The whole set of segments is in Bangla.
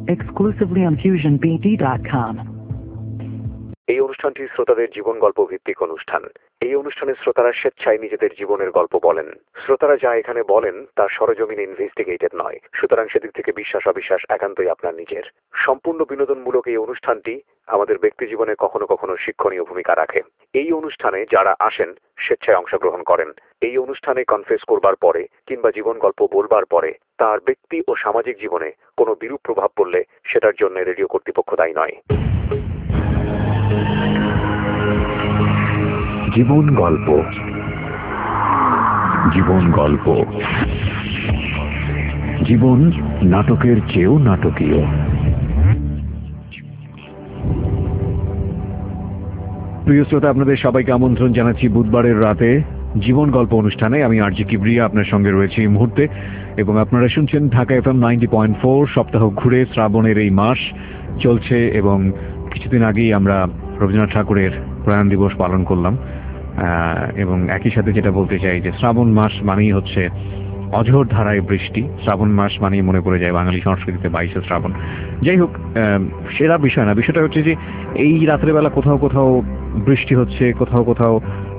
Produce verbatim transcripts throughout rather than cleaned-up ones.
exclusively on fusion b d dot com. এই অনুষ্ঠানটি শ্রোতাদের জীবন গল্প ভিত্তিক অনুষ্ঠান। এই অনুষ্ঠানে শ্রোতারা স্বেচ্ছায় নিজেদের জীবনের গল্প বলেন। শ্রোতারা যা এখানে বলেন তা সরজমিনে ইনভেস্টিগেটেড নয়, সুতরাং সেদিক থেকে বিশ্বাস অবিশ্বাস একান্তই আপনার নিজের। সম্পূর্ণ বিনোদনমূলক এই অনুষ্ঠানটি আমাদের ব্যক্তি জীবনে কখনো কখনো শিক্ষণীয় ভূমিকা রাখে। এই অনুষ্ঠানে যারা আসেন স্বেচ্ছায় অংশগ্রহণ করেন। এই অনুষ্ঠানে কনফেস করবার পরে কিংবা জীবন গল্প বলবার পরে তার ব্যক্তি ও সামাজিক জীবনে কোনো বিরূপ প্রভাব পড়লে সেটার জন্য রেডিও কর্তৃপক্ষ দায়ী নয়। জীবন গল্প, জীবন গল্প, জীবন নাটকের চেয়েও নাটকীয়। প্রিয় শ্রোতা, আপনাদের সবাইকে আমন্ত্রণ জানাচ্ছি বুধবারের রাতে জীবন গল্প অনুষ্ঠানে। আমি আরজি কিবরিয়া আপনার সঙ্গে রয়েছি এই মুহূর্তে, এবং আপনারা শুনছেন Dhaka FM ninety point four. সপ্তাহ ঘুরে শ্রাবণের এই মাস চলছে, এবং কিছুদিন আগেই আমরা রবীন্দ্রনাথ ঠাকুরের প্রয়াণ দিবস পালন করলাম। এবং একই সাথে যেটা বলতে চাই যে শ্রাবণ মাস মানেই হচ্ছে অঝোর ধারায় বৃষ্টি। শ্রাবণ মাস মানেই মনে পড়ে যায় বাঙালি সংস্কৃতিতে বাইশে শ্রাবণ। যাই হোক, সেরা বিষয় না, বিষয়টা হচ্ছে যে এই রাত্রেবেলা কোথাও কোথাও বৃষ্টি হচ্ছে, কোথাও কোথাও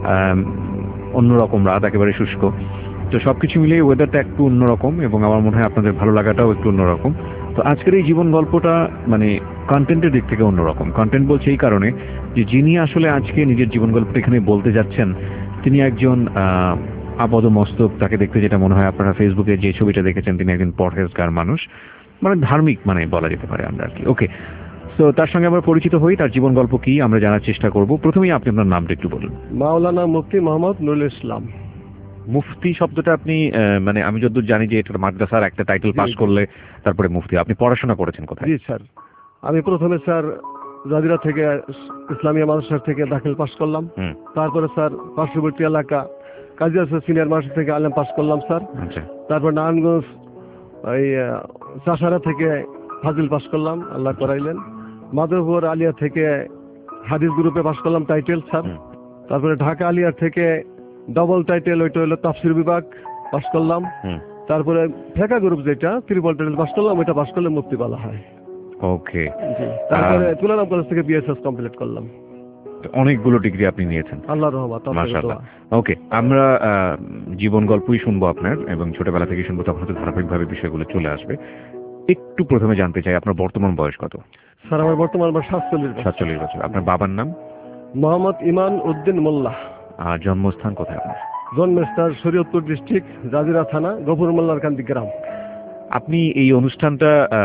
অন্যরকম রাত, একেবারে শুষ্ক। তো সবকিছু মিলিয়ে ওয়েদারটা একটু অন্যরকম, এবং আমার মনে হয় আপনাদের ভালো লাগাটাও একটু অন্যরকম। তো আজকের এই জীবন গল্পটা মানে কন্টেন্টের দিক থেকে অন্যরকম। কন্টেন্ট বলছে এই কারণে যে যিনি আসলে আজকে নিজের জীবন গল্পটা এখানে বলতে যাচ্ছেন তিনি একজন আপাদ মস্তক। তাকে দেখতে যেটা মনে হয়, আপনারা ফেসবুকে যে ছবিটা দেখেছেন, তিনি একজন পরহেজগার মানুষ, মানে ধার্মিক মানে বলা যেতে পারে আমরা আর কি। ওকে, তো তার সঙ্গে আমরা পরিচিত হই, তার জীবন গল্প কি আমরা জানার চেষ্টা করব। প্রথমেই আপনি আপনার নামটা একটু বলুন। মাওলানা মুফতি মোহাম্মদ নুরুল ইসলাম। মুফতি শব্দটা আপনি মানে আমি যতদূর জানি যে এটা মাদ্রাসার একটা টাইটেল পাস করলে তারপরে মুফতি। আপনি পড়াশোনা করেছেন কোথায়? জি স্যার, আমি প্রথমে স্যার জাজিরা থেকে ইসলামিয়া মাদ্রাসা থেকে দাখিল পাস করলাম। তারপরে স্যার পার্শ্ববর্তী এলাকা কাজিয়া সিনিয়র মাদ্রাসা থেকে আলেম পাস করলাম স্যার। তারপর নারায়ণগঞ্জ এই চাষারা থেকে ফাজিল পাস করলাম, আল্লাহ করাইলেন। মাধবপুর আলিয়া থেকে হাদিস গ্রুপে পাস করলাম টাইটেল স্যার। তারপরে ঢাকা আলিয়া থেকে ডবল টাইটেল, ওইটা হলো তাফসির বিভাগ, পাস করলাম। তারপরে ফেকা গ্রুপ যেটা ত্রিপল টাইটেল পাস করলাম, ওইটা পাস করলে মুক্তি বলা হয়। ওকে, তারপরে তুলারাম কলেজ থেকে বিএসএস কমপ্লিট করলাম। অনেকগুলো ডিগ্রি আপনি নিয়েছেন, আল্লাহর রহমত, মাশাআল্লাহ। ওকে, আমরা জীবন গল্পই শুনবো আপনার, এবং ছোটবেলা থেকে শুনবো, তখন তো ধারাবাহিকভাবে বিষয়গুলো চলে আসবে। একটু প্রথমে জানতে চাই আপনার বর্তমান বয়স কত? স্যার আমার বর্তমান বয়স সাতচল্লিশ সাতচল্লিশ বছর। আপনার বাবার নাম? মোহাম্মদ ইমান উদ্দিন মোল্লা। আর জন্মস্থান কোথায় আপনার? জন্মস্থান শরীয়তপুর ডিস্ট্রিক্ট, জাজিরা থানা, গফুর মোল্লার কান্দি গ্রাম। আপনি এই অনুষ্ঠানটা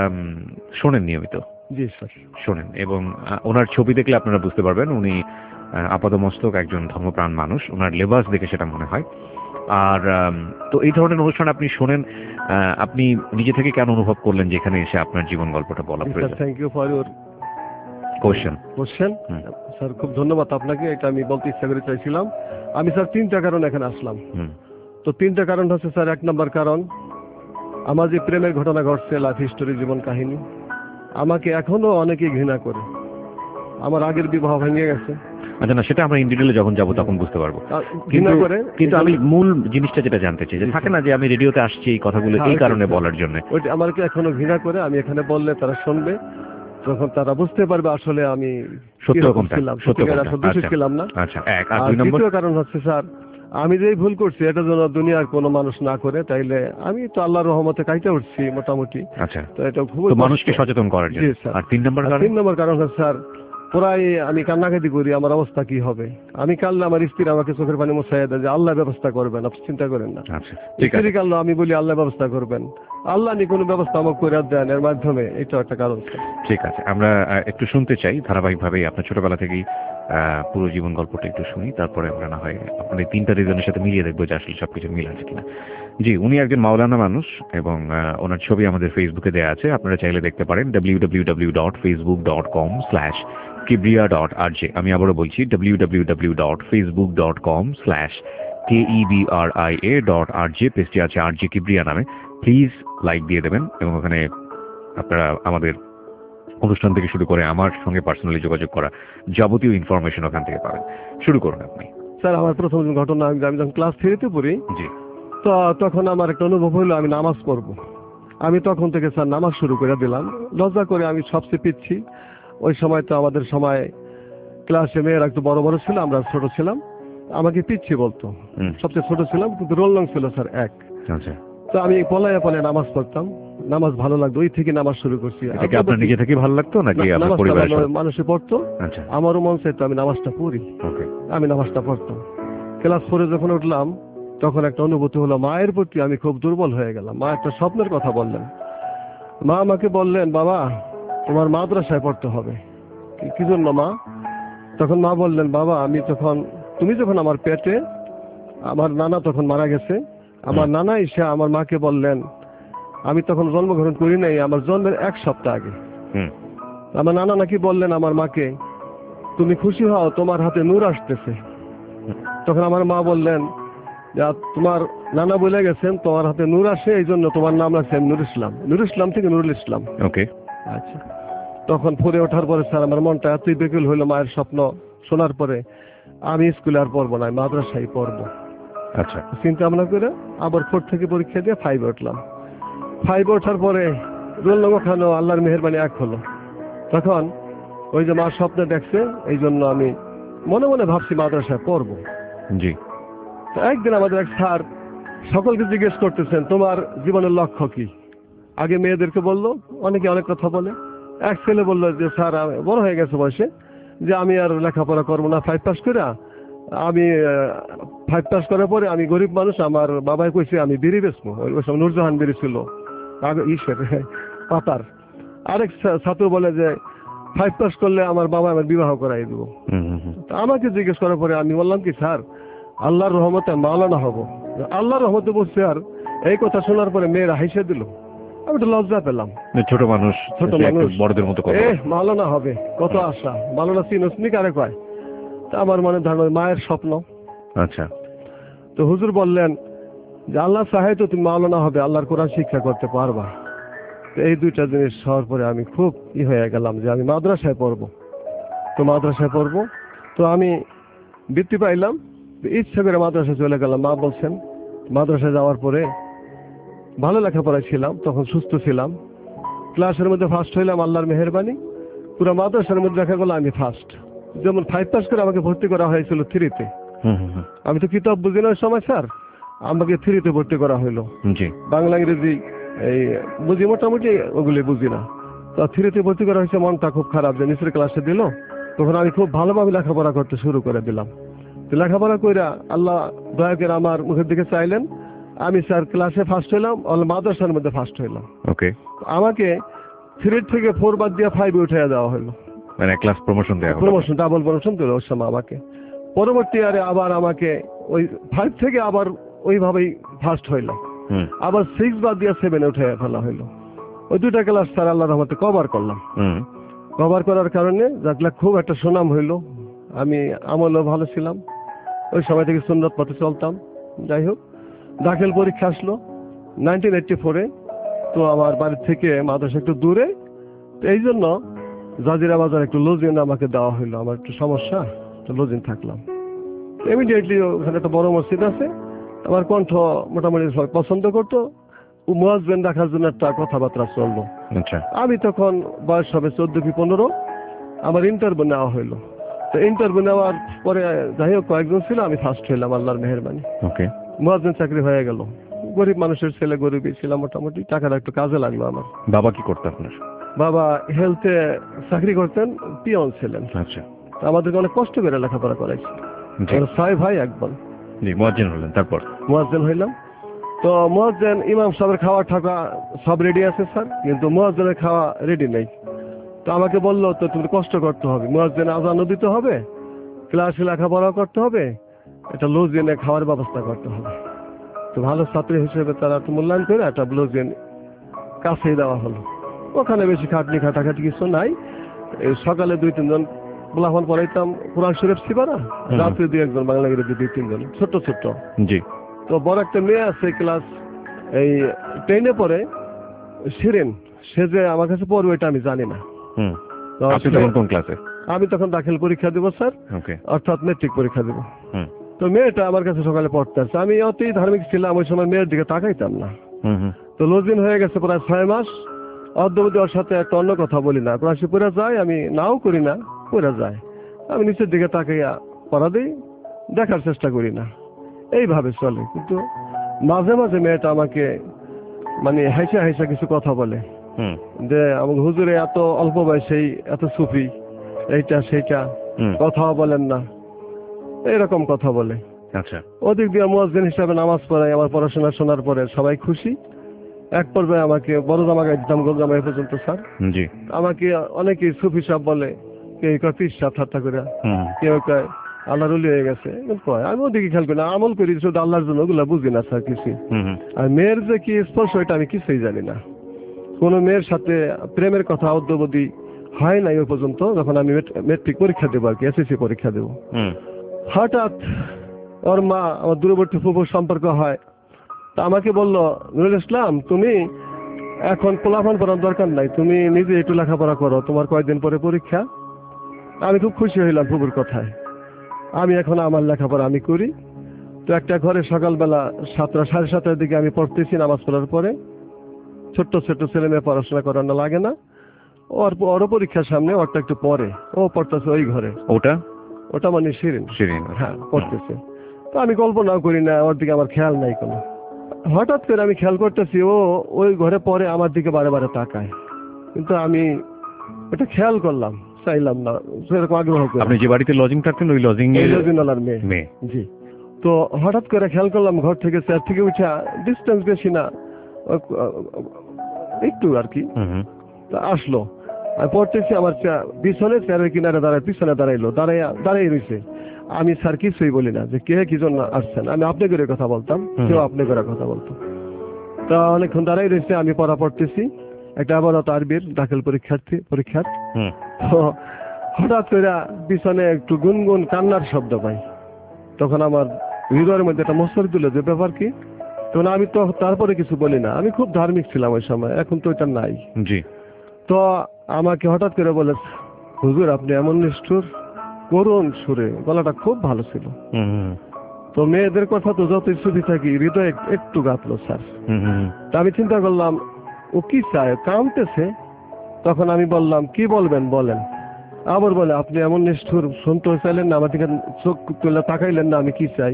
শোনেন নিয়মিত? জি স্যার, শোনেন, এবং ওনার ছবি দেখলে আপনারা বুঝতে পারবেন উনি আপাতমস্তক একজন ধর্মপ্রাণ মানুষ। ওনার লেবাস দেখে সেটা মনে হয়। আর তো এই ধরনের অনুষ্ঠান আপনি শোনেন, আপনি নিজে থেকে কেন অনুভব করলেন যে এখানে এসে আপনার জীবন গল্পটা বলা প্রয়োজন? Thank you for your question question sir, খুব ধন্যবাদ আপনাকে। এটা আমি বলতে ইচ্ছা করে চাইছিলাম। আমি স্যার তিনটা কারণ এখানে আসলাম। তো তিনটা কারণ হচ্ছে স্যার, এক নম্বর কারণ আমার যে প্রেমের ঘটনা ঘটছে, লাইফ হিস্টোরি, জীবন কাহিনী, আমাকে এখনো অনেকেই ঘৃণা করে। আমার আগের বিবাহ ভেঙে গেছে। আচ্ছা, না সেটা আমরা ইন ডিটেইলে যখন যাবো তখন বুঝতে পারবো। কিন্তু আমি মূল জিনিসটা যেটা জানতে চাই, যে থাকে না যে আমি রেডিওতে আসছি এই কথাগুলো এই কারণে বলার জন্য, ওইটা আমাকে এখনো ঘৃণা করে। আমি এখানে বললে তারা শুনবে, তখন তারা বুঝতে পারবে আসলে আমি সত্য কোনটা, সত্য কোনটা ছিলাম না। আচ্ছা, এক। আর দুই নম্বর কারণ হচ্ছে স্যার, আমি যে ভুল করছি এটা যেন দুনিয়ার কোনো মানুষ না করে, তাইলে আমি তো আল্লাহর রহমতে কাইতে উঠছি মোটামুটি। আচ্ছা, তো এটা খুব মানুষকে সচেতন করার জন্য। আর তিন নম্বর কারণ? তিন নম্বর কারণ হচ্ছে স্যার, প্রায় আমি কান্নাকাটি করি, আমার অবস্থা কি হবে। আমি কাললে আমার স্ত্রী আমাকে চোখের পানি মোছাইয়া দেয় যে আল্লাহ ব্যবস্থা করবেন, আপনি চিন্তা করেন না। স্ত্রী কাললো, আমি বলি আল্লাহ ব্যবস্থা করবেন, আল্লাহ নি কোনো ব্যবস্থা আমাকে করে দেন, এর মাধ্যমে এটা একটা কারণ। ঠিক আছে, আমরা একটু শুনতে চাই ধারাবাহিকভাবেই আপনার ছোটবেলা থেকেই পুরো জীবন গল্পটা একটু শুনি, তারপরে আমরা না হয় আপনার এই তিনটা রিজনের সাথে মিলিয়ে দেখবো যে আসলে সবকিছু মিল আছে কিনা। জি, উনি একজন মাওলানা মানুষ, এবং ওনার ছবি আমাদের ফেসবুকে দেওয়া আছে, আপনারা চাইলে দেখতে পারেন W W W dot Facebook dot com slash Kibria dot R J. আমি আবারও বলছি W W W dot Facebook dot com slash K E B R I A dot R J. পেজটি আছে আর জে কিবরিয়া নামে। প্লিজ লাইক দিয়ে দেবেন, এবং ওখানে আপনারা আমাদের অনুষ্ঠান থেকে শুরু করে আমার সঙ্গে পার্সোনালি যোগাযোগ করা যাবতীয় ইনফরমেশন ওখান থেকে পাবেন। শুরু করুন আপনি। স্যার, আমার প্রথম ঘটনা, আমি যখন ক্লাস থ্রিতে পড়ি, জি, তো তখন আমার একটা অনুভব হলো আমি নামাজ পড়বো। আমি তখন থেকে স্যার নামাজ শুরু করে দিলাম। লজ্জা করে আমি সবচেয়ে পিচ্ছি। ওই সময় তো আমাদের সময় ক্লাসে মেয়েরা একটু বড় বড় ছিল, আমরা ছোট ছিলাম, আমাকে পিচ্ছি বলতো। সবচেয়ে ছোট ছিলাম, কিন্তু রোল নং ছিল স্যার এক। আচ্ছা। তো আমি পলায় পলায় নামাজ পড়তাম, নামাজ ভালো লাগতো, ওই থেকে নামাজ শুরু করছি। আপনার নিজে থেকে ভালো লাগতো নাকি আপনার পরিবারের মানুষে পড়তো? আচ্ছা। আমারও মন চাইতো আমি নামাজটা পড়ি, আমি নামাজটা পড়তাম। ক্লাস ফোরে যখন উঠলাম তখন একটা অনুভূতি হলো, মায়ের প্রতি আমি খুব দুর্বল হয়ে গেলাম। মা একটা স্বপ্নের কথা বললেন। মা আমাকে বললেন, বাবা তোমার মাদ্রাসায় পড়তে হবে। কি জন্য মা? তখন মা বললেন, বাবা আমি যখন তুমি যখন আমার পেটে, আমার নানা তখন মারা গেছে, আমার নানা এসে আমার মাকে বললেন, আমি তখন জন্মগ্রহণ করি নাই, আমার জন্মের এক সপ্তাহ আগে আমার নানা নাকি বললেন আমার মাকে, তুমি খুশি হও তোমার হাতে নূর আসতেছে। তখন আমার মা বললেন, তোমার নানা বলে গেছেন তোমার হাতে নূর আসে, এই জন্য তোমার নাম রাখছেন নুর ইসলাম। নুর ইসলাম থেকে নুরুল ইসলাম। ওকে। আচ্ছা। তখন পড়ে ওঠার পরে স্যার আমার মনটা এতই বেকুল হইলো মায়ের স্বপ্ন শোনার পরে, আমি স্কুলে আর পড়বো না, মাদ্রাসায় পড়বো। আচ্ছা। চিন্তা ভাবনা করে আবার ফোর থেকে পরীক্ষা দিয়ে ফাইভে উঠলাম। ফাইভে ওঠার পরে রোল নং খানো আল্লাহর মেহেরবানি এক হলো। তখন ওই যে মা স্বপ্নে দেখছে, এই জন্য আমি মনে মনে ভাবছি মাদ্রাসায় পড়বো। জি। তো একদিন আমাদের এক স্যার সকলকে জিজ্ঞেস করতেছেন, তোমার জীবনের লক্ষ্য কি? আগে মেয়েদেরকে বললো, অনেকে অনেক কথা বলে। এক ছেলে বললো যে স্যার বড় হয়ে গেছে বয়সে, যে আমি আর লেখাপড়া করবো না, ফাইভ পাস করে আমি ফাইভ পাস করার পরে আমি গরিব মানুষ, আমার বাবাই কইছে আমি বিড়ি বেচবো। ওই সময় নুরজাহান বিড়ি ছিল ইসের পাতার। আরেক ছাত্র বলে যে ফাইভ পাস করলে আমার বাবা আমার বিবাহ করাই দেবো। আমাকে জিজ্ঞেস করার পরে আমি বললাম কি, স্যার আল্লাহর রহমতে মাওলানা হবো। আল্লাহর রহমতে বলছে। আর এই কথা শোনার পরে মেয়েরা হাসে দিল, আমি তো লজ্জা পেলাম। ছোট মানুষ ছোট মানুষ বড়দের মতো এ মাওলানা হবে, কত আশা। মাওলানা চিনসনি কারে কয়? তা আমার মনে ধারণা মায়ের স্বপ্ন। আচ্ছা। তো হুজুর বললেন যে আল্লাহ চাহে তো তুমি মাওলানা হবে, আল্লাহর কোরআন শিক্ষা করতে পারবা। তো এই দুইটা জিনিস হওয়ার পরে আমি খুব ই হয়ে গেলাম যে আমি মাদ্রাসায় পড়বো। তো মাদ্রাসায় পড়বো, তো আমি বৃত্তি পাইলাম, ইচ্ছা করে মাদ্রাসায় চলে গেলাম। মা বলছেন, মাদ্রাসায় যাওয়ার পরে ভালো লেখাপড়া ছিলাম, তখন সুস্থ ছিলাম, ক্লাসের মধ্যে ফার্স্ট হইলাম আল্লাহর মেহেরবানি। পুরো মাদ্রাসার মধ্যে দেখা গেল আমি ফার্স্ট। যেমন ফাইভ পাস করে আমাকে ভর্তি করা হয়েছিল থ্রিতে। আমি তো কিতাব বুঝি না ওই সময় স্যার, আমাকে থ্রিতে ভর্তি করা হইলো। বাংলা ইংরেজি এই বুঝি মোটামুটি, ওগুলি বুঝি না। তো থ্রিতে ভর্তি করা হয়েছে, মনটা খুব খারাপ যে নিচের ক্লাসে দিল। তখন আমি খুব ভালোভাবে লেখাপড়া করতে শুরু করে দিলাম। লেখাপড়া কইরা আল্লাহ দয়া করে আমার মুখের দিকে চাইলেন, আমি স্যার ক্লাসে ফার্স্ট হইলাম, মাদ্রাসার মধ্যে ফার্স্ট হইলাম। ওকে। আমাকে থ্রি থেকে ফোর বাদ দিয়ে ফাইভে উঠে দেওয়া হলো, মানে ক্লাস প্রমোশন দেওয়া, প্রমোশন ডাবল প্রমোশন দিল ওই সময় আমাকে। পরবর্তী ইয়ারে আবার আমাকে ওই ফাইভ থেকে আবার ওইভাবেই ফার্স্ট হইলাম। আবার সিক্স বাদ দিয়ে সেভেনে উঠে ফেলা হইলো। ওই দুইটা ক্লাস স্যার আল্লাহর রহমতে কভার করলাম। কভার করার কারণে যাকলা খুব একটা সুনাম হইলো। আমি আমলও ভালো ছিলাম, ওই সময় থেকে সুন্নত পথে চলতাম। যাই হোক, দাখিল পরীক্ষা আসলো নাইনটিন এইটটি ফোরে। তো আমার বাড়ি থেকে মাদ্রাসা একটু দূরে, তো এই জন্য জাজিরা বাজার একটু লজিং আমাকে দেওয়া হইলো। আমার একটু সমস্যা, তো লজিং থাকলাম। ইমিডিয়েটলি ওখানে একটা বড় মসজিদ আছে, আমার কণ্ঠ মোটামুটি সবাই পছন্দ করতো। মুয়াজ্জিন রাখার জন্য একটা কথাবার্তা চললো। আমি তখন বয়স হবে চোদ্দ কি পনেরো, আমার ইন্টারভিউ নেওয়া হইলো। তো ইন্টারভিউ নেওয়ার পরে যাই হোক কয়েকজন ছিল, আমি ফার্স্ট হইলাম আল্লাহর মেহেরবানি। মুয়াজ্জিন চাকরি হয়ে গেল। গরিব মানুষের ছেলে, গরিবই ছিলাম মোটামুটি, টাকাটা একটু কাজে লাগলো আমার। বাবা কি করতেন আপনার? বাবা হেলথে চাকরি করতেন, পিয়ন ছিলেন। আচ্ছা। আমাদেরকে অনেক কষ্ট করে লেখাপড়া করাইছে। ছয় ভাই এক বোন। মুয়াজ্জিন হলেন, তারপর মুয়াজ্জিন হইলাম। তো মুয়াজ্জিন ইমাম সাহেবের খাওয়া টাকা সব রেডি আছে স্যার, কিন্তু মুয়াজ্জিনের খাওয়া রেডি নেই। তো আমাকে বললো, তো তুমি কষ্ট করতে হবে, মুয়াজ্জিন আজানও দিতে হবে, ক্লাসে লেখাপড়া করতে হবে, একটা লজিনে খাওয়ার ব্যবস্থা করতে হবে। তো ভালো ছাত্রী হিসেবে তারা একটু মূল্যায়ন করে একটা লজিন কাছেই দেওয়া হলো। ওখানে বেশি খাটনি খাটাখাটি কিছু নাই। এই সকালে দুই তিনজন ব্লাহন পড়াইতাম কোরআন শরীফ ছিবারা, রাত্রে দুই একজন বাংলা ইংরেজি দুই তিনজন ছোট্ট ছোট্ট। জি। তো বড় একটা মেয়ে আছে ক্লাস এই টেনে পড়ে, শিরিন, সে যে আমার কাছে পড়বে এটা আমি জানি না। আমি তখন দাখিল পরীক্ষা দিব স্যার, অর্থাৎ মেট্রিক পরীক্ষা দিব। তো মেয়েটা আমার কাছে সকালে পড়তে আসছে। আমি অতই ধার্মিক ছিলাম, ওই সময় মেয়ের দিকে তাকাইতাম না। তো লজিন হয়ে গেছে প্রায় ছয় মাস। অদ্যবধি ওর সাথে একটা অন্য কথা বলি না, কোরআন শরীফ পড়ে যায়, আমি নাও করি না, পড়ে যায়, আমি নিচের দিকে তাকাইয়া পড়া দিই, দেখার চেষ্টা করি না, এইভাবে চলে। কিন্তু মাঝে মাঝে মেয়েটা আমাকে মানে হাইসা হাইসা কিছু কথা বলে যে আমার হুজুরে এত অল্প বয়সেই এত সুফি, এইটা সেইটা, কথাও বলেন না, এইরকম কথা বলে। আচ্ছা, ওদিক দিয়ে মুয়াজ্জিন হিসাবে নামাজ পড়াই, আমার পড়াশোনা শোনার পরে সবাই খুশি। এক পর্যায়ে আমাকে বড় জামা গায়ে দিতাম, গোল জামা এ পর্যন্ত স্যার। জি, আমাকে অনেকেই সুফি সাহেব বলে, কেউ কয় পীর সাহেব ঠাট্টা করে, কেউ কয় আল্লাহর ওলি হয়ে গেছে কয়। আমি ওদিকে খেয়াল করি না, আমল করি শুধু আল্লাহর জন্য, ওগুলা বুঝি না স্যার কিছু। আর মেয়ের যে কি স্পর্শ এটা আমি কিছুই জানি না। কোন মেয়ের সাথে প্রেমের কথা অদ্যবধি হয় নাই ওই পর্যন্ত, যখন আমি মেট্রিক পরীক্ষা দেবো আর কি, এসএসসি পরীক্ষা দেবো। হঠাৎ ওর মা আমার দূরবর্তী ফুফুর সম্পর্ক হয়, তা আমাকে বললো, নুরুল ইসলাম তুমি এখন পোলাপান পড়ার দরকার নাই, তুমি নিজে একটু লেখাপড়া করো, তোমার কয়েকদিন পরে পরীক্ষা। আমি খুব খুশি হইলাম ফুফুর কথায়। আমি এখন আমার লেখাপড়া আমি করি। তো একটা ঘরে সকালবেলা সাতটা সাড়ে সাতটার দিকে আমি পড়তেছি নামাজ পড়ার পরে। ছোট্ট ছোট্ট ছেলে মেয়ে পড়াশোনা করানো লাগে না, ওর ওরও পরীক্ষার সামনে, ওরটা একটু পরে, ও পড়তেছে ওই ঘরে। ওটা ওটা মানে শিরিন শিরিন হ্যাঁ পড়তেছে। তো আমি কল্পনাও করি না, ওর দিকে আমার খেয়াল নাই কোনো। হঠাৎ করে আমি খেয়াল করতেছি ও ওই ঘরে পরে আমার দিকে বারে বারে তাকায়, কিন্তু আমি এটা খেয়াল করলাম, চাইলাম না সেরকম আগ্রহ করে। আপনি যে বাড়িতে লজিং থাকতেন ওই লজিং এর লজিংওয়ালার মেয়ে মেয়ে জি। তো হঠাৎ করে খেয়াল করলাম ঘর থেকে চেয়ার থেকে উঠা, ডিস্টেন্স বেশি না, একটু আর কি, আসলো। আমি পড়তেছি, আমার পিছনে চেয়ারের কিনারে দাঁড়ায়, পিছনে দাঁড়াইলো, দাঁড়াই দাঁড়াই রয়েছে। আমি স্যার কিছুই বলি না যে কে কি জন্য আসছেন, আমি আপনি করে কথা বলতাম, কেউ আপনি করে কথা বলতো। তা অনেকক্ষণ দাঁড়াই রয়েছে, আমি পড়া পড়তেছি, একটা আবারত আরবির দাখিল পরীক্ষার্থী পরীক্ষার। তো হঠাৎ করে পিছনে একটু গুনগুন কান্নার শব্দ পাই। তখন আমার হৃদয়ের মধ্যে একটা মসর দিল যে ব্যাপার কি। তখন আমি তো তারপরে কিছু বলি না, আমি খুব ধার্মিক ছিলাম ওই সময়, এখন তো এটা নাই। জি। তো আমাকে হঠাৎ করে বলে, হুজুর আপনি এমন নিষ্ঠুর, করুণ সুরে, গলাটা খুব ভালো ছিল। তো মেয়েদের কথা তো যতই ছুটি থাকি, হৃদয় একটু গাঁথলো স্যার। তা আমি চিন্তা করলাম ও কি চায়, কাঁদতেছে। তখন আমি বললাম, কি বলবেন বলেন। আবার বলে, আপনি এমন নিষ্ঠুর, শুনতে চাইলেন না, আমার দিকে চোখ তুলে তাকাইলেন না, আমি কি চাই।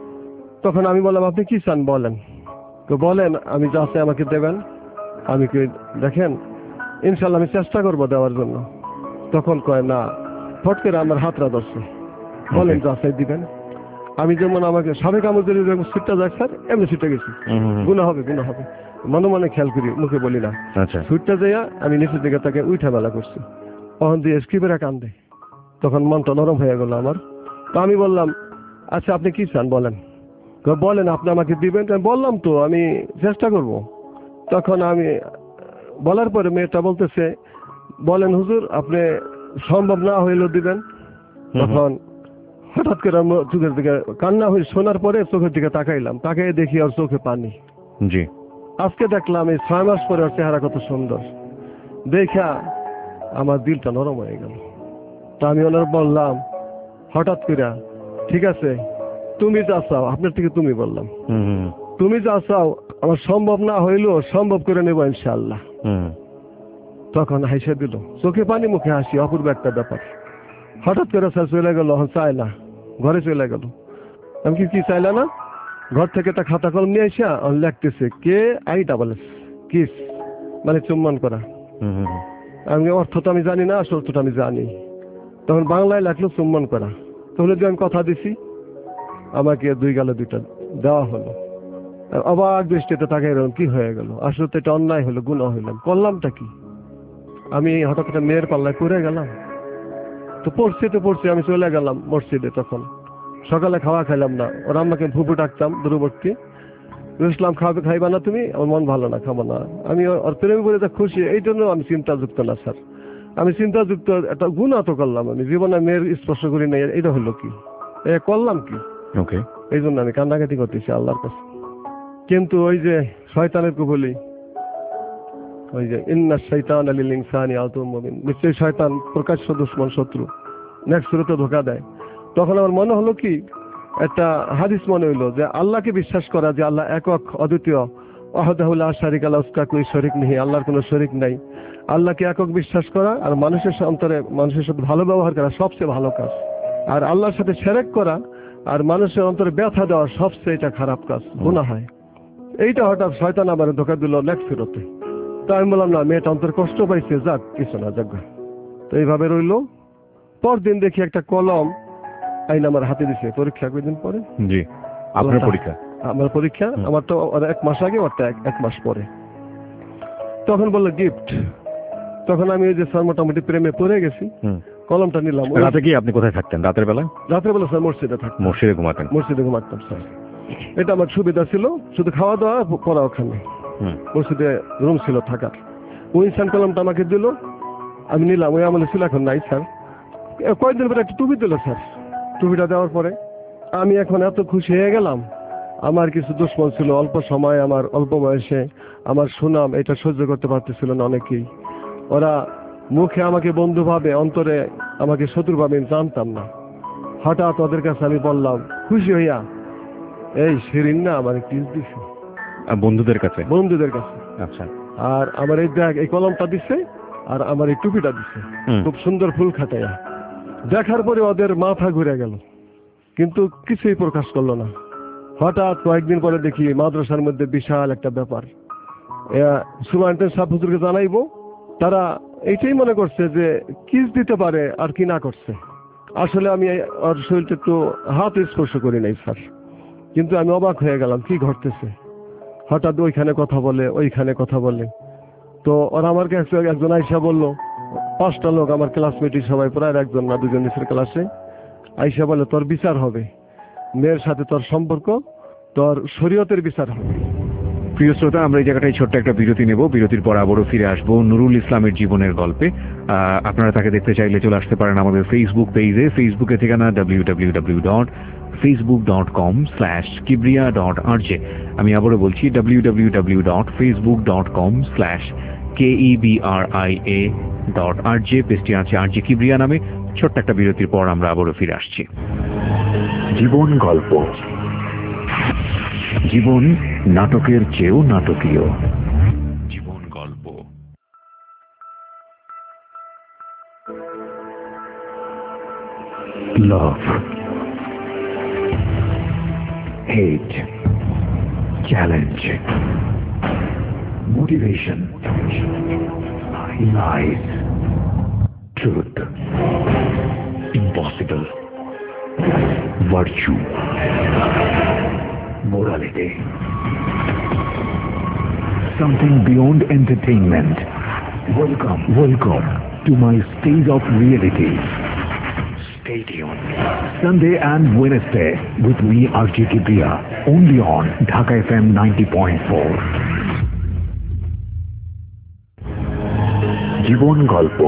তখন আমি বললাম, আপনি কি চান বলেন। তো বলেন, আমি যা চাই আমাকে দেবেন। আমি কি দেখেন ইনশাল্লাহ আমি চেষ্টা করবো দেওয়ার জন্য। তখন কয় না, ফট করে আমার হাতটা ধরছে, বলেন যা চাই দিবেন। আমি যেমন আমাকে সাবেক আমাদের সিটটা যাক স্যার, এমনি সিটটা গেছি, গুণা হবে গুণা হবে, মনে মনে খেয়াল করি, মুখে বলি না। সুইটটা যাইয়া আমি নিচের দিকে তাকে উঠা বেলা করছি, তখন দিয়ে স্কিপেরা কান্দে। তখন মনটা নরম হয়ে গেল আমার। তো আমি বললাম, আচ্ছা আপনি কি চান বলেন। বলেন আপনি আমাকে দিবেন। বললাম তো আমি চেষ্টা করব। তখন আমি বলার পরে মেয়েটা বলতেছে, বলেন হুজুর আপনি সম্ভব না হইলেও দিবেন। তখন হঠাৎ করে চোখের দিকে কান্না হয়ে শোনার পরে চোখের দিকে তাকাইলাম, তাকাই দেখি ওর চোখে পানি। জি। আজকে দেখলাম এই ছয় মাস পরে ওর চেহারা কত সুন্দর, দেখা আমার দিলটা নরম হয়ে গেল। তা আমি ওনার বললাম হঠাৎ করে, ঠিক আছে তুমি যা চাও, আপনার থেকে তুমি বললাম, তুমি যা চাও আমার সম্ভব না হইলেও সম্ভব করে নেবো ইনশাআল্লাহ। তখন হাসে দিল, চোখে পানি মুখে হাসি, অপূর্ব একটা ব্যাপার। হঠাৎ করে স্যার চলে গেল, চাই না, ঘরে চলে গেল। আমি কি কি চাইলা না, ঘর থেকে একটা খাতা কলম নিয়ে আসা লিখতেছে K I double S, kiss মানে চুম্বন করা। আমি অর্থ তো আমি জানি না, আসল অর্থটা আমি জানি। তখন বাংলায় লেখলো চুম্বন করা। তাহলে যে আমি কথা দিছি, আমাকে দুই গালে দুইটা দেওয়া হলো। অবাক দৃষ্টিতে তাকাই রকম কি হয়ে গেল, আসলে তো এটা অন্যায় হলো, গুনাহ হইলাম, করলামটা কি। আমি হঠাৎ করে মেয়ের পাল্লায় পড়ে গেলাম। তো পড়ছি তো পড়ছি, আমি চলে গেলাম মসজিদে। তখন সকালে খাওয়া খাইলাম না, ওরা আমাকে ফুপু ডাকতাম দূরবর্তী, ইসলাম খাবে খাইবা না তুমি, আমার মন ভালো না, খাবো না। আমি ওর প্রেম করে খুশি, এই জন্য আমি চিন্তাযুক্ত না স্যার। আমি চিন্তাযুক্ত একটা গুনাহ তো করলাম, আমি জীবনে মেয়ের স্পর্শ করি না, এটা হলো কি, এ করলাম কি। ওকে, এই জন্য আমি কান্নাকাটি করতেছি আল্লাহর কাছে। কিন্তু ওই যে শয়তানের কুবলি, ওই যে ইন্না শাইতানা লিল ইনসানি আদুউম মুবিন, নিশ্চয়ই শয়তান প্রকাশ্য দুশমন, শত্রু, নেক্সট সুরতে ধোঁকা দেয়। তখন আমার মনে হলো কি, একটা হাদিস মনে হইলো যে আল্লাহকে বিশ্বাস করা, যে আল্লাহ একক অদ্বিতীয়, ওয়াহদাহু লা শারিকা লাহু উসকা কোই শরীক নেই, আল্লাহর কোনো শরীক নাই। আল্লাহকে একক বিশ্বাস করা আর মানুষের অন্তরে মানুষের সাথে ভালো ব্যবহার করা সবচেয়ে ভালো কাজ। আর আল্লাহর সাথে শিরক করা আর মানুষের অন্তরে ব্যথা দেওয়া সবচেয়ে এটা খারাপ কাজ, গুনাহ হয়। এইটা হঠাৎ শয়তান আমার ধোঁকা দিল লেকফিরতে। তো আমি বললাম না, মেয়েটা অন্তরে কষ্ট পাইছে, যাক কিছু না, যাক। তো এইভাবে রইল। পরদিন দেখি একটা কলম আইন আমার হাতে দিছে, পরীক্ষা কয়েকদিন পরে। জি, আপনার পরীক্ষা? আমার পরীক্ষা, আমার তো এক মাস আগে, ওরটা এক মাস পরে। তখন বললো গিফট। তখন আমি ওই যে স্যার মোটামুটি প্রেমে পড়ে গেছি, কলমটা নিলাম। রাতে কি আপনি কোথায় থাকতেন রাতের বেলা? রাতের বেলা স্যার মসজিদে থাকতাম। মসজিদে ঘুমাতেন? মসজিদে ঘুমাতাম স্যার। এটা আমার সুবিধা ছিল, শুধু খাওয়া দাওয়া পড়া ওখানে, মসজিদে রুম ছিল থাকার। ওই ইনসান কলমটা আমাকে দিল, আমি নিলাম। ওই আমলে ছিল, এখন নাই স্যার। কয়েকদিন পরে একটা টুপি দিল স্যার। টুপিটা দেওয়ার পরে আমি এখন এত খুশি হয়ে গেলাম। আমার কিছু দুশ্মন ছিল, অল্প সময়, আমার অল্প বয়সে আমার সুনাম এটা সহ্য করতে পারতেছিল না অনেকেই। ওরা মুখে আমাকে বন্ধু ভাবে, অন্তরে আমাকে শত্রু ভাবে, আমি জানতাম না। হঠাৎ ওদের কাছে আমি বললাম খুশি হইয়া, এই শিরিন না আমার টিস দিছে। বন্ধুদের কাছে? বন্ধুদের কাছে। আচ্ছা। আর আমার এই ব্যাগ, এই কলমটা দিছে, আর আমার এই টুপিটা দিছে, খুব সুন্দর ফুল খাটাইয়া। দেখার পরে ওদের মাথা ঘুরে গেল, কিন্তু কিছুই প্রকাশ করলো না। হঠাৎ কয়েকদিন পরে দেখি মাদ্রাসার মধ্যে বিশাল একটা ব্যাপার। সুপারিনটেন্ডেন্ট সাহেব হুজুরকে জানাইবো। তারা এইটাই মনে করছে যে কিস দিতে পারে আর কি না করছে। আসলে আমি ওর শরীরটা একটু হাত স্পর্শ করি নাই স্যার, কিন্তু আমি অবাক হয়ে গেলাম কি ঘটতেছে। হঠাৎ ওইখানে কথা বলে, ওইখানে কথা বলে। তো ওরা আমার কাছে একজন আইসা বললো, পাঁচটা লোক আমার ক্লাসমেটই সবাই প্রায়, একজন না দুজন নিচের ক্লাসে আইসা বলে তোর বিচার হবে, মেয়ের সাথে তোর সম্পর্ক, তোর শরীয়তের বিচার হবে। প্রিয় শ্রোতা, আমরা এই জায়গাটায় ছোট্ট একটা বিরতি নেব। বিরতির পর আবারও ফিরে আসবো নুরুল ইসলামের জীবনের গল্পে। আপনারা তাকে দেখতে চাইলে চলে আসতে পারেন আমাদের ফেসবুক পেজে। ফেসবুকের ঠিকানা W W W dot Facebook dot com slash Kibria dot RJ. আমি আবারও বলছি W W W dot Facebook dot com slash K E B R I A dot RJ. পেজটি আছে আরজে কিবরিয়া নামে। ছোট্ট একটা বিরতির পর আমরা আবারও ফিরে আসছি। জীবন গল্প। জীবন নাটকের চেয়েও নাটকীয়। জীবন গল্প। Love, hate, challenge, motivation, lies, truth, impossible, virtue, morality, something beyond entertainment. Welcome, welcome to my stage of reality. Stay tuned. Sunday and Wednesday with me, Arjun Kibriya, only on Dhaka F M ninety point four. জীবন গল্প।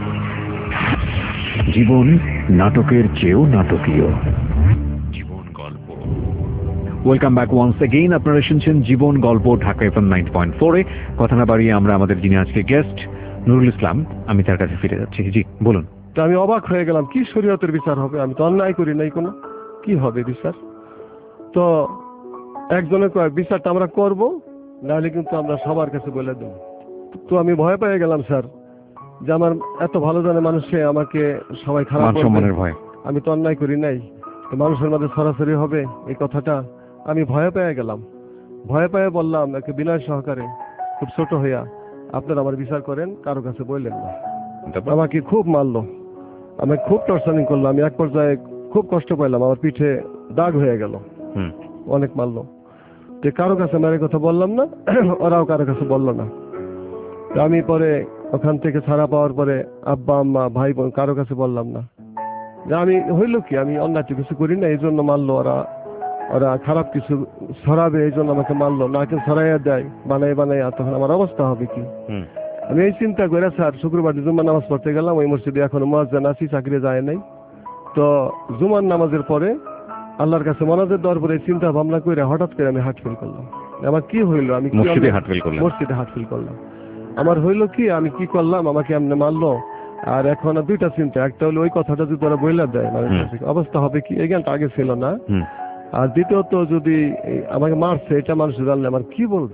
জীবন নাটকের চেয়েও নাটকীয়। জীবন গল্প। Welcome back once again. আপনারা শুনছেন জীবন গল্প Dhaka FM ninety point four এ। কথা না বাড়িয়ে আমরা আমাদের যিনি আজকে গেস্ট নুরুল ইসলাম, আমি তার কাছে ফিরে যাচ্ছি। জি বলুন। তো আমি অবাক হয়ে গেলাম, কি শরীয়তের বিচার হবে? আমি তো অন্যায় করি নাই কোনো, কি হবে বিচার? তো একজনে কয় বিচারটা আমরা করব, নাহলে কিন্তু আমরা সবার কাছে বলে দেব। তো আমি ভয় পেয়ে গেলাম স্যার, যে আমার এত ভালো জানে মানুষে আমাকে সবাই খারাপ সম্মানের ভয়। আমি তো অন্যায় করি নাই, মানুষের মাঝে সরাসরি হবে এই কথাটা, আমি ভয় পেয়ে গেলাম। ভয় পেয়ে বললাম একে বিনয় সহকারে, খুব ছোট হইয়া, আপনারা আমার বিচার করেন, কারো কাছে বললেন না। আমাকে খুব মারলো, আমি খুব টর্চারিং করলো। আমি এক পর্যায়ে খুব কষ্ট পাইলাম, আমার পিঠে দাগ হয়ে গেল, অনেক মারলো। তো কারো কাছে আমি কথা বললাম না, ওরাও কারো কাছে বললো না। আমি পরে ওখান থেকে ছাড়া পাওয়ার পরে আব্বা আম্মা ভাই বোন কারো কাছে বললাম না যে আমি হইল কি, আমি অন্যায় কিছু করি না, এই জন্য মারলো ওরা, ওরা খারাপ কিছু ছড়াবে এই জন্য আমাকে মারলো, নাকে ছড়াইয়া দেয় বানাই বানাই, তখন আমার অবস্থা হবে কি? আমি এই চিন্তা করে স্যার শুক্রবার জুম্মার নামাজ পড়তে গেলাম। ওই মসজিদে এখনো মুয়াজ্জিন আছি, চাকরি যায় নাই। তো জুমার নামাজের পরে আল্লাহর কাছে মোনাজাত দেওয়ার পরে চিন্তা ভাবনা করে হঠাৎ করে আমি হার্ট ফিল করলাম। আমার কি হইলো? আমি মসজিদে হার্ট ফিল করলাম। মসজিদে হার্ট ফিল করলাম। আমার হইলো কি, আমি কি করলাম, আমাকে এমনি মারলো। আর এখন দুইটা চিন্তা, একটা হলো ওই কথাটা যদি ওরা বইলা দেয় মানে অবস্থা হবে কি, এই জ্ঞানটা আগে ছিল না। আর দ্বিতীয়ত যদি আমাকে মারছে এটা মানুষ জানলে আমার কি বলবে,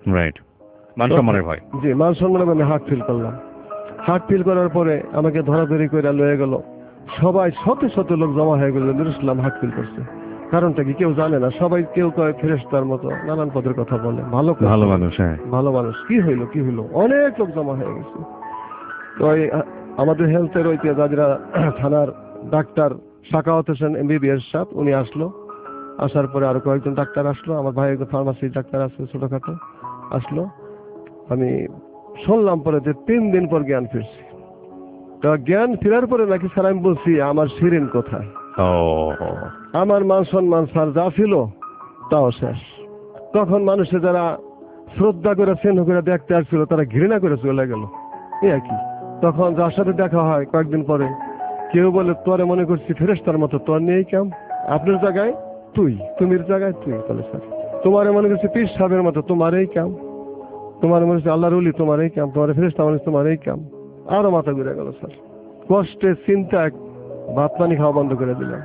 রাইট, মান সম্মানের ভয়। জি, মান সম্মানের আমি হার্ট ফিল করলাম। হার্ট ফিল করার পরে আমাকে ধরাধরি করে লয়ে গেল, সবাই শত শত লোক জমা হয়ে গেল, নুরুল ইসলাম হার্ট ফিল করছে। কারণটা কি কেউ জানে না, সবাই কেউ কয় ফেরেশতার মতো নানান পদের কথা বলে, ভালো ভালো মানুষ। হ্যাঁ, ভালো মানুষ। কি হইলো কি হইলো, অনেক লোক জমা হয়ে গেছে। তো আমাদের হেলথের ওই যারা থানার ডাক্তার সাকাওয়াত হোসেন এমবিবিএস সাহেব, উনি আসলো। আসার পরে আরো কয়েকজন ডাক্তার আসলো, আমার ভাই একজন ফার্মাসির ডাক্তার আছে ছোটখাটো, আসলো। আমি শুনলাম পরে যে তিন দিন পর জ্ঞান ফিরছি। তো জ্ঞান ফেরার পরে নাকি স্যার আমি বলছি আমার শিরিন কোথায়। আমার মান সম্মান স্যার যা ছিল তাও শেষ। তখন মানুষে যারা শ্রদ্ধা করে স্নেহ করে দেখতে আসছিল তারা ঘৃণা করে চলে গেল, এই আর কি। তখন যার সাথে দেখা হয় কয়েকদিন পরে, কেউ বলে তোরে মনে করছি ফেরেশতার মতো, তোর নেই কাম, আপনার জায়গায় তুই, তুমির জায়গায় তুই। বলে স্যার তোমারে মনে করছি পীর সাহেবের মতো, তোমার এই কাম। তোমার মনে হচ্ছে আল্লাহর ওলি, তোমার এই কাম। তোমার ফেরেশতা মনে হচ্ছে তোমার এই কাম। আরো মাথা ঘুরে গেল স্যার। কষ্টে চিন্তা ভাত পানি খাওয়া বন্ধ করে দিলাম।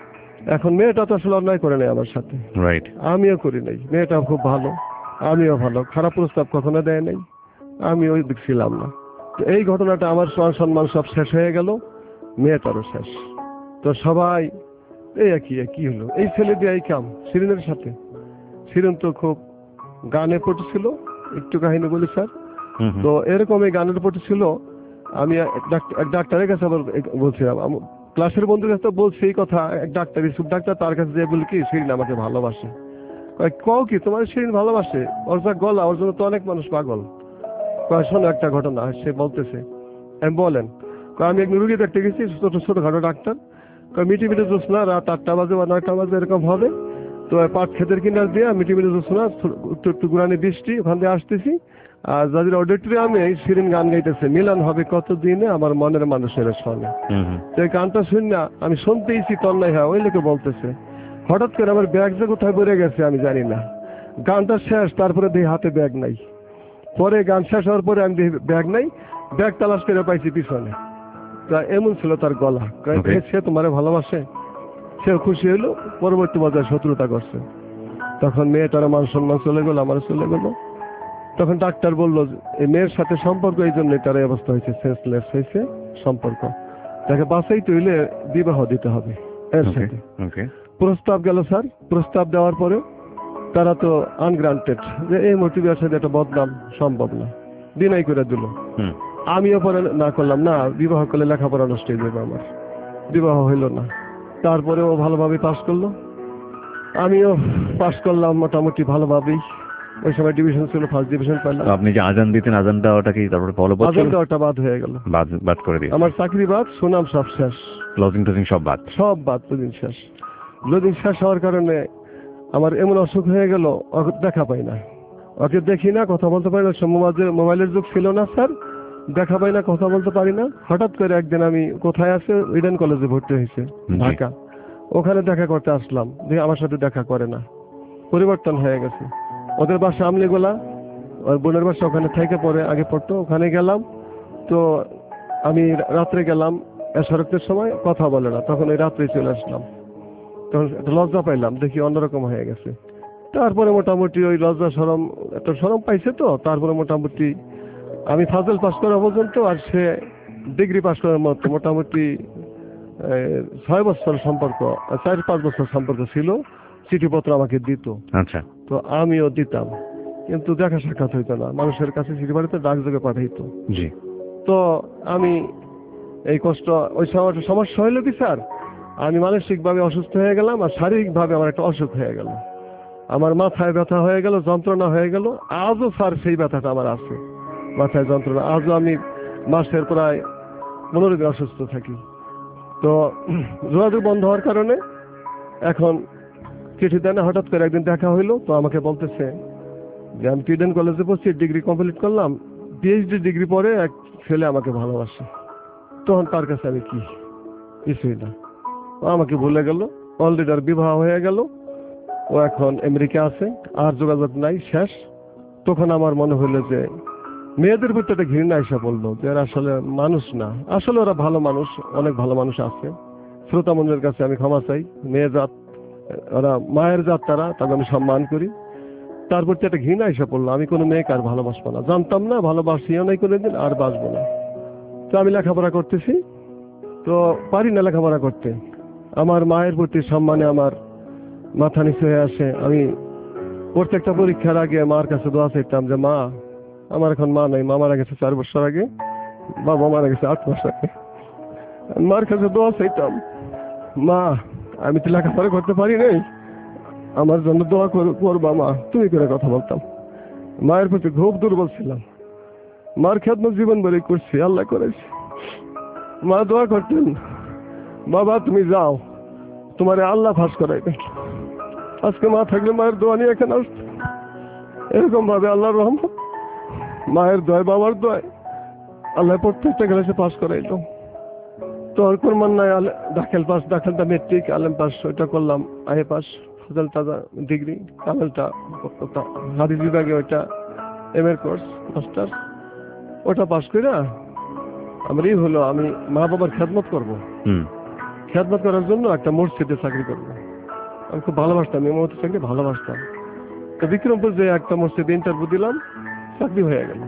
এখন মেয়েটা তো আসলে অন্যায় করে নাই আমার সাথে, রাইট, আমিও করি নাই। মেয়েটা খুব ভালো, আমিও ভালো, খারাপ প্রস্তাব কখনো দেয় নাই, আমি ওই দিক ছিলাম না। তো এই ঘটনাটা আমার মান সম্মান সব শেষ হয়ে গেল, মেয়েটারও শেষ। তো সবাই এই একই কি হলো, এই ছেলে দিয়ে এই কাম শিরিনের সাথে। শিরিন তো খুব গানে পড়েছিল, একটু কাহিনী বলি স্যার। তো এরকম এই গানের প্রতি ছিল। আমি এক ডাক্তারের কাছে আবার বলছিলাম, ক্লাসের বন্ধুর কাছে বলছি এই কথা, এক ডাক্তার ইসুফ ডাক্তার, তার কাছে যে বলি কি শিরিন আমাকে ভালোবাসে। কও কি তোমার শিরিন ভালোবাসে? ওর যা গলা, ওর জন্য তো অনেক মানুষ পাগল। শোনো একটা ঘটনা, সে বলতেছে। আমি বলেন, আমি এক রুগী দেখতে গেছি, ছোট ছোটখাটো ডাক্তার। মিটি মিটি জোৎস্না, রাত আটটা বাজে বা নয়টা বাজে এরকম হবে। তো পাট ক্ষেতের কিনার দিয়ে মিটি মিটি জোৎস্না, একটু গুরানি বৃষ্টি, ওখান দিয়ে আসতেছি। আর যাদের অডিটোরিয়ামে শিরিন গান গাইতেছে, মিলন হবে কতদিনে আমার মনের মানুষের সঙ্গে। তো এই গানটা শুনি না, আমি শুনতেইছি তন্ময় হয়, ওই লোকে বলতেছে। হঠাৎ করে আমার ব্যাগ যে কোথায় পড়ে গেছে আমি জানি না। গানটা শেষ, তারপরে দেখি হাতে ব্যাগ নাই। পরে গান শেষ হওয়ার পরে আমি দেখি ব্যাগ নাই, ব্যাগ তালাশ করে পাইছি পিছনে। তা এমন ছিল তার গলা। সে তোমারে ভালোবাসে, সে খুশি হইলো। পরবর্তী পর্যায়ে শত্রুতা করছে। তখন মেয়েটার মান সম্মান চলে গেল, আমার চলে গেল। তখন ডাক্তার বললো এই মেয়ের সাথে সম্পর্ক, এই জন্য তার এই অবস্থা হয়েছে, সেন্সলেস হয়েছে সম্পর্ক। তাকে বাঁচাইতে হইলে বিবাহ দিতে হবে এর সাথে। প্রস্তাব গেল স্যার। প্রস্তাব দেওয়ার পরে তারা তো আনগ্রান্টেড, যে এই মোটিভের সাথে একটা বদনাম সম্ভব না, ডিনাই করে দিল। আমিও পরে না করলাম, না বিবাহ করলে লেখাপড়া নষ্ট হয়ে যাবে আমার, বিবাহ হইল না। তারপরে ও ভালোভাবে পাশ করলো, আমিও পাশ করলাম মোটামুটি ভালোভাবেই। ওই সময় ডিভিশন ছিল, ফার্স্ট ডিভিশন পেলাম। আপনি যে আজান দিতেন, আজান দেওয়াটা কি তারপরে ফলো করছেন? আজান দেওয়াটা বাদ হয়ে গেল, বাদ বাদ করে দিয়েছে। আমার চাকরি বাদ, সুনাম সব শেষ, ক্লোজিং টোজিং সব বাদ, সব বাদ। দুদিন শেষ। দুদিন শেষ হওয়ার কারণে আমার এমন অসুখ হয়ে গেল, ওকে দেখা পাই না, ওকে দেখি না, কথা বলতে পারি না। মোবাইলের যুগ ছিল না স্যার, দেখা পাই না, কথা বলতে পারি না। হঠাৎ করে একদিন আমি কোথায় আছে, ইডেন কলেজে ভর্তি হয়েছে ঢাকা, ওখানে দেখা করতে আসলাম, যে আমার সাথে দেখা করে না, পরিবর্তন হয়ে গেছে। ওদের বাসা আমলিগোলা, ওর বোনের বাসা ওখানে থেকে পরে আগে পড়তো, ওখানে গেলাম। তো আমি রাত্রে গেলাম, এশারতের সময় কথা বলে না, তখন ওই রাত্রে চলে আসলাম। তখন একটা লজ্জা পাইলাম, দেখি অন্যরকম হয়ে গেছে। তারপরে মোটামুটি ওই লজ্জা সরম, একটা সরম পাইছে। তো তারপরে মোটামুটি আমি ফাজল পাস করা পর্যন্ত, আর সে ডিগ্রি পাস করার মতো মোটামুটি ছয় বছর সম্পর্ক, চার পাঁচ বছর সম্পর্ক ছিল। চিঠিপত্র আমাকে দিত। আচ্ছা। তো আমিও দিতাম, কিন্তু দেখা সাক্ষাৎ হইতো না। মানুষের কাছে চিঠি পাঠাইতো, ডাকযোগে পাঠাইতো। জি। তো আমি এই কষ্ট, ওই সময় সমস্যা হইলো কি স্যার, আমি মানসিকভাবে অসুস্থ হয়ে গেলাম, আর শারীরিকভাবে আমার একটা অসুখ হয়ে গেল। আমার মাথায় ব্যথা হয়ে গেল, যন্ত্রণা হয়ে গেল। আজও স্যার সেই ব্যথাটা আমার আছে, মাথায় যন্ত্রণা। আজও আমি মাসের প্রায় পনেরো দিন অসুস্থ থাকি। তো যোগাযোগ বন্ধ হওয়ার কারণে এখন চিঠি দেয় না। হঠাৎ করে একদিন দেখা হইলো, তো আমাকে বলতেছে যে আমি ইডেন কলেজে পড়ছি, ডিগ্রি কমপ্লিট করলাম, পিএইচডি ডিগ্রি পরে এক ছেলে আমাকে ভালোবাসে। তখন তার কাছে আমি কি কিছুই না, ও আমাকে ভুলে গেল। অলরেডি আর বিবাহ হয়ে গেল, ও এখন আমেরিকা আছে, আর যোগাযোগ নাই, শেষ। তখন আমার মনে হইলো যে মেয়েদের প্রতি একটা ঘৃণা এসে বললো যে এরা আসলে মানুষ না। আসলে ওরা ভালো মানুষ, অনেক ভালো মানুষ আছে। শ্রোতা মন্দিরের কাছে আমি ক্ষমা চাই। মেয়ে জাত, ওরা মায়ের জাত, তারা, তাকে আমি সম্মান করি। তারপর তো একটা ঘৃণা এসে পড়লো, আমি কোনো মেয়েকে আর ভালোবাসবো না, জানতাম না, ভালোবাসিও নাই কোনোদিন, আর বাসবো না। তো আমি লেখাপড়া করতেছি, তো পারি না লেখাপড়া করতে। আমার মায়ের প্রতি সম্মানে আমার মাথা নিচু হয়ে আসে। আমি প্রত্যেকটা পরীক্ষার আগে মার কাছে দোয়া চাইতাম যে মা, আমার এখন মা নাই, মা মারা গেছে চার বছর আগে, বাবা মারা গেছে আট মাস আগে। মার কাছে দোয়া চাইতাম, মা আমি তো লেখাপড়া করতে পারি নাই, আমার জন্য দোয়া করবা মা, তুমি করে কথা বলতাম। মায়ের প্রতি খুব দুর্বল ছিলাম, মার খেদমত জীবন বলে করছি, আল্লাহ করেছি। মা দোয়া করতেন, বাবা তুমি যাও, তোমারে আল্লাহ ফাঁস করাইবে। আজকে মা থাকলে মায়ের দোয়া নিয়ে এখানে আসতো। এরকম ভাবে আল্লাহর রহমত, মায়ের দোয় বাবার দোয় আল্লাহ প্রত্যেকটা ক্লাসে পাস করাইল। তো আর কোরমান নাই, দাখিল পাস, দাখিলটা মেট্রিক, আলেম পাস ওইটা করলাম, আই পাস, ফজলটা ডিগ্রি, কামেলটা হাদিস বিভাগে ওইটা এম এর কোর্স মাস্টার্স, ওটা পাস করে আমার এই হলো আমি মা বাবার খেদমত করবো। খেদমত করার জন্য একটা মসজিদে চাকরি করবো। আমি খুব ভালোবাসতাম, ইমামতি চাকরি ভালোবাসতাম। তো বিক্রমপুর যে একটা মসজিদে ইন্টারভিউ দিলাম, চাকরি হয়ে গেল।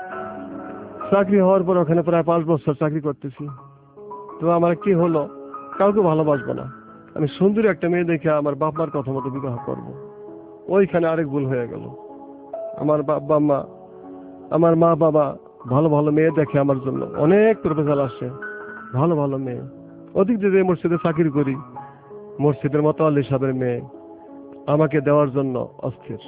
চাকরি হওয়ার পর ওখানে প্রায় পাঁচ বছর চাকরি করতেছি। তো আমার কি হলো, কাউকে ভালোবাসবো না, আমি সুন্দরী একটা মেয়ে দেখে আমার বাপ মার কথা মতো বিবাহ করবো। ওইখানে আরেক ভুল হয়ে গেল। আমার বাবা মা, আমার মা বাবা ভালো ভালো মেয়ে দেখে আমার জন্য, অনেক প্রপোজাল আসে, ভালো ভালো মেয়ে। অধিক যে মসজিদে চাকরি করি, মসজিদের মতো আলী সাহেবের মেয়ে আমাকে দেওয়ার জন্য অস্থির।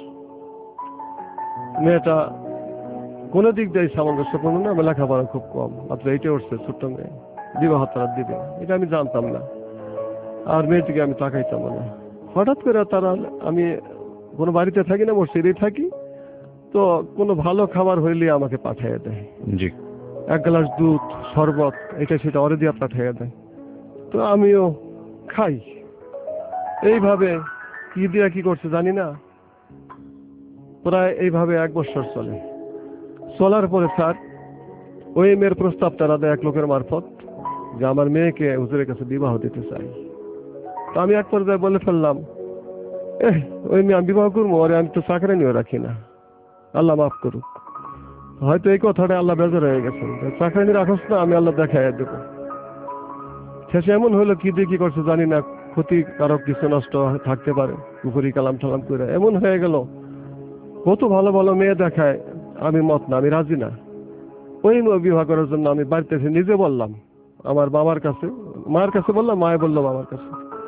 মেয়েটা কোনো দিক দিয়ে সামঞ্জস্যপূর্ণ না, আমি লেখাপড়া খুব কম, মাত্র এইটা উঠছে, ছোট্ট মেয়ে, বিবাহ তারা দিবে এটা আমি জানতাম না, আর মেয়েটিকে আমি তাকাইতাম না। হঠাৎ করে তারা, আমি কোনো বাড়িতে থাকি না, মসজিদেই থাকি, তো কোনো ভালো খাবার হইলে আমাকে পাঠিয়ে দেয়, জি এক গ্লাস দুধ, শরবত, এটা সেটা অরে দিয়া পাঠিয়ে দেয়। তো আমিও খাই। এইভাবে কি দিয়া কি করছে জানি না, প্রায় এইভাবে এক বছর চলে। চলার পরে স্যার ওই মেয়ের প্রস্তাব তারা দেয় এক লোকের মারফত যে আমার মেয়েকে হুজুরের কাছে বিবাহ দিতে চাই। তো আমি এক পর্যায়ে বলে ফেললাম, এহ ওই মেয়ে আমি বিবাহ করবো, ওরে আমি তো চাকরি নিয়েও রাখি না, আল্লাহ মাফ করুক। হয়তো এই কথাটা আল্লাহ বেজার হয়ে গেছেন, চাকরি রাখস না, আমি আল্লাহ দেখাই দেব। শেষে এমন হলো, কি দিয়ে কি করছে জানি না, ক্ষতিকারক কিছু নষ্ট থাকতে পারে, পুকুরি কালাম ঠালাম করে এমন হয়ে গেল। কত ভালো ভালো মেয়ে দেখায়, আমি মত না, আমি রাজি না। ওই মেয়ে বিবাহ করার জন্য আমি বাড়িতে এসে নিজে বললাম আমার বাবার কাছে, মায়ের কাছে বললাম, মায়ে বললো বাবার কাছে।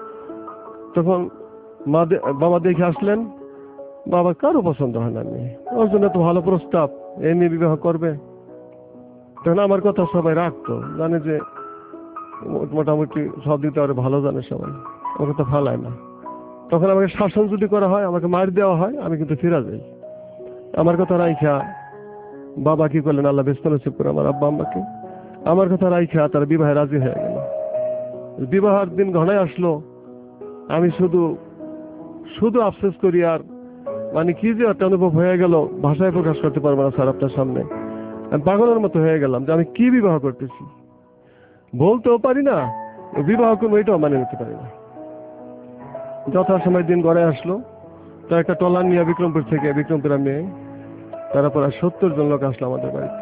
তখন মা বাবা দেখে আসলেন, বাবা কারো পছন্দ হয় না মেয়ে, ওর জন্য তো ভালো প্রস্তাব, এই মেয়ে বিবাহ করবে। তখন আমার কথা সবাই রাখতো, জানে যে মোটামুটি সব দিতে আরো ভালো জানে সবাই, আমাকে তো ফালায় না। তখন আমাকে শাসন যদি করা হয়, আমাকে মার দেওয়া হয়, আমি কিন্তু ফিরে যাই। আমার কথা রাইখা বাবা কি করলেন, আল্লাহ ব্যস্ত নসিব করে আমার আব্বা আম্মাকে, আমার কথা রাইখা তারা বিবাহে রাজি হয়ে গেল। বিবাহের দিন ঘনায় আসলো, আমি শুধু শুধু আফসোস করি, আর মানে কি যে একটা অনুভব হয়ে গেল, ভাষায় প্রকাশ করতে পারবো না স্যার আপনার সামনে। আমি পাগলের মতো হয়ে গেলাম যে আমি কি বিবাহ করতেছি, বলতেও পারি না, বিবাহ করবো এটাও মানে নিতে পারি না। যথাসময় দিন গড়ে আসলো, তো একটা টলার নিয়ে বিক্রমপুর থেকে, বিক্রমপুরা মেয়ে, তারা প্রায় সত্তর জন লোক আসলো আমাদের বাড়িতে।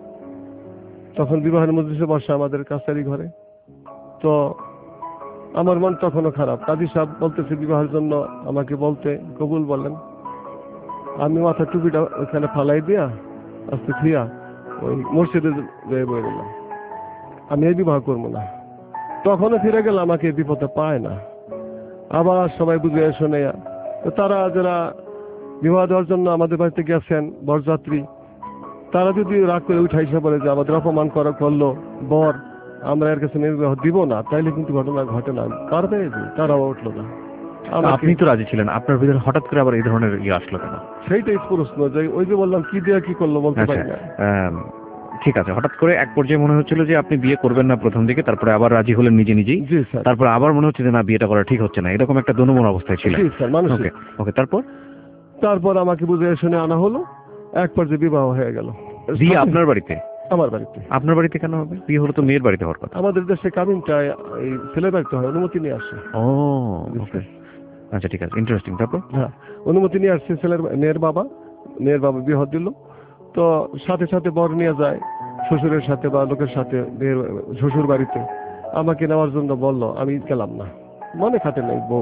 তখন বিবাহের মজলিসে বসা আমাদের কাছারি ঘরে। তো আমার মন তখনও খারাপ। কাজী সাহেব বলতেছে বিবাহের জন্য আমাকে বলতে, কবুল বলেন। আমি মাথা টুপিটা ওইখানে ফালাই দিয়া আস্তে থিয়া ওই মসজিদে যেয়ে বয়ে দিলাম, আমি এই বিবাহ করবো না। তখনও ফিরে গেল, আমাকে বিপদে পায় না। আবার সবাই বুঝে শুনে, তো তারা যারা বিবাহ দেওয়ার জন্য আমাদের বাড়িতে গেছেন বরযাত্রী, তারা যদি রাগ করে উঠাইছে বলে যে আমাদের অপমান করা করলো বর, আমরা এর কাছে বিবাহ দিব না, তাইলে কিন্তু ঘটনা ঘটে না, পারবে যে তারাও উঠলো না। আপনি তো রাজি ছিলেন, আপনার ভিতরে হঠাৎ করে আবার এই ধরনের ইয়ে আসলো কেন? সেইটাই প্রশ্ন, যে ওই যে বললাম কি দিয়ে কি করলো বলতে পারি না। ঠিক আছে, হঠাৎ করে এক পর্যায়ে মনে হচ্ছিল যে আপনি বিয়ে করবেন না প্রথম দিকে, তারপরে আবার রাজি হলেন নিজে নিজেই, তারপরে আবার মনে হচ্ছে যে না বিয়েটা করা ঠিক হচ্ছে না, এরকম একটা দোনমন অবস্থায় ছিল। ওকে ওকে তারপর তারপর আমাকে বুঝে শুনে আনা হলো, এক পর্যায়ে বিবাহ হয়ে গেল। বিয়ে আপনার বাড়িতে? আমার বাড়িতে। আপনার বাড়িতে কেন হবে? বিয়ে হলো তো মেয়ের বাড়িতে হওয়ার কথা। আমাদের দেশে কাবিনটা এই ছেলের বাড়িতে হয়, অনুমতি নিয়ে আসে। ও ওকে। আচ্ছা ঠিক আছে, ইন্টারেস্টিং। তারপর হ্যাঁ, অনুমতি নিয়ে আসছে ছেলের মেয়ের বাবা, মেয়ের বাবা বিবাহ দিল। তো সাথে সাথে বর নিয়ে যায় শ্বশুরের সাথে বা লোকের সাথে মেয়ের শ্বশুর বাড়িতে। আমাকে নেওয়ার জন্য বলল, আমি গেলাম না, মনে খাতে নাই বউ,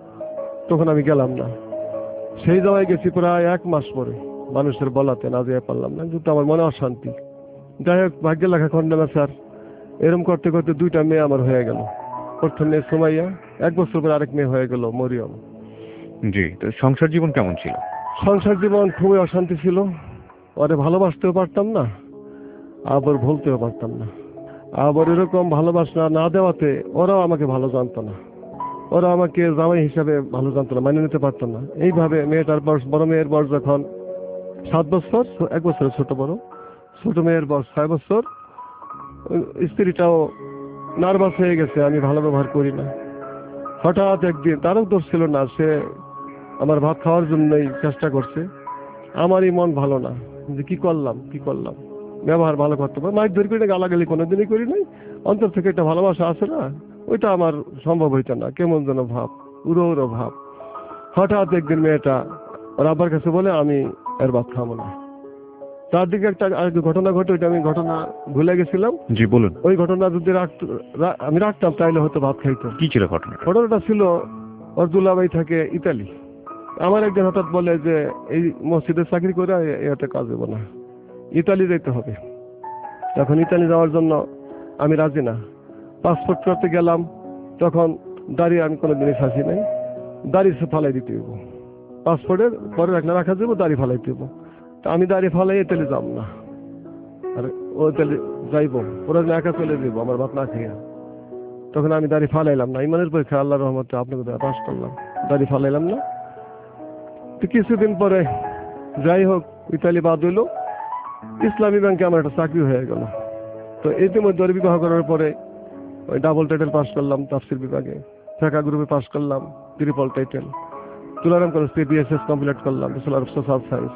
তখন আমি গেলাম না। সেই জায়গায় গেছি প্রায় এক মাস পরে, মানুষের বলাতে না যেতে পারলাম না, কিন্তু আমার মনে অশান্তি। যাই হোক, ভাগ্যের লেখা খণ্ডনা স্যার, এরম করতে করতে দুইটা মেয়ে আমার হয়ে গেল। প্রথম মেয়ে সুমাইয়া, এক বছর পরে আরেক মেয়ে হয়ে গেল মরিয়ম। জি, তো সংসার জীবন কেমন ছিল? সংসার জীবন খুবই অশান্তি ছিল। ওরে ভালোবাসতেও পারতাম না, আবার ভুলতেও পারতাম না। আবার এরকম ভালোবাসা না দেওয়াতে ওরাও আমাকে ভালো জানতো না, ওরা আমাকে জামাই হিসাবে ভালো জানতো না, মানে নিতে পারতো না। এইভাবে মেয়েটার বয়স, বড় মেয়ের বয়স যখন সাত বছর, এক বছরের ছোট বড়, ছোট মেয়ের বয়স ছয় বছর, স্ত্রীটাও নার্ভাস হয়ে গেছে আমি ভালো ব্যবহার করি না। হঠাৎ একদিন, তারও দোষ ছিল না, সে আমার ভাত খাওয়ার জন্যই চেষ্টা করছে। আমারই মন ভালো না, যে কি করলাম কি করলাম, ব্যবহার ভালো করতে পারে, মাইক ধরে করে গালাগালি কোনোদিনই করি নাই। অন্তর থেকে একটা ভালোবাসা আছে না, ওইটা আমার সম্ভব হইতো না, কেমন যেন ভাব, উড়ো উড়ো ভাব। হঠাৎ একদিন মেয়েটা ওর আব্বার কাছে বলে, আমি এর ভাত খাবো না। তার দিকে একটা আরেকটা ঘটনা ঘটে, ওইটা আমি ঘটনা ভুলে গেছিলাম। জি বলুন। ওই ঘটনা যদি রাখতো, আমি রাখতাম, তাইলে হয়তো ভাত খাইতো। কি ছিল ঘটনা? ঘটনাটা ছিল, ওর দুলাভাই থাকে ইতালি। আমার একদিন হঠাৎ বলে যে, এই মসজিদে চাকরি করে এতে কাজ দেবো না, ইতালি যেতে হবে। তখন ইতালি যাওয়ার জন্য আমি রাজি না। পাসপোর্ট করতে গেলাম, তখন দাঁড়িয়ে আমি কোনো জিনিস আসি নাই, দাড়ি ফালাই দিতে হইব, পাসপোর্টের পরে রাখলে রাখা যাবো, দাড়ি ফালাই দিব। তা আমি দাড়ি ফালাই ইতালি যাব না, আর ও ইতালি যাইব, ওরা একা চলে যাবো আমার ভাত না খেয়ে। তখন আমি দাড়ি ফালাইলাম না, ইমানের পরীক্ষা আল্লাহর রহমতে আপনাকে পাস করলাম, দাড়ি ফালাইলাম না। তো কিছুদিন পরে যাই হোক, ইতালি বাদ হইল, ইসলামী ব্যাংকে আমার একটা চাকরি হয়ে গেল। তো ইতিমধ্যে ওর বিবাহ করার পরে ওই ডাবল টাইটেল পাস করলাম তাফসির বিভাগে, ফেকা গ্রুপে পাস করলাম ট্রিপল টাইটেল, তুলারাম কলেজ থেকে বিএসএস কমপ্লিট করলাম, ব্যাচেলর অফ সোশ্যাল সায়েন্স।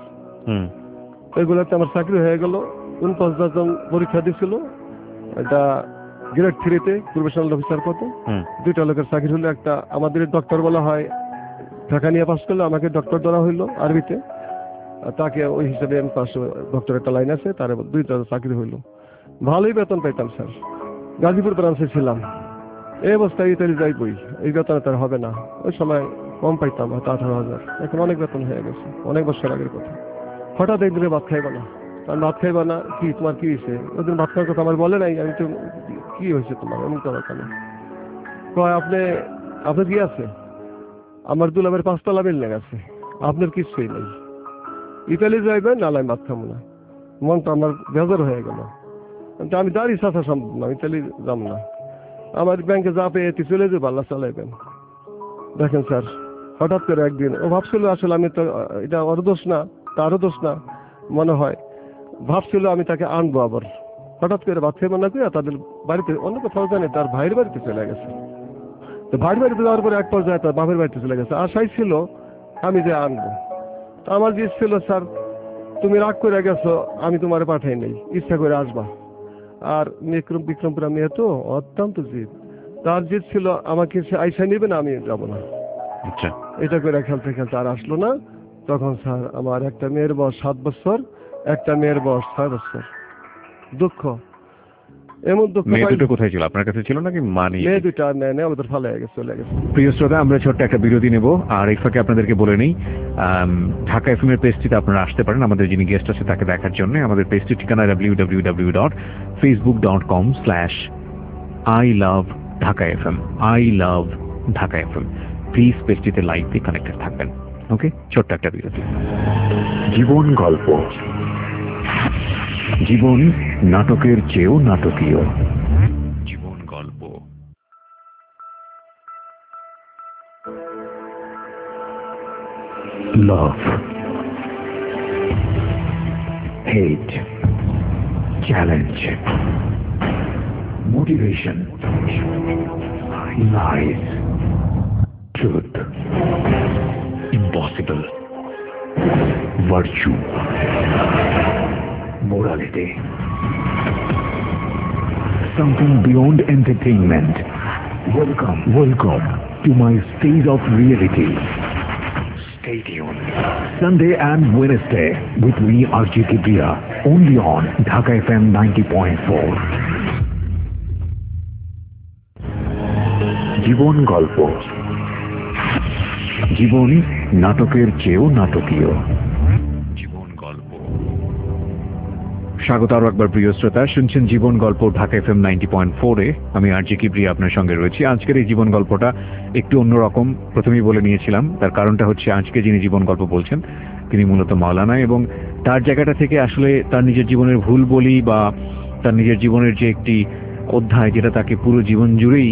ওইগুলোতে আমার চাকরি হয়ে গেল। উনপঞ্চাশ জন পরীক্ষা দিছিল, এটা গ্রেড থ্রিতে প্রফেশনাল অফিসার পদে। দুইটা লোকের চাকরি হলো, একটা আমাদের ডক্টর বলা হয়, ঢাকা নিয়ে পাস করলে আমাকে ডক্টর ধরা হইলো আরবিতে, তাকে ওই হিসাবে আমি পাস, ডক্টর একটা লাইন আছে, তার দুইটা চাকরি হইলো। ভালোই বেতন পাইতাম স্যার, গাজীপুর ব্রাঞ্চে ছিলাম। এই অবস্থায় ইতালি যাই বই, এই বেতনে তার হবে না। ওই সময় কম পাইতাম, হয়তো আঠারো হাজার, এখন অনেক বেতন হয়ে গেছে, অনেক বছর আগের কথা। হঠাৎ একদিনে ভাত খাইবা না, আর ভাত খাইবা না কি, তোমার কি হয়েছে? ওইদিন ভাত খাওয়ার কথা আমার বলে নাই। আমি তো, কি হয়েছে তোমার, এমন করা কেন? কয়, আপনি আপনার কি আছে? আমার দুলাভের পাঁচতলা বিল্ডিং আছে, আপনার কিছুই নেই, ইতালি যাইবেন, না আমি ভাত খাবো না। মনটা আমার বেজার হয়ে গেল। আমি দাঁড়িয়ে সাথা সম্ভব না, ইতালি যাব না, আমার ব্যাংকে যা পেয়ে এটি চলে যাবো, আল্লাহ চালাইবেন। দেখেন স্যার, হঠাৎ করে একদিন ও ভাবছিল, আসলে আমি তো, এটা ওর দোষ না, তারও দোষ না মনে হয়, ভাবছিল আমি তাকে আনবো আবার। হঠাৎ করে ভাত খাইব না করে তাদের বাড়িতে, অন্য কোথাও জানে, তার ভাইয়ের বাড়িতে চলে গেছে। তো ভাইয়ের বাড়িতে যাওয়ার পরে এক পর্যায়ে তার বাপের বাড়িতে চলে গেছে। আশাই ছিল আমি যে আনবো। তো আমার যে ছিল, স্যার তুমি রাগ করে গেছো, আমি তোমার পাঠাই নেই, ইচ্ছা করে আসবা। আর বিক্রম বিক্রমপুরা মেয়ে তো অত্যন্ত জিদ, তার জিদ ছিল আমাকে সে আইসা নিবে না, আমি যাবো না। আচ্ছা, এটা করে খেলতে খেলতে আর আসলো না। তখন স্যার আমার একটা মেয়ের বয়স সাত বছর, একটা মেয়ের বয়স ছয় বছর। দুঃখ, এমন দুঃখ। মেয়ে দুটো কোথায় ছিল, আপনার কাছে ছিল নাকি মানি? মেয়ে দুটো নেয় নেয়, ওদের ফালে গেছে, চলে গেছে। প্রিয় শ্রোতা, আমরা ছোট্ট একটা বিরতি নেব, আর এই ফাঁকে আপনাদেরকে বলে নেই, ঢাকা এফএম এর পেজটিতে আপনারা আসতে পারেন আমাদের যিনি গেস্ট আছে তাকে দেখার জন্য। আমাদের পেজটির ঠিকানা W W W dot Facebook dot com slash I love Dhaka FM, I love Dhaka FM. Please পেজটিতে লাইক দিয়ে কানেক্টেড থাকবেন। ওকে, ছোট্ট একটা বিরতি। জীবন গল্প, জীবন নাটকের চেয়েও নাটকীয়। জীবন গল্প। Love, hate, challenge, motivation, lies, truth, impossible, virtue, morality, something beyond entertainment. Welcome, welcome to my state of reality. Stay tuned. Sunday and Wednesday with me, R J Kibriya, only on Dhaka F M ninety point four. জীবন গল্প, জীবন নাটকের চেয়েও নাটকীয়। জীবন গল্প। স্বাগত আরো একবার প্রিয় শ্রোতা, শুনছেন জীবন গল্প Dhaka F M ninety point ফোরে। আমি আর জি কিবরিয়া আপনার সঙ্গে রয়েছি। আজকের এই জীবন গল্পটা একটু অন্যরকম, প্রথমেই বলে নিয়েছিলাম। তার কারণটা হচ্ছে আজকে যিনি জীবন গল্প বলছেন তিনি মূলত মাওলানা, এবং তার জায়গাটা থেকে আসলে তার নিজের জীবনের ভুল বলি বা তার নিজের জীবনের যে একটি অধ্যায় যেটা তাকে পুরো জীবন জুড়েই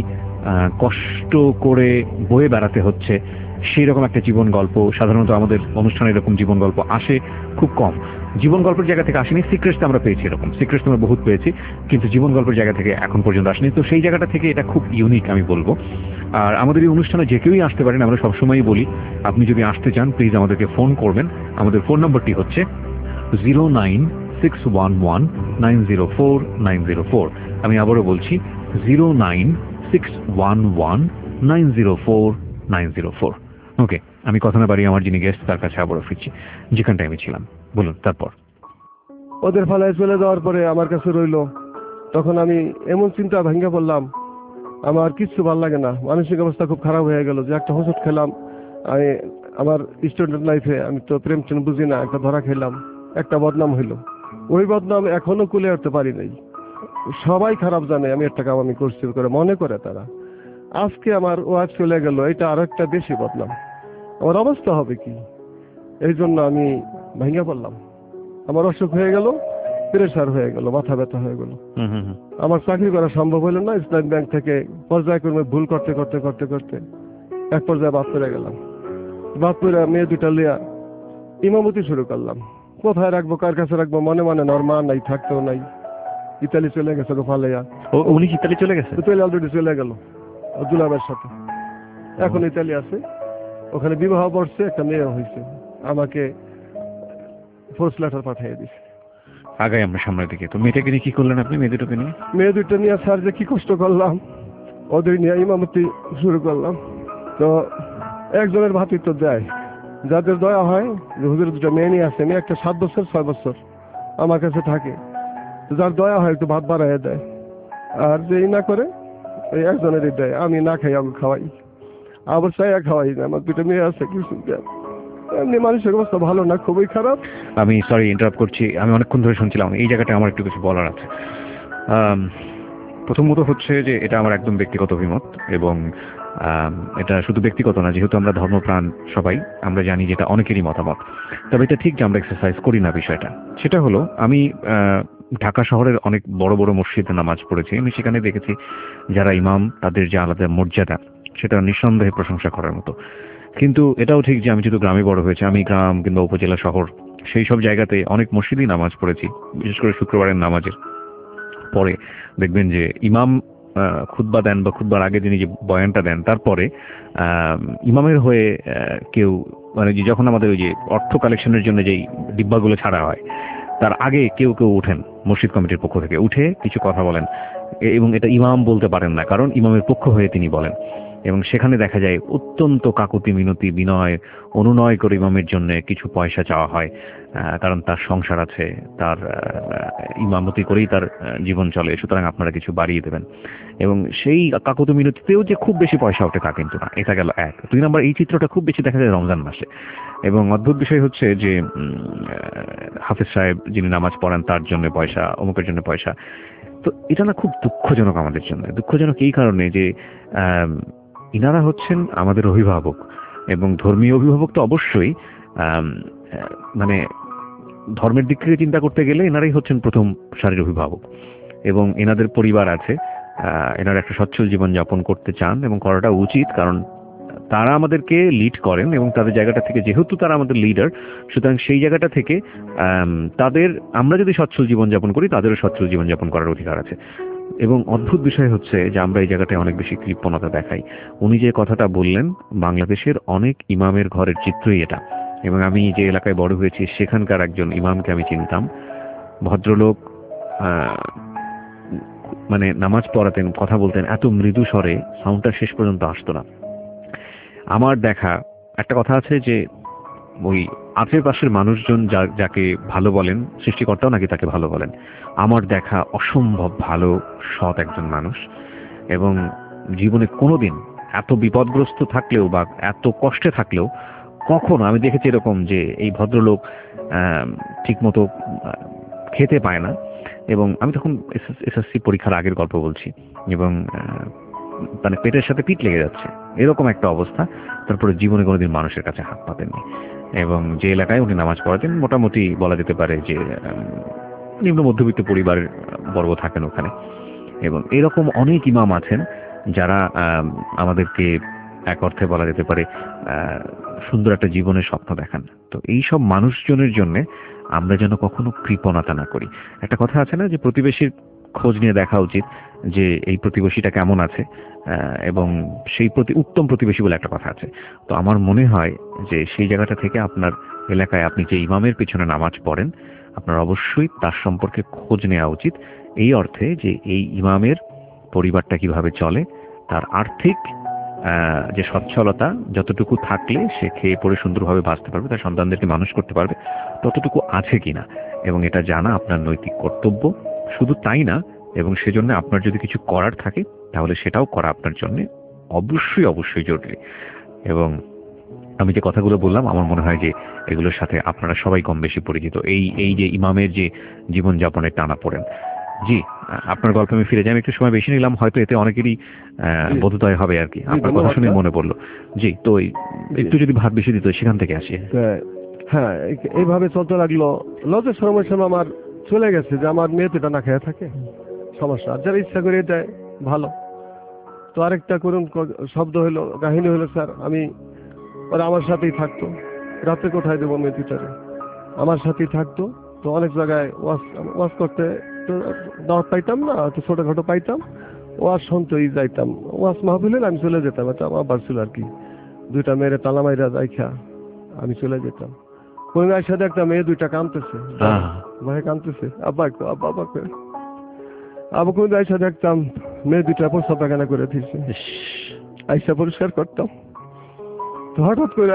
কষ্ট করে বয়ে বেড়াতে হচ্ছে, সেই রকম একটা জীবন গল্প। সাধারণত আমাদের অনুষ্ঠানে এরকম জীবন গল্প আসে খুব কম। জীবন গল্পের জায়গা থেকে আসেনি, সিক্রেটস আমরা পেয়েছি, এরকম সিক্রেটস আমরা বহুত পেয়েছি, কিন্তু জীবন গল্পের জায়গা থেকে এখন পর্যন্ত আসেনি। তো সেই জায়গাটা থেকে এটা খুব ইউনিক আমি বলবো। আর আমাদের এই অনুষ্ঠানে যে কেউই আসতে পারেন, আমরা সবসময়ই বলি আপনি যদি আসতে চান প্লিজ আমাদেরকে ফোন করবেন। আমাদের ফোন নম্বরটি হচ্ছে zero nine six one one nine zero four nine zero four. আমি আবারও বলছি zero nine six one one nine zero four nine zero four. Okay, আমি কথা না বাড়ি আমার যিনি গেস্ট তার কাছে আবারও ফিরছি যেখানটায় আমি ছিলাম। বলুন তারপর। ওদের ফালায় চলে যাওয়ার পরে আমার কাছে রইল, তখন আমি এমন চিন্তা ভেঙে পড়লাম, আমার কিচ্ছু ভালো লাগে না, মানসিক অবস্থা খুব খারাপ হয়ে গেল। যে একটা হোঁচট খেলাম আমি আমার স্টুডেন্ট লাইফে, আমি তো প্রেম টেম বুঝি না, একটা ধরা খেলাম, একটা বদনাম হইল। ওই বদনাম এখনো কুলে উঠতে পারি নাই। সবাই খারাপ জানে আমি একটা কাম আমি করছি করে মনে করে তারা। আজকে আমার ওয়াইফ চলে গেল, এটা আরো একটা বেশি বদনাম। আমার অবস্থা হবে কি? এই জন্য আমি ভেঙে পড়লাম। আমার অসুখ হয়ে গেল, প্রেশার হয়ে গেল, মাথা ব্যথা হয়ে গেল। আমার চাকরি করা সম্ভব হইল না। ইসলাম ব্যাংক থেকে পর্যায়ক্রমে ভুল করতে করতে করতে করতে এক পর্যায়ে বাদ পড়ে গেলাম। বাদ পড়ে মেয়ে দুটা লিয়া ইমামতি শুরু করলাম। কোথায় রাখবো, কার কাছে রাখবো, মনে মনে নরমা নাই, থাকতেও নাই। ইতালি চলে গেছে গোপালিয়া। উনি ইতালি চলে গেছে? ইতালি অলরেডি চলে গেল দুলাবের সাথে, এখন ইতালি আছে। ওখানে বিবাহ বর্ষে একটা মেয়ে হয়েছে, আমাকে ফোর্স লেটার পাঠিয়ে দিছে। আগাই আমরা সামনের দিকে। তো মেয়েটাকে নিয়ে কি করলেন আপনি? মেয়ে দুটোকে নিয়ে মেয়ে দুটো নিয়ে স্যার যে কি কষ্ট করলাম, ওদের নিয়ে ইমামতি শুরু করলাম। তো একজনের ভাতি তো দেয়, যাদের দয়া হয় যে হুজুর দুটো মেয়ে নিয়ে আসে, মেয়ে একটা সাত বছর ছয় বছর আমার কাছে থাকে, যার দয়া হয় একটু ভাত বাড়াইয়া দেয়। আর যেই না করে ওই একজনেরই দেয়। আমি না খাই, আমি খাওয়াই, আবার চাইয়া খাওয়াই না। আমার দুটো মেয়ে আছে, কিছু এমনি মানুষের অবস্থা ভালো না, খুবই খারাপ। আমি সরি ইন্টারাপ্ট করছি, আমি অনেকক্ষণ ধরে শুনছিলাম। এই জায়গাটা আমার একটু কিছু বলার আছে। প্রথমত হচ্ছে যে এটা আমার একদম ব্যক্তিগত অভিমত, এবং এটা শুধু ব্যক্তিগত না, যেহেতু আমরা ধর্মপ্রাণ সবাই, আমরা জানি যে এটা অনেকেরই মতামত। তবে এটা ঠিক যে আমরা এক্সারসাইজ করি না বিষয়টা। সেটা হলো, আমি ঢাকা শহরের অনেক বড় বড় মসজিদে নামাজ পড়েছি। আমি সেখানে দেখেছি যারা ইমাম, তাদের যে আলাদা মর্যাদা, সেটা নিঃসন্দেহে প্রশংসা করার মতো। কিন্তু এটাও ঠিক যে আমি যেহেতু গ্রামে বড় হয়েছি, আমি গ্রাম কিংবা উপজেলা শহর সেই সব জায়গাতে অনেক মসজিদেই নামাজ পড়েছি। বিশেষ করে শুক্রবারের নামাজের পরে দেখবেন যে ইমাম খুতবা দেন বা খুতবার আগে যিনি যে বয়ানটা দেন, তারপরে ইমামের হয়ে কেউ, মানে যখন আমাদের ওই যে অর্থ কালেকশনের জন্য যেই ডিব্বাগুলো ছাড়া হয়, তার আগে কেউ কেউ উঠেন মসজিদ কমিটির পক্ষ থেকে, উঠে কিছু কথা বলেন, এবং এটা ইমাম বলতে পারেন না, কারণ ইমামের পক্ষ হয়ে তিনি বলেন। এবং সেখানে দেখা যায় অত্যন্ত কাকুতি মিনতি বিনয় অনুনয় করে ইমামের জন্য কিছু পয়সা চাওয়া হয়, কারণ তার সংসার আছে, তার ইমামতি করেই তার জীবন চলে, সুতরাং আপনারা কিছু বাড়িয়ে দেবেন। এবং সেই কাকুতি মিনতিতেও যে খুব বেশি পয়সা ওঠে তা কিন্তু না। এটা গেল এক। দুই নম্বর, এই চিত্রটা খুব বেশি দেখা যায় রমজান মাসে। এবং অদ্ভুত বিষয় হচ্ছে যে হাফেজ সাহেব যিনি নামাজ পড়ান তার জন্য পয়সা, অমুকের জন্য পয়সা। তো এটা না খুব দুঃখজনক আমাদের জন্য। দুঃখজনক এই কারণে যে ইনারা হচ্ছেন আমাদের অভিভাবক, এবং ধর্মীয় অভিভাবক তো অবশ্যই, মানে ধর্মের দিক থেকে চিন্তা করতে গেলে এনারাই হচ্ছেন প্রথম সারির অভিভাবক। এবং এনাদের পরিবার আছে, এনারা একটা সচ্ছল জীবন যাপন করতে চান এবং করাটা উচিত, কারণ তারা আমাদেরকে লিড করেন এবং তাদের জায়গাটা থেকে, যেহেতু তারা আমাদের লিডার, সুতরাং সেই জায়গাটা থেকে তাদের, আমরা যদি সচ্ছল জীবনযাপন করি তাদেরও সচ্ছল জীবনযাপন করার অধিকার আছে। এবং অদ্ভুত বিষয় হচ্ছে যে আমরা এই জায়গাটায় অনেক বেশি কৃপণতা দেখাই। উনি যে কথাটা বললেন, বাংলাদেশের অনেক ইমামের ঘরের চিত্রই এটা। এবং আমি যে এলাকায় বড় হয়েছি সেখানকার একজন ইমামকে আমি চিনতাম। ভদ্রলোক, মানে নামাজ পড়াতেন, কথা বলতেন এত মৃদু স্বরে, সাউন্ডটা শেষ পর্যন্ত আসতো না। আমার দেখা একটা কথা আছে যে ওই আশেপাশের মানুষজন যা যাকে ভালো বলেন, সৃষ্টিকর্তাও নাকি তাকে ভালো বলেন। আমার দেখা অসম্ভব ভালো সৎ একজন মানুষ, এবং জীবনে কোনোদিন এত বিপদগ্রস্ত থাকলেও বা এত কষ্টে থাকলেও কখনো আমি দেখেছি এরকম যে এই ভদ্রলোক ঠিক মতো খেতে পায় না, এবং আমি তখন এসএসসি পরীক্ষার আগের গল্প বলছি, এবং মানে পেটের সাথে পিঠ লেগে যাচ্ছে এরকম একটা অবস্থা, তারপরে জীবনে কোনোদিন মানুষের কাছে হাত পাতেননি। এবং যে এলাকায় উনি নামাজ পড়াতেন মোটামুটি বলা যেতে পারে যে নিম্ন মধ্যবিত্ত পরিবারের বর্গ থাকেন ওখানে, এবং এরকম অনেক ইমাম আছেন যারা আমাদেরকে এক অর্থে বলা যেতে পারে সুন্দর একটা জীবনের স্বপ্ন দেখান। তো এই সব মানুষজনের জন্য আমরা যেন কখনো কৃপণতা না করি। একটা কথা আছে না যে প্রতিবেশীর খোঁজ নিয়ে দেখা উচিত যে এই প্রতিবেশীটা কেমন আছে, এবং সেই প্রতি উত্তম প্রতিবেশী বলে একটা কথা আছে। তো আমার মনে হয় যে সেই জায়গাটা থেকে আপনার এলাকায় আপনি যে ইমামের পিছনে নামাজ পড়েন আপনার অবশ্যই তার সম্পর্কে খোঁজ নেওয়া উচিত, এই অর্থে যে এই ইমামের পরিবারটা কিভাবে চলে, তার আর্থিক যে সচ্ছলতা যতটুকু থাকলে সে খেয়ে পড়ে সুন্দরভাবে বাঁচতে পারবে, তার সন্তানদেরকে মানুষ করতে পারবে, ততটুকু আছে কিনা, এবং এটা জানা আপনার নৈতিক কর্তব্য। শুধু তাই না, এবং সেজন্য আপনার যদি কিছু করার থাকে তাহলে সেটাও করা আপনার জন্য অবশ্যই অবশ্যই জরুরি। এবং আমি যে কথাগুলো বললাম আমার মনে হয় যে এগুলোর সাথে আপনারা সবাই কম বেশি পরিচিত, এই এই যে ইমামের যে জীবনযাপনের টানা পড়েন। জি, আপনার গল্পে আমি ফিরে যাই, আমি একটু সময় বেশি নিলাম, হয়তো এতে অনেকেরই বোধোদয় হবে আর কি, আপনার কথা শুনে মনে পড়লো। জি, তো একটু যদি ভাত বেশি দিত সেখান থেকে আসি। হ্যাঁ, এইভাবে চলতে লাগলো। লজের সময় সময় আমার চলে গেছে যে আমার মেয়ে তো না খেয়ে থাকে, সমস্যা, যারা ইচ্ছা করে দেয় ভালো। তো আরেকটা করুন শব্দ হলো, কাহিনী হলো, স্যার আমি ওরা আমার সাথেই থাকতো, রাতে কোথায় দেবো মেয়েটারে, আমার সাথেই থাকতো। তো অনেক জায়গায় ওয়াজ ওয়াজ করতে তো দাওয়াত পাইতাম না, তো ছোটখাটো পাইতাম, ওয়াজ শুনতেই যাইতাম, ওয়াজ মাহফিল হলে আমি চলে যেতাম। এটা আমার বার ছিল আর কি, দুইটা মেয়েরে তালা মাইরা যাইখা আমি চলে যেতাম। কোন মেয়ের সাথে একটা মেয়ে দুইটা কাঁদতেছে, ভাই কাঁদতেছে, আব্বা একটু আব্বা আব্বা করে, আবার কোন আইসা দেখতাম মেয়ে দুইটা প্রস্তাব পায়খানা করে দিচ্ছে, আইসা পরিষ্কার করতাম। তো হঠাৎ করে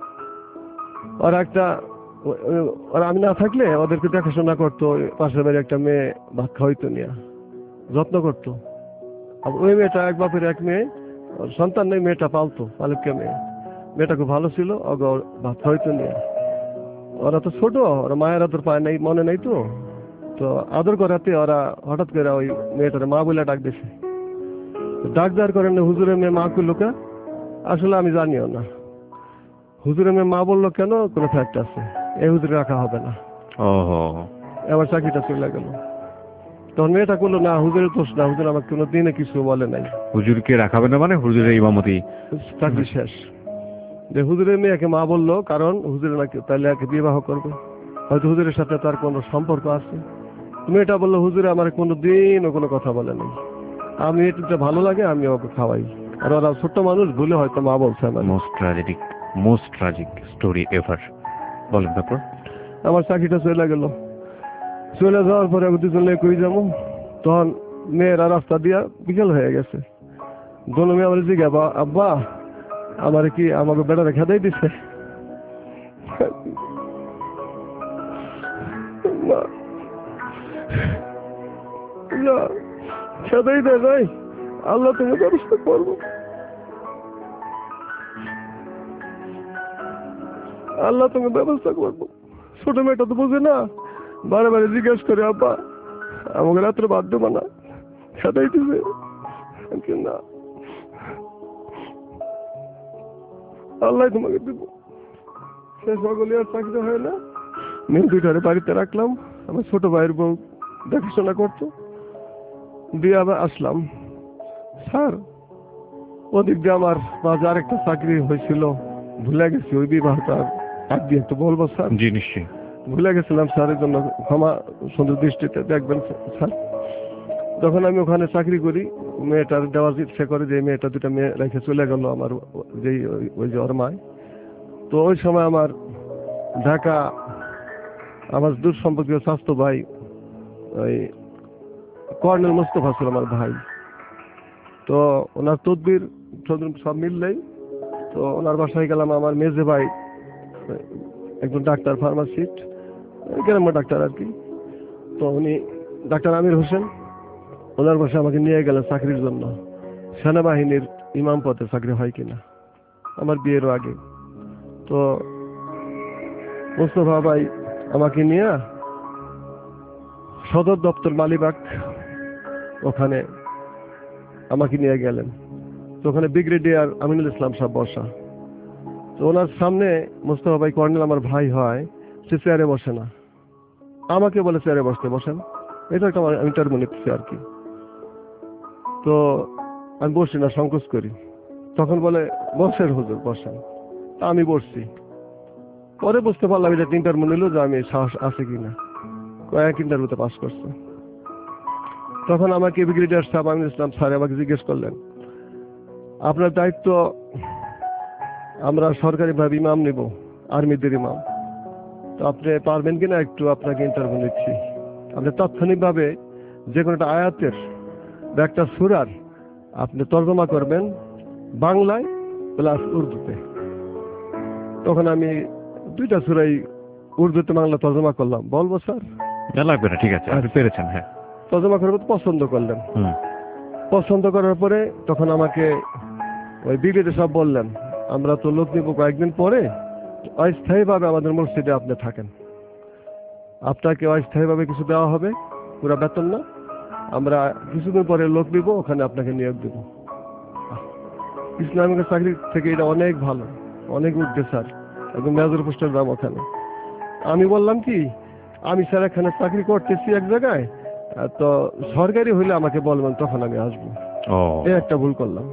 ওরা একটা ওরা আমি না থাকলে ওদেরকে দেখাশোনা করতো, পাশের বাড়ি একটা মেয়ে ভাত খাওয়াইতো নিয়ে যত্ন করতো। ওই মেয়েটা এক বাপের এক মেয়ে, সন্তান নেই, মেয়েটা পালতো, পালককে মেয়ে, মেয়েটা খুব ভালো ছিল, ভাত খাওয়াইতো নিয়ে। ওরা তো ছোট, ওরা মায়ের আদর পায় নাই, মনে নাই, তো তো আদর করাতে ওরা হঠাৎ করে ওই মেয়েটারে মা বলে ডাক দিছে। ডাক দেওয়ার কারণে হুজুরের মেয়ে মা করলো কে, আসলে আমি জানিও না। হুজুরের মেয়ে মা বললো কেন, কোনো ফ্যাক্ট আছে, এই হুজুরে রাখা হবে না। এবার চাকরিটা চলে গেল। তখন মেয়েটা করলো না, হুজুরের দোষ না, হুজুর আমাকে কোনো দিনে কিছু বলে নাই। হুজুরকে রাখাবে না মানে হুজুরের ইমামতি, চাকরি শেষ। যে হুজুরের মেয়েকে মা বললো কারণ হুজুরের নাকি তাহলে একে বিবাহ করবে, হয়তো হুজুরের সাথে তার কোনো সম্পর্ক আছে। মেয়েটা বললো হুজুরে আমার কোনো দিনও কোনো কথা বলে নাই, আমি এটা ভালো লাগে আমি ওকে খাওয়াই। আর ওরা ছোট্ট মানুষ, ভুলে হয়তো মা বলছে আমার। Most tragedic most tragic story ever. বলেন তারপর। আমার চাকরিটা চলে গেল। চলে যাওয়ার পরে আমি দুজন কই যাবো, তখন মেয়েরা রাস্তা দিয়া বিকেল হয়ে গেছে। দোনো মেয়ে আমার জিজ্ঞাসা, আব্বা আমার কি আমাকে বেড়া খেদাই দিচ্ছে? খেদাই দেয় নাই, আল্লাহ তুমি ব্যবস্থা করবো, আল্লাহ তুমি ব্যবস্থা করবো। ছোট মেয়েটা তো বুঝে না, বারে বারে জিজ্ঞেস করে, আব্বা আমাকে রাত্রে বাদ দেবো না, খেদাই দিবে না, আল্লাহ তোমাকে দিব। সে সকলে আর চাকরি হয় না, মেয়ে দুইটারে বাড়িতে রাখলাম, আমার ছোট ভাইয়ের বউ দেখাশোনা করতো, দিয়ে আবার আসলাম। স্যার ওদিক দিয়ে আমার মাঝে আরেকটা চাকরি হয়েছিল, ভুলে গেছি, ওই বিবাহটা এক দিয়ে একটু বলবো স্যার? জি নিশ্চয়ই। ভুলে গেছিলাম স্যার, এর জন্য ক্ষমা সুন্দর দৃষ্টিতে দেখবেন স্যার। যখন আমি ওখানে চাকরি করি, মেয়েটার দেওয়ার ইচ্ছে করে যে মেয়েটা দুটা মেয়ে রেখে চলে গেল আমার যেই ওই যে ওর মায়। তো ওই সময় আমার ঢাকা আমার দূর সম্পর্কীয় স্বাস্থ্য ভাই ওই কর্নেল মোস্তফা ছিল আমার ভাই। তো ওনার তদবির সব মিললেই তো ওনার বাসায় গেলাম। আমার মেজে ভাই একজন ডাক্তার, ফার্মাসিস্ট, গ্রাম্য ডাক্তার আর কি। তো উনি ডাক্তার আমির হোসেন, ওনার বাসায় আমাকে নিয়ে গেলেন চাকরির জন্য। সেনাবাহিনীর ইমাম পদে চাকরি হয় কিনা, আমার বিয়েরও আগে। তো মোস্তফা ভাই আমাকে নিয়ে সদর দপ্তর মালিবাগ, ওখানে আমাকে নিয়ে গেলেন। তো ওখানে ব্রিগেডিয়ার আমিনুল ইসলাম সাহেব বসা। তো ওনার সামনে মোস্তফা ভাই কর্নেল আমার ভাই হয়, সে চেয়ারে বসে না, আমাকে বলে চেয়ারে বসতে, বসেন, এটা একটা ইন্টারভিউ নিচ্ছে আর কি। তো আমি বসি না, সংকোচ করি। তখন বলে বসেন হুজুর, বসেন। তা আমি বসছি। পরে বুঝতে পারলাম এটা ইন্টারভিউ নিল যে আমি সাহস আছে কিনা, কয়েক ইন্টারভিউতে পাস করছে। তখন আমাকে ব্রিগেডিয়ার সাহেব আমিনুল ইসলাম স্যার আমাকে জিজ্ঞেস করলেন, আপনার দায়িত্ব, আমরা সরকারিভাবে ইমাম নেব, আর্মিদের ইমাম, তো আপনি পারবেন কিনা একটু, আপনাকে ইন্টারভিউ নিচ্ছি। আপনি তাৎক্ষণিকভাবে যে কোনো একটা আয়াতের বা একটা সূরার আপনি তর্জমা করবেন বাংলায় প্লাস উর্দুতে। তখন আমি দুইটা সূরাই উর্দুতে বাংলা তর্জমা করলাম। বলবো স্যার? লাগবে না, ঠিক আছে, আপনি পেরেছেন। হ্যাঁ, তর্জমা করবো, পছন্দ করলেন। পছন্দ করার পরে তখন আমাকে ওই ব্রিগেডিয়ার সব বললেন, আমরা তো লোক নিব কয়েকদিন পরে, অস্থায়ীভাবে আমাদের মসজিদে আপনি থাকেন, আপনাকে অস্থায়ীভাবে কিছু দেওয়া হবে, পুরো বেতন না, আমরা কিছুদিন পরে লোক নিব, ওখানে আপনাকে নিয়োগ দেব। ইসলামিক চাকরি থেকে এটা অনেক ভালো, অনেক উঠবে স্যার, একদম মেজর পোস্টের দাম ওখানে। আমি বললাম কি, আমি স্যার এখানে চাকরি করতেছি এক জায়গায়, তো সরকারি হইলে আমাকে বলবেন, তখন আমি আসবো। এই একটা ভুল করলাম।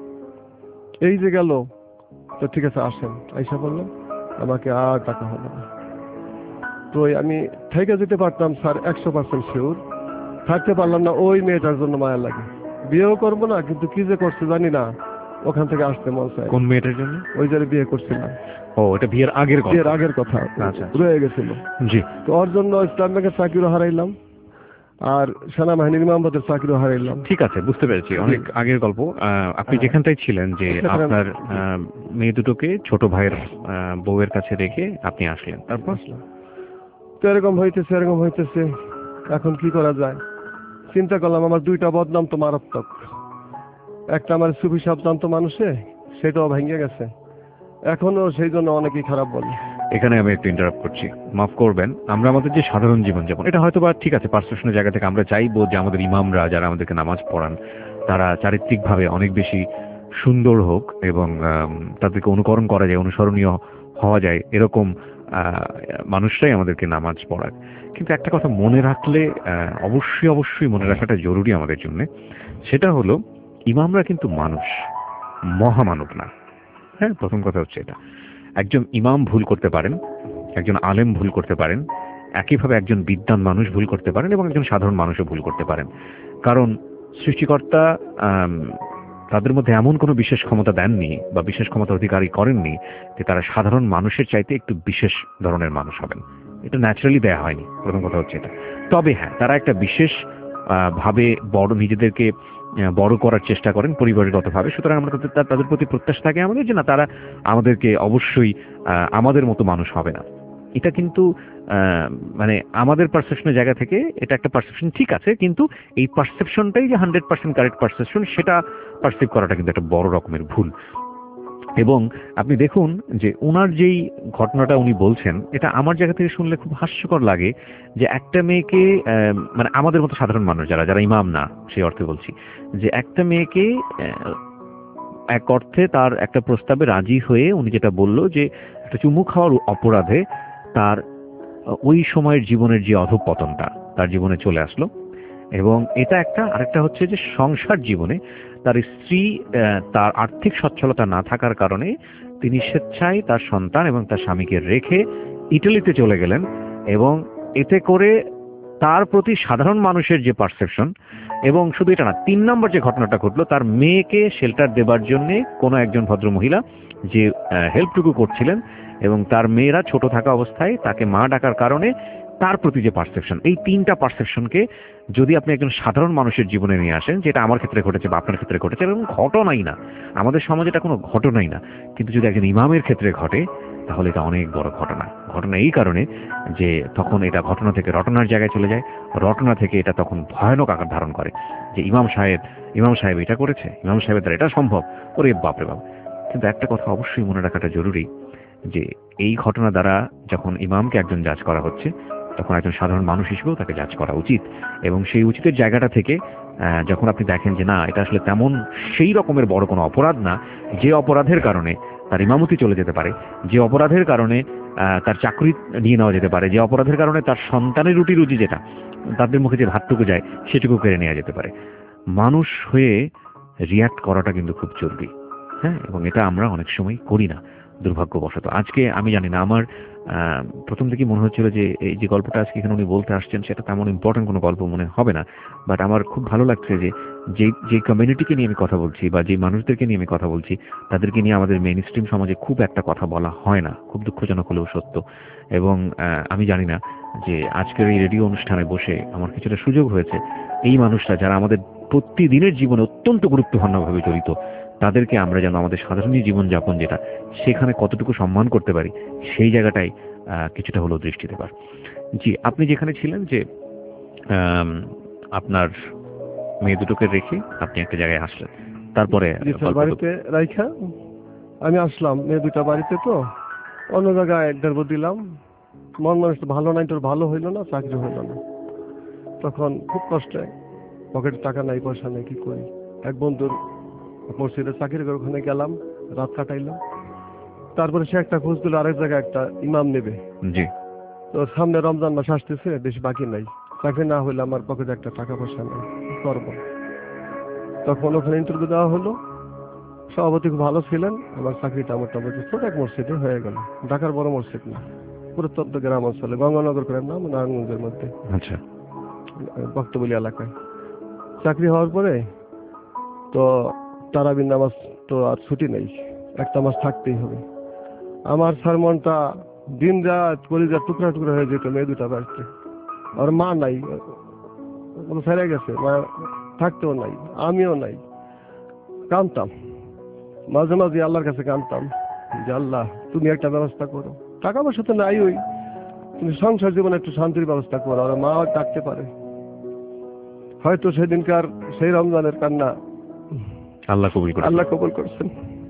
এই যে গেল, তো ঠিক আছে আসেন, আইসা বললাম আমাকে আর টাকা হবে না। তো আমি থেকে যেতে পারতাম স্যার, একশো পার্সেন্ট শিওর থাকতে পারলাম না। ওই মেয়েটার জন্য মায়া লাগে, বিয়েও করবো না, কিন্তু কি যে করছে জানি না, ওখান থেকে আসতে মন চায়। কোন মেয়েটার জন্য? ওই যে বিয়ে করছিলাম। ও, এটা বিয়ের আগের কথা? বিয়ের আগের কথা, আচ্ছা, রয়ে গেছিল। জি। তো ওর জন্য ইসলাম ব্যাংকের চাকরিও হারাইলাম, আর সেনাবাহিনীর ইমাম পদের চাকরিও হারাইলাম। ঠিক আছে, বুঝতে পেরেছি, অনেক আগের গল্প। আপনি যেখানটাই ছিলেন, যে আপনার মেয়ে দুটোকে ছোট ভাইয়ের বউয়ের কাছে রেখে আপনি আসলেন, তারপর? তো এরকম হইতেছে, এরকম হইতেছে, এখন কি করা যায় চিন্তা করলাম। আমার দুইটা বদনাম তো মারাত্মক। একটা আমার সুফি সাহেব জানতো মানুষে, সেটাও ভেঙে গেছে, এখনো সেই জন্য অনেকেই খারাপ বলে। এখানে আমি একটু ইন্টারাপ্ট করছি, মাফ করবেন। আমরা আমাদের যে সাধারণ জীবনযাপন, এটা হয়তো বা ঠিক আছে, পার্সেপশনের জায়গা থেকে আমরা চাইবো যে আমাদের ইমামরা যারা আমাদেরকে নামাজ পড়ান, তারা চারিত্রিকভাবে অনেক বেশি সুন্দর হোক এবং তাদেরকে অনুকরণ করা যায়, অনুসরণীয় হওয়া যায়, এরকম মানুষরাই আমাদেরকে নামাজ পড়ায়। কিন্তু একটা কথা মনে রাখলে, অবশ্যই অবশ্যই মনে রাখাটা জরুরি আমাদের জন্য, সেটা হলো ইমামরা কিন্তু মানুষ, মহামানব না। হ্যাঁ, প্রথম কথা হচ্ছে এটা। একজন ইমাম ভুল করতে পারেন, একজন আলেম ভুল করতে পারেন, একইভাবে একজন বিদ্বান মানুষ ভুল করতে পারেন, এবং একজন সাধারণ মানুষও ভুল করতে পারেন। কারণ সৃষ্টিকর্তা তাদের মধ্যে এমন কোনো বিশেষ ক্ষমতা দেননি বা বিশেষ ক্ষমতা অধিকারী করেননি যে তারা সাধারণ মানুষের চাইতে একটু বিশেষ ধরনের মানুষ হবেন। এটা ন্যাচারালি দেয়া হয়নি, প্রথম কথা হচ্ছে এটা। তবে হ্যাঁ, তারা একটা বিশেষ ভাবে বড়, নিজেদেরকে বড় করার চেষ্টা করেন পরিবারগতভাবে। সুতরাং আমরা তাদের তাদের প্রতি প্রত্যাশা থাকে আমাদের যে না, তারা আমাদেরকে অবশ্যই আমাদের মতো মানুষ হবে না। এটা কিন্তু মানে আমাদের পারসেপশনের জায়গা থেকে এটা একটা পারসেপশন, ঠিক আছে, কিন্তু এই পারসেপশনটাই যে হান্ড্রেড পার্সেন্ট কারেক্ট পারসেপশন, সেটা পারসিভ করাটা কিন্তু একটা বড় রকমের ভুল। এবং আপনি দেখুন যে ওনার যেই ঘটনাটা উনি বলছেন, এটা আমার জায়গা থেকে শুনলে খুব হাস্যকর লাগে যে একটা মেয়েকে, মানে আমাদের মতো সাধারণ মানুষ যারা যারা ইমাম না, সেই অর্থে বলছি, যে একটা মেয়েকে এক অর্থে তার একটা প্রস্তাবে রাজি হয়ে উনি যেটা বলল যে একটা চুমু খাওয়ার অপরাধে তার ওই সময়ের জীবনের যে অধঃপতনটা তার জীবনে চলে আসলো। এবং এটা একটা, আরেকটা হচ্ছে যে সংসার জীবনে তার স্ত্রী তার আর্থিক সচ্ছলতা না থাকার কারণে তিনি স্বেচ্ছায় তার সন্তান এবং তার স্বামীকে রেখে ইটালিতে চলে গেলেন। এবং এতে করে তার প্রতি সাধারণ মানুষের যে পারসেপশন, এবং শুধু এটা না, তিন নম্বর যে ঘটনাটা ঘটলো, তার মেয়েকে শেল্টার দেবার জন্য কোনো একজন ভদ্র মহিলা যে হেল্পটুকু করছিলেন, এবং তার মেয়েরা ছোট থাকা অবস্থায় তাকে মা ডাকার কারণে তার প্রতি যে পারসেপশন, এই তিনটা পারসেপশনকে যদি আপনি একজন সাধারণ মানুষের জীবনে নিয়ে আসেন, যেটা আমার ক্ষেত্রে ঘটেছে বা আপনার ক্ষেত্রে ঘটেছে, এবং ঘটনাই না, আমাদের সমাজে এটা কোনো ঘটনাই না, কিন্তু যদি একজন ইমামের ক্ষেত্রে ঘটে তাহলে এটা অনেক বড় ঘটনা। ঘটনা এই কারণে যে তখন এটা ঘটনা থেকে রটনার জায়গায় চলে যায়, রটনা থেকে এটা তখন ভয়ানক আকার ধারণ করে যে ইমাম সাহেব ইমাম সাহেব এটা করেছে, ইমাম সাহেবের দ্বারা এটা সম্ভব, ওরে বাপরে বাপ। কিন্তু একটা কথা অবশ্যই মনে রাখাটা জরুরি, যে এই ঘটনা দ্বারা যখন ইমামকে একজন জাজ করা হচ্ছে, তখন একজন সাধারণ মানুষ হিসেবেও তাকে জাজ করা উচিত। এবং সেই উচিতের জায়গাটা থেকে যখন আপনি দেখেন যে না, এটা আসলে তেমন সেই রকমের বড় কোনো অপরাধ না, যে অপরাধের কারণে তার ইমামতি চলে যেতে পারে, যে অপরাধের কারণে তার চাকরি নিয়ে নেওয়া যেতে পারে, যে অপরাধের কারণে তার সন্তানের রুটি রুজি, যেটা তাদের মুখে যে ভাতটুকু যায় সেটুকু কেড়ে নেওয়া যেতে পারে, মানুষ হয়ে রিয়াক্ট করাটা কিন্তু খুব জরুরি। হ্যাঁ, এবং এটা আমরা অনেক সময় করি না দুর্ভাগ্যবশত। আজকে আমি জানি না, আমার প্রথম থেকে মনে হচ্ছিল যে এই যে গল্পটা আজকে এখানে উনি বলতে আসছেন সেটা তেমন ইম্পর্টেন্ট কোনো গল্প মনে হবে না, বাট আমার খুব ভালো লাগছে যে যে যে কমিউনিটিকে নিয়ে আমি কথা বলছি বা যে মানুষদেরকে নিয়ে আমি কথা বলছি, তাদেরকে নিয়ে আমাদের মেইন স্ট্রিম সমাজে খুব একটা কথা বলা হয় না, খুব দুঃখজনক হলেও সত্য। এবং আমি জানি না যে আজকের এই রেডিও অনুষ্ঠানে বসে আমার কিছুটা সুযোগ হয়েছে এই মানুষরা যারা আমাদের প্রতিদিনের জীবনে অত্যন্ত গুরুত্বপূর্ণভাবে জড়িত, তাদেরকে আমরা যেন আমাদের সাধারণ জীবনযাপন যেটা, সেখানে কতটুকু সম্মান করতে পারি, সেই জায়গাটাই কিছুটা হলেও দৃষ্টি দেবার। জি, আপনি যেখানে ছিলেন যে আপনার মেয়ে দুটোকে রেখে আপনি একটা জায়গায় আসলেন, তারপরে বাড়িতে রাইখা আমি আসলাম মেয়ে দুটা বাড়িতে, তো অন্য জায়গায় একদারব দিলাম, মন মানুষ ভালো নাই, তোর ভালো হইলো না, চাকরি হইলো না, তখন খুব কষ্টে, পকেটে টাকা নাই, পয়সা নেই, কি করি। এক বন্ধুর মসজিদে চাকরি করে ওখানে গেলাম, রাত কাটাইলাম। তারপরে সে একটা খোঁজ দিল আরেক জায়গায় একটা ইমাম নেবে। জি। তো সামনে রমজান মাস আসতেছে, বেশি বাকি নাই, চাকরি না হইলে আমার পকেটে একটা টাকা পয়সা নেই, কি করবো। তখন ওখানে ইন্টারভিউ দেওয়া হলো, সভাপতি খুব ভালো ছিলেন, আমার চাকরিটা মোটামুটি ছোট এক মসজিদে হয়ে গেল, ঢাকার বড় মসজিদ না, প্রত্যন্ত গ্রাম অঞ্চলে, গঙ্গানগর করে নাম, নারায়ণগঞ্জের মধ্যে, আচ্ছা, বক্তবলী এলাকায়। চাকরি হওয়ার পরে তো তারাবির নামাজ তো আর ছুটি নেই, একটা মাস থাকতেই হবে। আমার স্যার মনটা দিন রাত কলিজার টুকরা টুকরা হয়ে যেত মেয়ে দুটা বাড়িতে। আর মা নাই, ছেড়ে গেছে, মা থাকতেও নাই, আমিও নাই। কাঁদতাম মাঝে মাঝে, আল্লাহর কাছে কাঁদতাম যে আল্লাহ তুমি একটা ব্যবস্থা করো, টাকা পয়সা তো নাই, ওই তুমি সংসার জীবনে একটু শান্তির ব্যবস্থা করো, আর মা ডাকতে পারে। হয়তো সেদিনকার সেই রমজানের কান্না আল্লাহ কবুল করেন, আল্লাহ কবুল করছেন।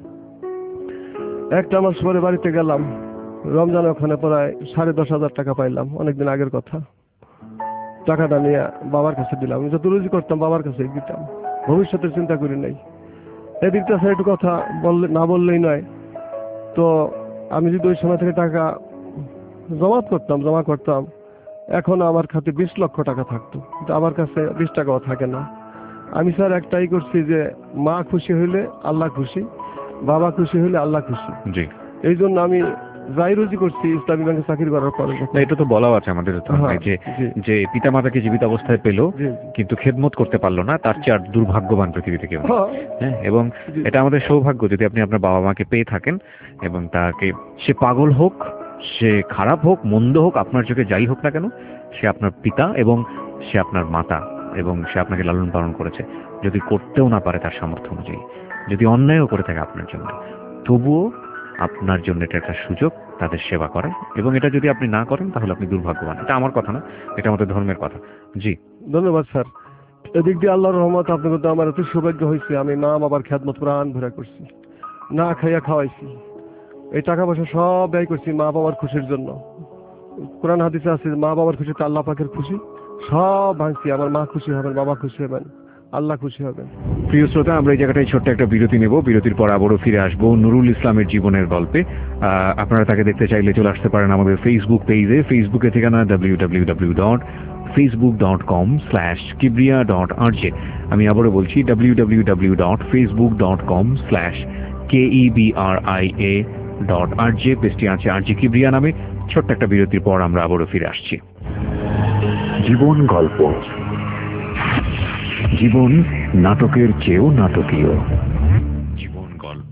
একটা মাস পরে বাড়িতে গেলাম, রমজান ওখানে প্রায় সাড়ে দশ হাজার টাকা পাইলাম, অনেকদিন আগের কথা। টাকাটা নিয়ে বাবার কাছে দিলাম, আমি যত রুজি করতাম বাবার কাছে দিতাম, ভবিষ্যতের চিন্তা করি নাই। এদিকটা স্যার একটু কথা বললে না বললেই নয়, তো আমি যদি ওই সময় থেকে টাকা জমা করতাম জমা করতাম এখন আমার খাতে বিশ লক্ষ টাকা থাকতো, কিন্তু আমার কাছে বিশ টাকাও থাকে না। আমি স্যার একটাই করছি যে মা খুশি হইলে আল্লাহ খুশি, বাবা খুশি হইলে আল্লাহ খুশি। জি, এই জন্য আমি যাই রুজি করছি ইসলামী ব্যাংকে চাকরি করার পরে। এটা তো বলাও আছে আমাদের যে যে পিতা মাতাকে জীবিত অবস্থায় পেল কিন্তু খেদমত করতে পারলো না, তার চেয়ে আর দুর্ভাগ্যবান পৃথিবীতে কেউ। হ্যাঁ, এবং এটা আমাদের সৌভাগ্য যদি আপনি আপনার বাবা মাকে পেয়ে থাকেন, এবং তাকে সে পাগল হোক, সে খারাপ হোক, মন্দ হোক, আপনার চোখে যাই হোক না কেন, সে আপনার পিতা এবং সে আপনার মাতা, এবং সে আপনাকে লালন পালন করেছে। যদি করতেও না পারে তার সামর্থ্য অনুযায়ী, যদি অন্যায়ও করে থাকে আপনার জন্য, তবুও আপনার জন্য এটা একটা সুযোগ তাদের সেবা করার, এবং এটা যদি আপনি না করেন তাহলে আপনি দুর্ভাগ্যবান। এটা আমার কথা না, এটা আমাদের ধর্মের কথা। জি, ধন্যবাদ স্যার। এদিক দিয়ে আল্লাহর রহমত, আপনি কিন্তু আমার এত সৌভাগ্য হয়েছে, আমি মা বাবার খেদমত প্রাণ ভরা করছি, না খাইয়া খাওয়াইছি, এই টাকা পয়সা সব ব্যয় করছি মা বাবার খুশির জন্য। কোরআন হাদিসে আছে মা বাবার খুশিতে আল্লাহ পাকের খুশি, সব ভাঙছি। আমার মা খুশি হবেন, বাবা খুশি হবেন, আল্লাহ খুশি হবেন। প্রিয় শ্রোতা, আমরা এই জায়গাটায় ছোট্ট একটা বিরতি নেব, বিরতির পর আবারও ফিরে আসবো নুরুল ইসলামের জীবনের গল্পে। আপনারা তাকে দেখতে চাইলে চলে আসতে পারেন আমাদের ফেসবুক পেজে, ফেসবুকের ঠিকানা W W W dot Facebook dot com slash Kibria dot RJ. আমি আবারও বলছি W W W dot Facebook dot com slash K E B R I A dot RJ, পেজটি আছে আরজে কিবরিয়া নামে। ছোট্ট একটা বিরতির পর আমরা আবারও ফিরে আসছি। জীবন গল্প, জীবন নাটকের চেয়েও নাটকীয়। জীবন গল্প।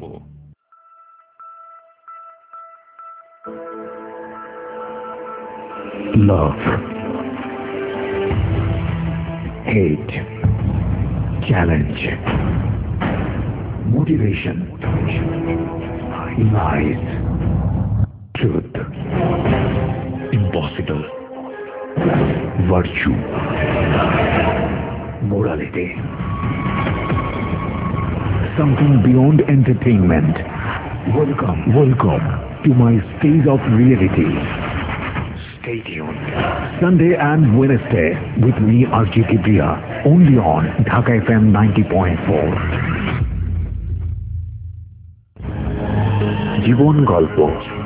love, hate, challenge, motivation, lies, truth, impossible, virtue, morality, something beyond entertainment. Welcome, welcome to my stage of reality. Stay tuned. Sunday and Wednesday with me, R J Kibriya, only on Dhaka F M ninety point four. জীবন গল্প,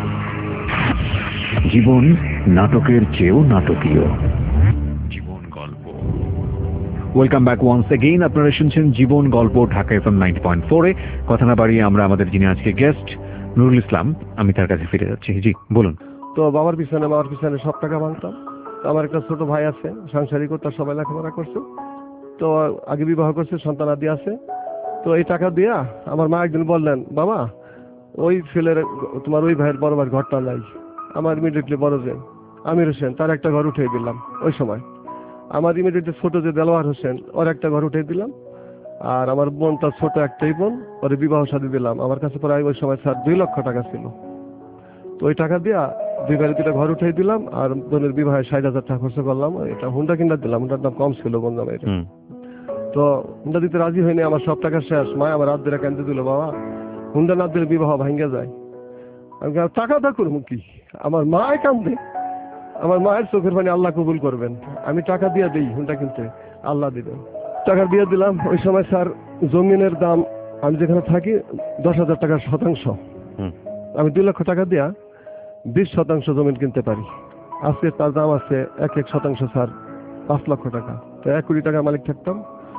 জীবন নাটকের চেয়েও নাটকীয়। জীবন গল্প। Welcome back once again. আপনারা শুনছেন জীবন গল্প Dhaka F M ninety point ফোরে। কথা না বাড়িয়ে আমরা আমাদের যিনি আজকে গেস্ট নুরুল ইসলাম, আমি তার কাছে ফিরে যাচ্ছি। জি বলুন। তো বাবার পিছনে বাবার পিছনে সব টাকা ভাঙতাম। আমার একটা ছোট ভাই আছে, সাংসারিক, তার সবাই লেখাপড়া করছে। তো আগে বিবাহ করছে, সন্তান আদি আছে। তো এই টাকা দিয়া আমার মা একদিন বললেন, বাবা ওই ছেলের, তোমার ওই ভাইয়ের বড় ভাইয়ের ঘরটা নাই, আমার ইমিডিয়েটলি বড় যে আমির হোসেন, তার একটা ঘর উঠিয়ে দিলাম। ওই সময় আমার ইমিডিয়েটলি ছোট যে দেলোয়ার হোসেন, ওর একটা ঘর উঠিয়ে দিলাম। আর আমার বোন, তার ছোট একটাই বোন, ওর বিবাহ শাদী দিলাম। আমার কাছে প্রায় ওই সময় স্যার দুই লক্ষ টাকা ছিল। তো ওই টাকা দিয়া দুই ভাইয়ের দুটা ঘর উঠিয়ে দিলাম, আর বোনের বিবাহে ষাট হাজার টাকা খরচ করলাম। এটা হুন্ডা কিনা দিলাম, হুন্ডার দাম কম ছিল বোন দামে। তো হুন্ডা দিতে রাজি হয়নি, আমার সব টাকা শেষ। মা আমার রাত দিলে কান্দে দিল, বাবা হুন্ডা না দিলে বিবাহ ভাঙ্গে যায়। আমি টাকা দা করবো কি? আমার মায় কান্দে, আমার মায়ের চোখের পানি আল্লাহ কবুল করবেন। আমি টাকা দিয়ে দিই হুন্ডা কিনতে, আল্লাহ দিবেন। টাকা দিয়ে দিলাম। ওই সময় স্যার জমিনের দাম, আমি যেখানে থাকি দশ হাজার টাকার শতাংশ, আমি দুই লক্ষ টাকা দিয়া বিশ শতাংশ জমিন কিনতে পারি। আজকে তার দাম আছে এক এক শতাংশ স্যার পাঁচ লক্ষ টাকা। তো এক কোটি টাকা মালিক থাকতাম।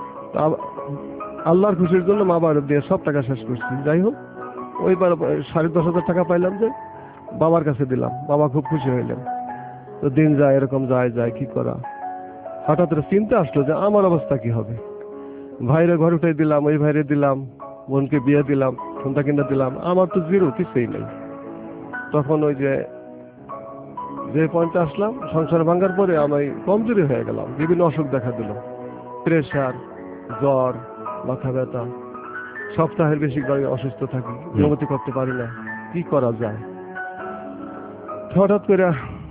আল্লাহর খুশির জন্য মা বাবার দিয়ে সব টাকা শেষ করছি। যাই হোক, ওইবার সাড়ে দশ হাজার টাকা পাইলাম, যে বাবার কাছে দিলাম। বাবা খুব খুশি হইলেন। তো দিন যায়, এরকম যায় যায় কি করা। হঠাৎ চিন্তা আসলো যে আমার অবস্থা কি হবে। ভাইরে ঘর উঠে দিলাম, ওই ভাইরে দিলাম, বোনকে বিয়ে দিলাম, ফোনটা কিনে দিলাম, আমার তো জিরো, কিছুই নেই। তখন ওই যে যে পয়েন্টে আসলাম, সংসার ভাঙার পরে আমি কমজোরি হয়ে গেলাম, বিভিন্ন অসুখ দেখা দিল, প্রেশার, জ্বর, মাথা ব্যথা, সপ্তাহের বেশি অসুস্থ থাকি, নিয়মিত করতে পারি না, কি করা যায়। হঠাৎ করে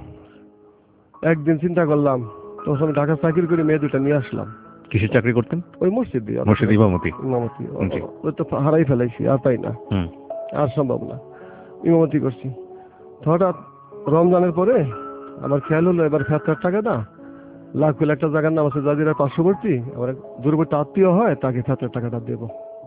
একদিন চিন্তা করলাম, তখন আমি ঢাকা চাকরি করে মেয়ে দুটা নিয়ে আসলাম। কিসের চাকরি করতেন? ওই মসজিদ দিয়ে, মসজিদ ইমামতি। ইমামতি ওই তো হারাই ফেলাইছি, আর পাই না, আর সম্ভব না, ইমামতি করছি। হঠাৎ রমজানের পরে আমার খেয়াল হলো, এবার ফেরতার টাকা না, লাখ পেলে একটা জায়গার নাম আছে জাজিরার পার্শ্ববর্তী, আমার দূরবর্তী আত্মীয় হয়, তাকে ফেরতার টাকাটা দেব।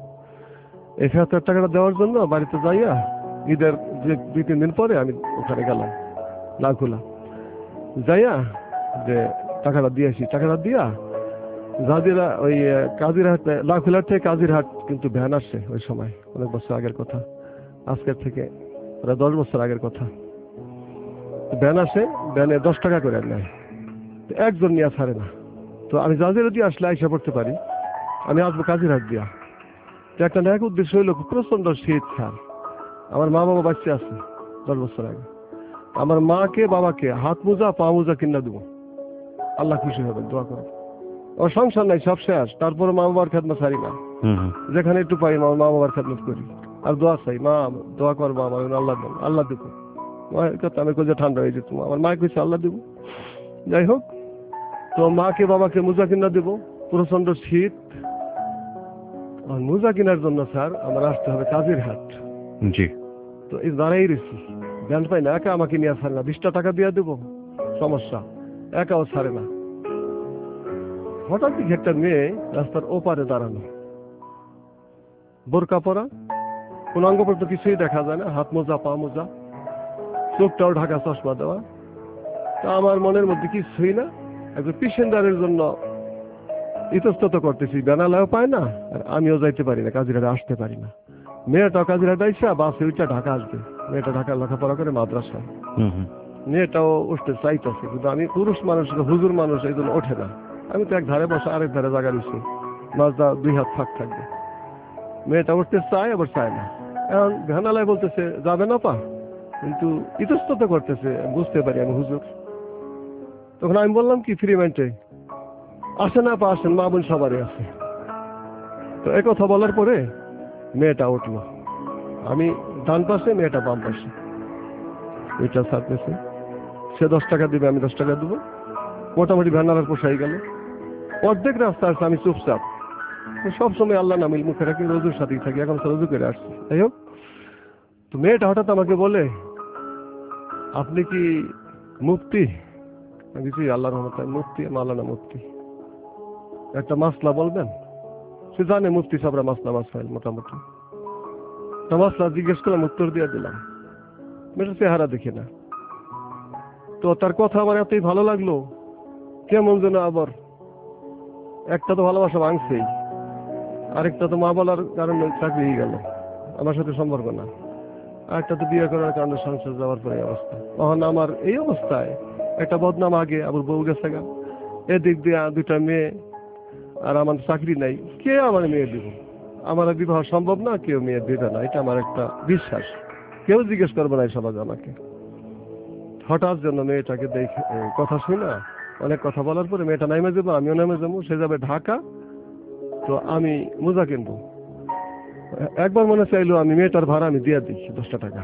এই ফেরতার টাকাটা দেওয়ার জন্য বাড়িতে যাইয়া ঈদের যে দুই তিন দিন পরে আমি ওখানে গেলাম লাখুলা, যাইয়া যে টাকাটা দিয়ে আসি। টাকাটা দিয়া জাজিরা ওই কাজিরহাট, লাখুলার থেকে কাজিরহাট কিন্তু ভ্যান আসছে ওই সময়, অনেক বছর আগের কথা, আজকের থেকে প্রায় দশ বছর আগের কথা। ভ্যান আসে, ভ্যানে দশ টাকা করে নেয়, একজন নিয়ে ছাড়ে না। তো আমি জাজিরা দিয়ে আসলে আইসা পড়তে পারি, আমি আসবো কাজিরহাট দিয়া। তো একটা এক উদ্দেশ্য হইল, প্রচন্ড শীত স্যার, আমার মা বাবা বাচ্চা আছে দশ বছর আগে, আমার মাকে বাবাকে হাত মোজা পা মোজা কিনা দেবো, আল্লাহ খুশি হবে, দোয়া করো। আমার সংসার নাই, সব শেষ, তারপরে মা বাবার খেদমত ছাড়ি না, যেখানে একটু পাই মা বাবার খেদমত করি, আর দোয়া চাই, মা দোয়া করবো আমার, আল্লাহ দেবো, আল্লাহ দেবো। আমি কোথায় ঠান্ডা হয়ে যেত, আমার মাকে কইছে আল্লাহ দেবো। যাই হোক, তো মাকে বাবাকে মোজা কিনা দেবো, প্রচন্ড শীত। আর মোজা কেনার জন্য স্যার আমার আসতে হবে কাজিরহাট। জি। তো এই দাঁড়াই রেছি, ব্যান্ড পাই না, একা আমাকে নিয়ে ছাড়ে না, বিশটা টাকা দিয়ে দেবো, সমস্যা, একাও ছাড়ে না। হঠাৎ দিকে একটা মেয়ে রাস্তার ওপারে দাঁড়ানো, বোরকা পরা, কোন অঙ্গ প্রত্যঙ্গ কিছুই দেখা যায় না, হাত মোজা পা মোজা, চোখটাও ঢাকা, চশমা দেওয়া। তা আমার মনের মধ্যে কিছুই না, একজন পেশেন্টারের জন্য ইতস্তত করতেছি, বেনালাও পায় না, আর আমিও যাইতে পারি না, কাজিরহাটে আসতে পারি না। মেয়েটাও কাজিরহাটে আইসা বাসে ওইটা ঢাকা আসবে, মেয়েটা ঢাকা লেখাপড়া করে মাদ্রাসায়, মেয়েটাও উঠতে চাইতেছে, কিন্তু আমি পুরুষ মানুষ, হুজুর মানুষ, এই জন্য ওঠে না। আমি তো এক ধারে বসে আরেক ধারে জায়গা দিচ্ছি, মাজদা দুই হাত ফাঁক থাকবে। মেয়েটা উঠতে চায়, আবার চায় না। এখন ভ্যানালায় বলতেছে যাবে না পা, কিন্তু ইতস্তত করতেছে, বুঝতে পারি আমি হুজুর। তখন আমি বললাম কি ফ্রি মাইন্ডে আসেন আপা আসেন, মা বোন সবারই আছে। তো এ কথা বলার পরে মেয়েটা উঠলো, আমি ডান পাশে, মেয়েটা বাম পাশে, ওইটা ছাড়তেছে। সে দশ টাকা দিবে, আমি দশ টাকা দেবো, মোটামুটি ভ্যানালার পোষাই গেল। অর্ধেক রাস্তা আসছে, আমি চুপচাপ, সবসময় আল্লাহ নামিল মুখে রাখি, রোজুর সাথেই থাকি, এখন রোজু করে আসছি। যাই হোক, তো মেয়েটা হঠাৎ আমাকে বলে, আপনি কি মুফতি? আমি কিছু আল্লাহর রহমতে মুফতি, মাওলানা মুফতি, একটা মাসলা বলবেন? সে জানে মুফতি সাহেবরা মাসলা মাসাইল মোটামুটি। তো মাসলা জিজ্ঞেস করলাম, উত্তর দিয়ে দিলাম। মেয়েটার চেহারা দেখি না, তো তার কথা আমার এতই ভালো লাগলো, কেমন যেন আবার একটা তো ভালোবাসা ভাঙছেই, আরেকটা তো মা বলার কারণে চাকরি হয়ে গেল, আমার সাথে সম্পর্ক না, আরেকটা তো বিয়ে করার কারণে সংসার যাওয়ার পরে অবস্থা। তখন আমার এই অবস্থায় একটা বদনাম, আগে আবার বউ গেছে গা, এদিক দিয়ে দুইটা মেয়ে, আর আমার চাকরি নাই, কে আমার মেয়ে দিব? আমার বিবাহ সম্ভব না, কেউ মেয়ে দিবে না, এটা আমার একটা বিশ্বাস, কেউ জিজ্ঞেস করবে না এই সমাজ আমাকে। হঠাৎ জন্য মেয়েটাকে দেখে কথা শুই না, অনেক কথা বলার পরে মেয়েটা নামে যাবো, আমিও নামে যাবো, সে যাবে ঢাকা, তো আমি মোজা কিনবো। একবার মনে চাইলো আমি মেয়েটার ভাড়া আমি দিয়ে দিই দশটা টাকা,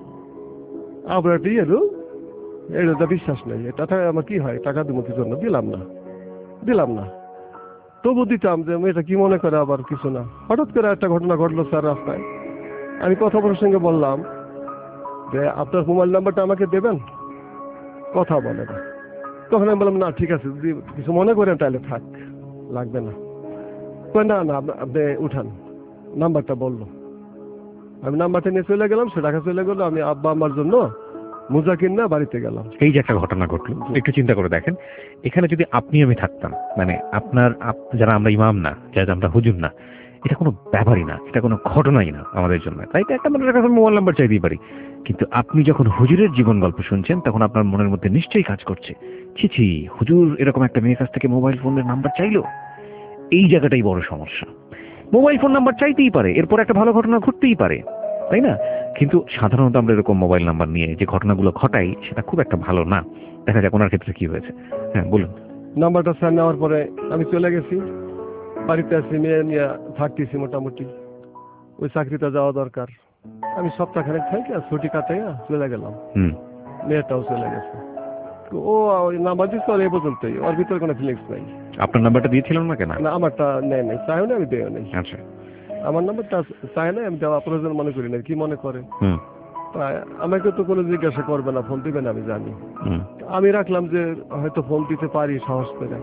আবার দিয়ে দু, এটা বিশ্বাস নেই, এটা আমার কি হয়, টাকা দিব কি জন্য, দিলাম না দিলাম না তবু দিতাম, যে মেয়েটা কি মনে করে আবার কিছু না। হঠাৎ করে একটা ঘটনা ঘটলো স্যার রাস্তায়, আমি কথা বলার সঙ্গে বললাম যে আপনার মোবাইল নাম্বারটা আমাকে দেবেন, কথা বলে না। তখন আমি বললাম, না ঠিক আছে, যদি কিছু মনে করেন তাহলে থাক, লাগবে না। না না আপনি উঠান, নাম্বারটা বললো। আমি নাম্বারটা নিয়ে চলে গেলাম, সে ঢাকা চলে গেলো, আমি আব্বা আমার জন্য মোজা কিনা বাড়িতে গেলাম। এই যে একটা ঘটনা ঘটলো, একটু চিন্তা করে দেখেন, এখানে যদি আপনি আমি থাকতাম, মানে আপনার যারা আমরা ইমাম না, যারা আমরা হুজুর না, এটা কোনো ব্যাপারই না, এটা কোনো ঘটনাই না আমাদের জন্য। তাই তো একটা মানুষের কাছে মোবাইল নাম্বার চাইতেই পারি, কিন্তু আপনি যখন হুজুরের জীবন গল্প শুনছেন, তখন আপনার মনের মধ্যে নিশ্চয়ই কাজ করছে, ছি ছি, হুজুর এরকম একটা মেয়ের কাছ থেকে মোবাইল ফোনের নাম্বার চাইলো। এই জায়গাটাই বড় সমস্যা। মোবাইল ফোন নাম্বার চাইতেই পারে, এরপর একটা ভালো ঘটনা ঘটতেই পারে, তাই না? কিন্তু সাধারণত আমরা এরকম মোবাইল নাম্বার নিয়ে যে ঘটনাগুলো ঘটাই, সেটা খুব একটা ভালো না। দেখা যাক ওনার ক্ষেত্রে কি হয়েছে। হ্যাঁ বলুন। নাম্বারটা স্যার নেওয়ার পরে আমি চলে গেছি, বাড়িতে আসি, মেয়ে নিয়ে থাকতেছি মোটামুটি, ওই চাকরিতে যাওয়া দরকার। আমি সপ্তাহখানেক থেকে ছুটি কাটাইয়া চলে গেলাম, মেয়েটাও চলে গেছে। ও ওই নাম্বার দিচ্ছে, আর এই পর্যন্তই, ওর ভিতরে কোনো ফিলিংস নাই। আপনার নাম্বারটা দিয়েছিলেন না কেন? না, আমারটা নেই নাই, চাইও না, আমি দেও নাই। আচ্ছা, আমার নাম্বারটা চাই না, আমি দেওয়া প্রয়োজন মনে করি না। কি মনে করে, আমাকে তো কোনো জিজ্ঞাসা করবে না, ফোন দিবে না, আমি জানি। আমি রাখলাম যে হয়তো ফোন দিতে পারি সাহস করে।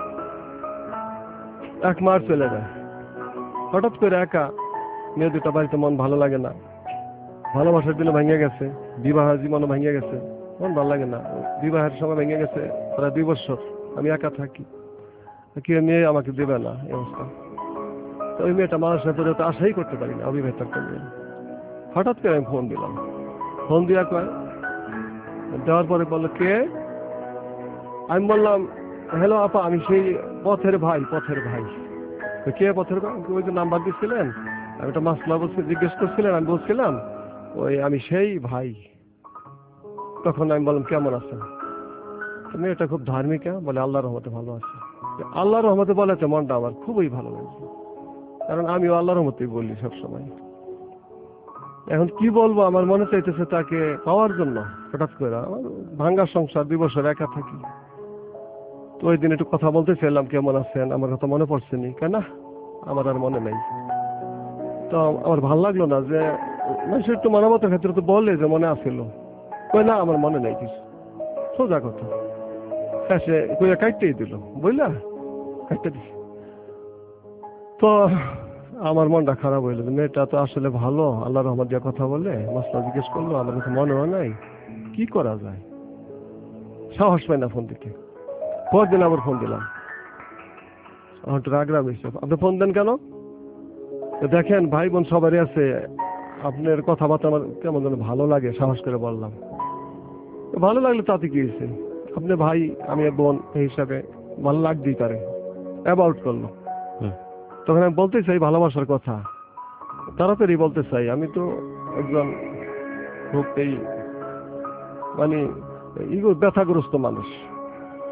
এক মাস চলে যায়, হঠাৎ করে একা, মেয়ে দুটা বাড়িতে, মন ভালো লাগে না, ভালোবাসার দিনে ভেঙে গেছে, বিবাহ জীবনও ভেঙে গেছে, মন ভালো লাগে না, বিবাহের সময় ভেঙে গেছে প্রায় দুই বছর, আমি একা থাকি, কি মেয়ে আমাকে দেবে না, এই অবস্থা। ওই মেয়েটা মানুষের পরে তো আশাই করতে পারি না, অবিবাহিত একটা মেয়ে। হঠাৎ করে আমি ফোন দিলাম, ফোন দিয়া কয়, দেওয়ার পরে বললো কে? আমি বললাম, হ্যালো আপা, আমি সেই পথের ভাই, পথের ভাই। কে পথের ভাই? ওই যে নাম্বার দিচ্ছিলেন, আমি একটা মাসলা বলছি, জিজ্ঞেস করছিলেন, আমি বলছিলাম ওই আমি সেই ভাই। তখন আমি বললাম, কেমন আছেন? মেয়েটা খুব ধার্মিকা, বলে আল্লাহর রহমতে ভালো আছে। আল্লাহর রহমতে বলেছে, মনটা আমার খুবই ভালো লাগছে, কারণ আমিও আল্লাহর রহমতেই বলি সবসময়। এখন কি বলবো, আমার মনে চাইতেছে তাকে পাওয়ার জন্য। হঠাৎ করে আমার ভাঙ্গা সংসার, দুই বছর একা থাকি, তো ওই দিন একটু কথা বলতে চাইলাম, কেমন আছেন, আমার কথা মনে পড়ছে নি কেন, আমার আর মনে নেই। তো আমার ভাল লাগলো না, যে মানুষ একটু মানবতার ক্ষেত্রে তো বলে যে মনে আসছিল, কই না আমার মনে নেই কিছু, সোজা কথা। হ্যাঁ, সে কইয়া কাটতেই দিল, বুঝলা, কাটতে দিস। তো আমার মনটা খারাপ হইলো, মেয়েটা তো আসলে ভালো, আল্লাহ রহমত দিয়ে কথা বলে, মাসলা জিজ্ঞেস করলো, আমার কাছে মনে হয় নাই, কি করা যায়, সাহস পাই না ফোন দিতে। পরদিন আবার ফোন দিলাম, আমার রাগ রাগ হয়েছে, আপনি ফোন দেন কেন? দেখেন ভাই বোন সবারই আছে, আপনার কথাবার্তা আমার কেমন যেন ভালো লাগে, সাহস করে বললাম। ভালো লাগলে তাতে কি হয়েছে, আপনি ভাই আমি বোন, এই হিসাবে ভালো লাগতেই পারে। অ্যাবাউট করলো, তখন আমি বলতে চাই ভালোবাসার কথা, তাড়াতাড়ি বলতে চাই, আমি তো একজন খুব এই মানে ইগো ব্যথাগ্রস্ত মানুষ।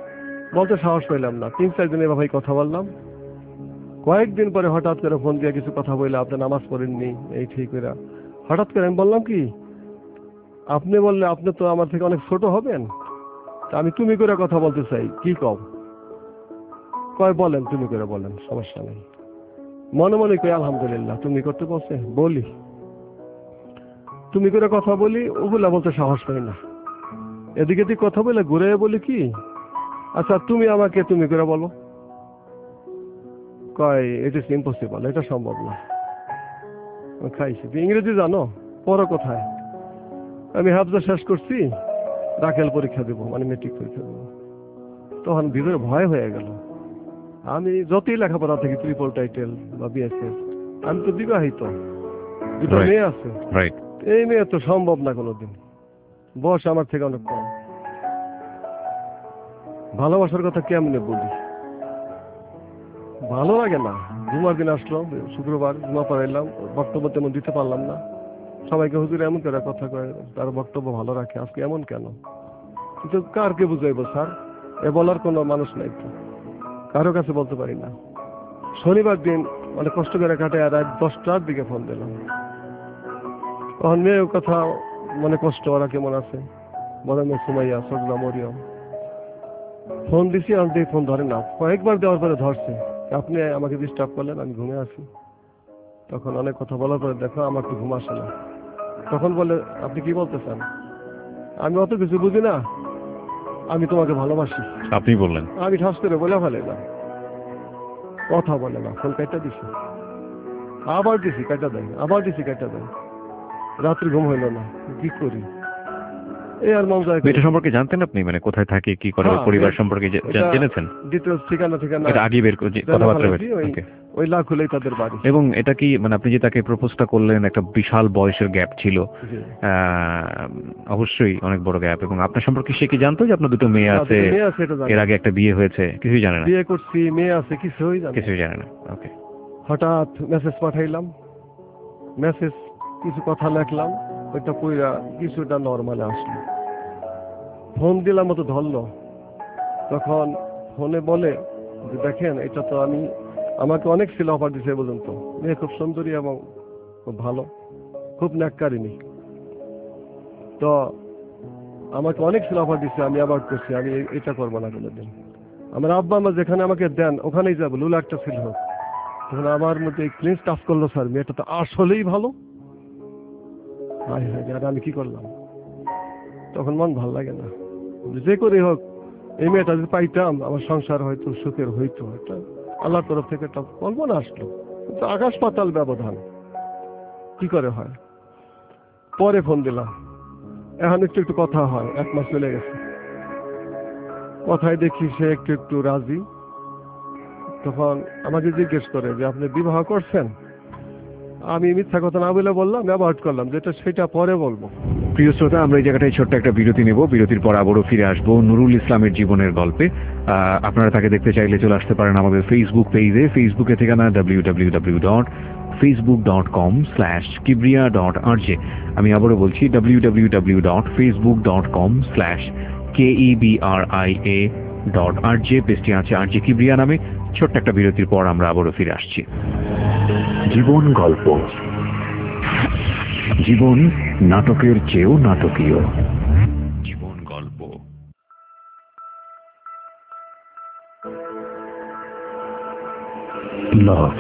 বলতে সাহস পেলাম না। তিন চার দিন এভাবেই কথা বললাম। কয়েকদিন পরে হঠাৎ করে ফোন দিয়ে কিছু কথা বললে, আপনি নামাজ পড়েননি এই ঠিক এরা। হঠাৎ করে আমি বললাম কি, আপনি বললে আপনি তো আমার থেকে অনেক ছোট হবেন, আমি তুমি করে কথা বলতে চাই, কি কম? কয় বলেন, তুমি করে বলেন, সমস্যা নেই। মনে মনে কই আলহামদুলিল্লাহ, তুমি করতে বলছে বলি, তুমি করে কথা বলি, ওগুলা বলতে সাহস পাই না। এদিকে এদিকে কথা বলে ঘুরে বলি কি, আচ্ছা তুমি আমাকে তুমি করে বলো। কয় ইট ইজ ইম্পসিবল, এটা সম্ভব না। খাইছি, ইংরেজি জানো, পড়ো কোথায়? আমি হাফজা শেষ করছি, দাখিল পরীক্ষা দেবো, মানে মেট্রিক পরীক্ষা দেবো। তখন ভিতরে ভয় হয়ে গেল। আমি যতই লেখাপড়া থেকে ট্রিপল টাইটেল বা বিএসএস, আমি তো বিবাহিত, দুটো মেয়ে আছে। এই মেয়ে তো সম্ভব না কোনোদিন, বয়স আমার থেকে অনেক কম। ভালোবাসার কথা কেমনে বলি, ভালো লাগে না। জুমার দিন আসলো, শুক্রবার জুমা পড়াইলাম, বক্তব্য তেমন দিতে পারলাম না। সবাইকে হুজুর এমন করে কথা কয়, তার বক্তব্য ভালো রাখে, আজকে এমন কেন? কিন্তু কারকে বুঝাইবো স্যার, এ বলার কোনো মানুষ নাই তো, কারো কাছে বলতে পারি না। শনিবার দিন অনেক কষ্ট করে কাটে, আর রাত দশটার দিকে ফোন দিলাম। তখন মেয়ের কথা মনে কষ্ট, ওরা কেমন আছে, বড় মেয়ে সুমাইয়া, সজনা, মরিয়ম। ফোন দিছি, আর দিয়ে ফোন ধরে না। কয়েকবার দেওয়ার পরে ধরছে, আপনি আমাকে ডিস্টার্ব করলেন, আমি ঘুমে আছি। তখন অনেক কথা বলার পরে দেখো আমার তো ঘুম আসে না। তখন বলে, আপনি কি বলতে চান? আমি অত কিছু বুঝি না, আমি তোমাকে ভালোবাসি। আপনি বললেন? আমি ঠাস করে বলে ফেলে না, কথা বলে না। ফোন কাইটা দিছি, আবার দিছি, কাইটা দেয়, আবার দিছি, কাইটা দেয়। রাত্রি ঘুম হইল না, কি করি? এই আর মন যায়। এটা সম্পর্কে জানতেন আপনি, মানে কোথায় থাকে, কি করে, পরিবার সম্পর্কে জেনেছেন? ডিটেইলস, ঠিকানা ঠিকানা এটা আগে বের করে কথাবার্তা হয়েছে, ওই লাখুলেই তাদের বাড়ি। এবং এটা কি মানে আপনি যে তাকে প্রপোজটা করলেন, একটা বিশাল বয়সের গ্যাপ ছিল, অবশ্যই অনেক বড় গ্যাপ, এবং আপনার সম্পর্কে সে কি জানতো যে আপনার দুটো মেয়ে আছে, এর আগে একটা বিয়ে হয়েছে? কিছুই জানে না? বিয়ে করছি, মেয়ে আছে, কিছুই জানে কিছুই জানে না। ওকে। হঠাৎ মেসেজ পাঠাইলাম, মেসেজ কিছু কথা লেখলাম, ওইটা কইরা কিছুটা নর্মালে আসলো। ফোন দিলাম, মতো ধরলো। তখন ফোনে বলে যে দেখেন, এটা তো আমি, আমাকে অনেক ছিল অফার দিছে পর্যন্ত, মেয়ে খুব সুন্দরী এবং খুব ভালো, খুব ন্যাক্কারিনী। তো আমাকে অনেক ছিল অফার দিছে, আমি আবার করছি, আমি এটা করবো না কোনোদিন। আমার আব্বা আমার যেখানে আমাকে দেন ওখানেই যাবো, লুলা একটা ছিল হোক। তখন আমার মধ্যে ক্লিন টাফ করলো, স্যার মেয়েটা তো আসলেই ভালো। আর আমি কি করলাম? তখন মন ভাল লাগে না, যে করে হোক এই মেয়েটা যদি পাইতাম, আমার সংসার হয়তো সুখের হইতো। এটা আল্লাহর তরফ থেকে একটা কল্পনা আসলো, কিন্তু আকাশ পাতাল ব্যবধান, কি করে হয়? পরে ফোন দিলাম, এখন একটু একটু কথা হয়, এক মাস চলে গেছে, কথায় দেখি সে একটু একটু রাজি। তখন আমাকে জিজ্ঞেস করে যে আপনি বিবাহ করছেন? আমি মিথ্যা কথা না বলে বললাম, অ্যাভয়েড করলাম, যেটা সেটা পরে বলবো। প্রিয় শ্রোতা, আমরা এই জায়গাটায় ছোট্ট একটা বিরতি নেব। বিরতির পর আবারও ফিরে আসবো নুরুল ইসলামের জীবনের গল্পে। আপনারা তাকে দেখতে চাইলে চলে আসতে পারেন আমাদের ফেসবুক পেজে। ফেসবুকে ঠিকানা W W W dot Facebook dot com slash Kibria dot RJ. আমি আবারও বলছি W W W dot Facebook dot com slash K E B R I A dot RJ. পেজটি আছে আরজে কিবরিয়া নামে। ছোট্ট একটা বিরতির পর আমরা আবারও ফিরে আসছি। জীবন গল্প। জীবন নাটকের চেয়েও নাটকীয়। জীবন গল্প। Love,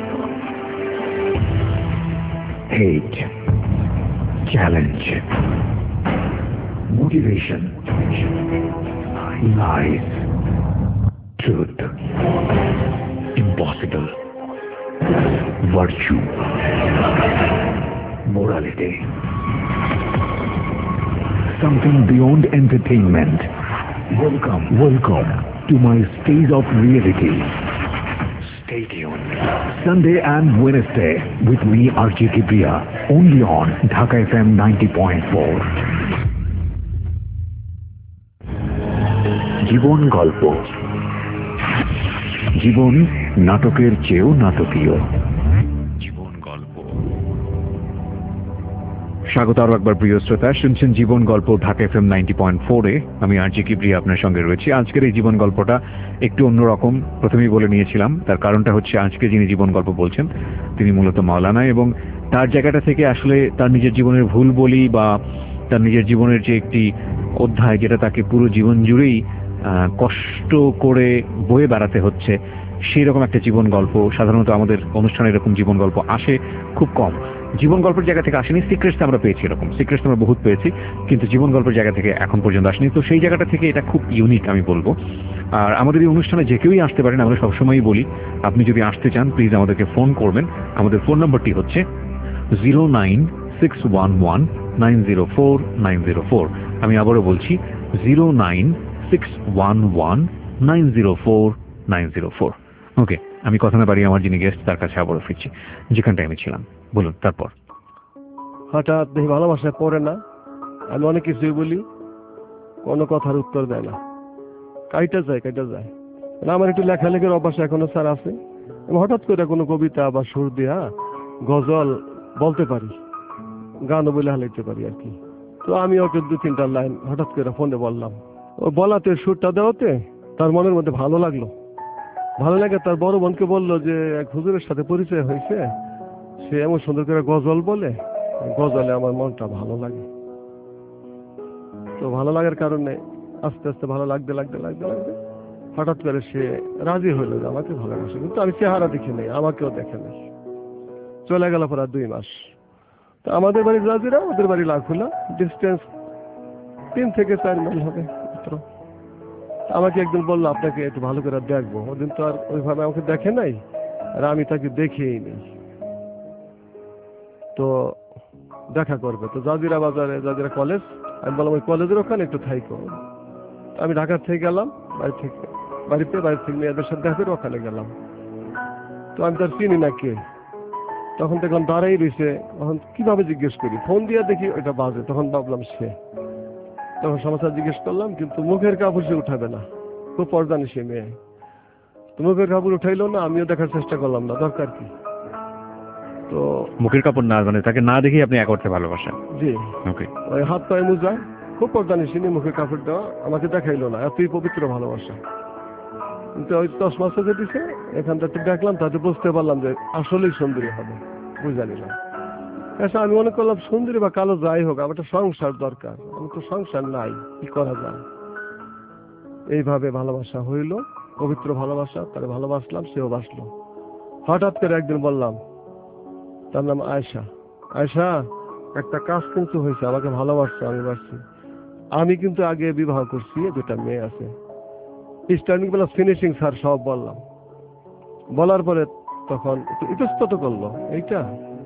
hate, challenge, motivation, lies, truth, impossible, virtue, morality, something beyond entertainment. Welcome, welcome to my stage of reality. Stay tuned. Sunday and Wednesday with me, R J Kibriya, only on Dhaka F M ninety point four. জীবন গল্প। জীবন নাটকের চেয়েও নাটকীয়। জীবন গল্প। স্বাগত আরো একবার প্রিয় শ্রোতা, শুনছেন জীবন গল্প Dhaka F M ninety point ফোরে। আমি আর জি কিবরিয়া আপনার সঙ্গে রয়েছি। আজকের এই জীবন গল্পটা একটু অন্যরকম, প্রথমেই বলে নিয়েছিলাম। তার কারণটা হচ্ছে আজকে যিনি জীবন গল্প বলছেন তিনি মূলত মাওলানা, এবং তার জায়গাটা থেকে আসলে তার নিজের জীবনের ভুল বলি বা তার নিজের জীবনের যে একটি অধ্যায় যেটা তাকে পুরো জীবন জুড়েই কষ্ট করে বয়ে বেড়াতে হচ্ছে, সেই রকম একটা জীবন গল্প। সাধারণত আমাদের অনুষ্ঠানে এরকম জীবন গল্প আসে খুব কম। জীবন গল্পের জায়গা থেকে আসেনি, সিক্রেটস আমরা পেয়েছি, এরকম সিক্রেটস আমরা বহুত পেয়েছি, কিন্তু জীবন গল্পের জায়গা থেকে এখন পর্যন্ত আসেনি। তো সেই জায়গাটা থেকে এটা খুব ইউনিক আমি বলবো। আর আমাদের এই অনুষ্ঠানে যে কেউই আসতে পারেন, আমরা সবসময়ই বলি আপনি যদি আসতে চান প্লিজ আমাদেরকে ফোন করবেন। আমাদের ফোন নম্বরটি হচ্ছে zero nine six one one nine zero four nine zero four. আমি আবারও বলছি zero nine six one one nine zero four nine zero four. Okay, আমি কথা না বাড়িয়ে আমার যিনি গেস্ট তার কাছে আবারও ফিরছি, যেখানটায় আমি ছিলাম। বলুন তারপর। হঠাৎ দেখি ভালোবাসায় পড়ে না, আমি অনেক কিছুই বলি, কোনো কথার উত্তর দেয় না, কাইটা যায় কাইটা যায়। আমার একটু লেখালেখির অভ্যাস এখনো স্যার আছে। আমি হঠাৎ করে কোনো কবিতা বা সুর দিয়া গজল বলতে পারি, গানও বলে হালাইতে পারি আর কি। তো আমি ওকে দু তিনটা লাইন হঠাৎ করে ফোনে বললাম। ও বলাতে সুরটা দেওয়াতে তার মনের মধ্যে ভালো লাগলো। ভালো লাগে তার বড় বোনকে বললো যে এক হুজুরের সাথে পরিচয় হয়েছে, সে এমন সুন্দর করে গজল বলে, গজলে আমার মনটা ভালো লাগে। তো ভালো লাগার কারণে আস্তে আস্তে ভালো লাগতে লাগতে লাগতে লাগতে হঠাৎ করে সে রাজি হইলো যে আমাকে ভালোবাসে, কিন্তু আমি চেহারা দেখি নাই, আমাকেও দেখে নাই। চলে গেল প্রায় দুই মাস। তো আমাদের বাড়ি রাজিরা, ওদের বাড়ি লাখুলা, ডিস্টেন্স তিন থেকে চার মাইল হবে মাত্র। আমাকে একদিন বললো আপনাকে একটু ভালো করে দেখবো। ওদিন তো আর ওইভাবে আমাকে দেখে নাই, আর আমি তাকে দেখেই নেই। তো দেখা করবে তো জাজিরা বাজারে, জাজিরা কলেজ। আমি বললাম ওই কলেজের ওখানে একটু থাইকো। আমি ঢাকার থেকে গেলাম, বাড়ি থেকে বাড়িতে বাড়ি থেকে মেয়েদের সাথে দেখা করে ওখানে গেলাম। তো আমি তার চিনি না কে, তখন দেখলাম দাঁড়াই রয়েছে। তখন কিভাবে জিজ্ঞেস করি, ফোন দিয়ে দেখি ওইটা বাজে, তখন ভাবলাম সে। তখন সমাচার জিজ্ঞেস করলাম, কিন্তু মুখের কাপড় সে উঠাবে না, খুব পর্দানি সে মেয়ে। তো মুখের কাপড় উঠাইলো না, আমিও দেখার চেষ্টা করলাম না, দরকার কি। তো মুখের কাপড় না, মানে তাকে না দেখেই আপনি এক অর্থে ভালোবাসেন? জি। ওকে। ওই হাত পায়ে মুজা, খুব পর্দানি সে, মুখের কাপড় দেওয়া, আমাকে দেখাইলো না, এতই পবিত্র ভালোবাসা। কিন্তু ওই দশ মাস থেকে দিছে, এখান থেকে দেখলাম, তাতে বুঝতে পারলাম যে আসলেই সুন্দরী হবে, বুঝা নিলাম। আচ্ছা, আমি মনে করলাম সুন্দরী বা কালো যাই হোক, আমার একটা সংসার দরকার, আমি তো সংসার নাই, কি করা যায়। এইভাবে ভালোবাসা হইল, পবিত্র ভালোবাসা। তারে ভালোবাসলাম, সেও বাসলো। হঠাৎ করে একদিন বললাম, তার নাম আয়েশা, আয়েশা একটা কাজ কিন্তু হয়েছে, আমাকে ভালোবাসছে, আমি বাসছি। আমি কিন্তু আগে বিবাহ করছি, দুটা মেয়ে আছে, স্টার্টিং প্লাস ফিনিশিং স্যার সব বললাম। বলার পরে তখন ইতস্তত করলো এইটা।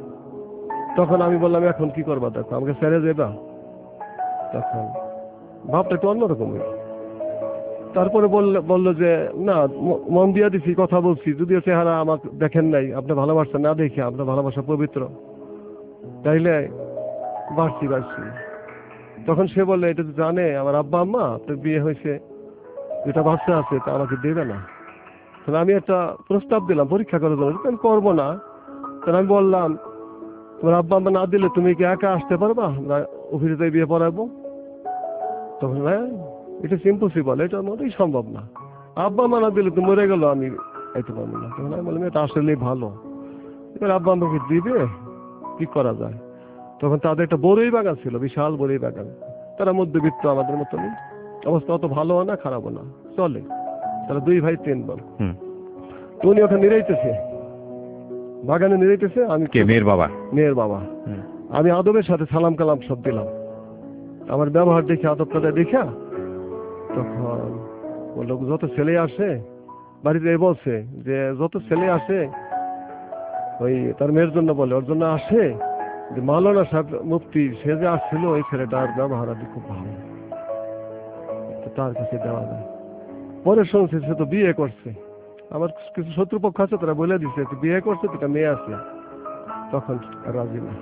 তখন আমি বললাম এখন কি করবা, দেখো আমাকে ছেড়ে দেবা। তখন ভাবটা একটু অন্যরকম হইল। তারপরে বললো যে না, মন দিয়া দিছি, কথা বলছি, যদিও চেহারা আমাকে দেখেন নাই, আপনি ভালোবাসছেন না দেখে, আপনার ভালোবাসা পবিত্র, তাইলে বাড়ছি বাড়ছি। তখন সে বললে এটা তো জানে আমার আব্বা আম্মা, আপনার বিয়ে হয়েছে, যেটা বাচ্চা আছে তা আমাকে দেবে না। তাহলে আমি একটা প্রস্তাব দিলাম পরীক্ষা করার জন্য, আমি করবো না। তাহলে আমি বললাম তোমার আব্বা আম্মা না দিলে তুমি কি একা আসতে পারবা, অফিসে বিয়ে পড়াবো? তখন হ্যাঁ, এটা ইম্পসিবল, এটা মোটেই সম্ভব না। আব্বা আম্মা না দিলে তো মরে গেল, আমি খাইতে পারবো না। তখন আমি বললাম এটা আসলেই ভালো, এবার আব্বা আম্মাকে দিবে, কি করা যায়। তখন তাদের একটা বড়ই বাগান ছিল, বিশাল বড়ই বাগান। তারা মধ্যবিত্ত, আমাদের মতনই অবস্থা, অত ভালো না খারাপও না, চলে। তারা দুই ভাই তিন বোন। তো উনি ওখানে নিরাইতেছে, বাগানে নিরাইতেছে। আমি মেয়ের বাবা? মেয়ের বাবা। আমি আদবের সাথে সালাম কালাম সব দিলাম, আমার ব্যবহার দেখে, আদব কাদা দেখা। তখন বললো যত ছেলে আসে বাড়িতে, বলছে যে যত ছেলে আসে ওই তার মেয়ের জন্য বলে, ওর জন্য আসে যে মাওলানা সাহেব মুফতি, সে যে আসছিল, ওই ছেলেটার ব্যবহার আদি খুব ভালো, তার কাছে দেওয়া যায়। পরে শুনছি সে তো বিয়ে করছে। আমার কিছু শত্রুপক্ষ আছে, তারা বলে দিচ্ছে বিয়ে করছে, দুটা মেয়ে আছে। তখন রাজি না।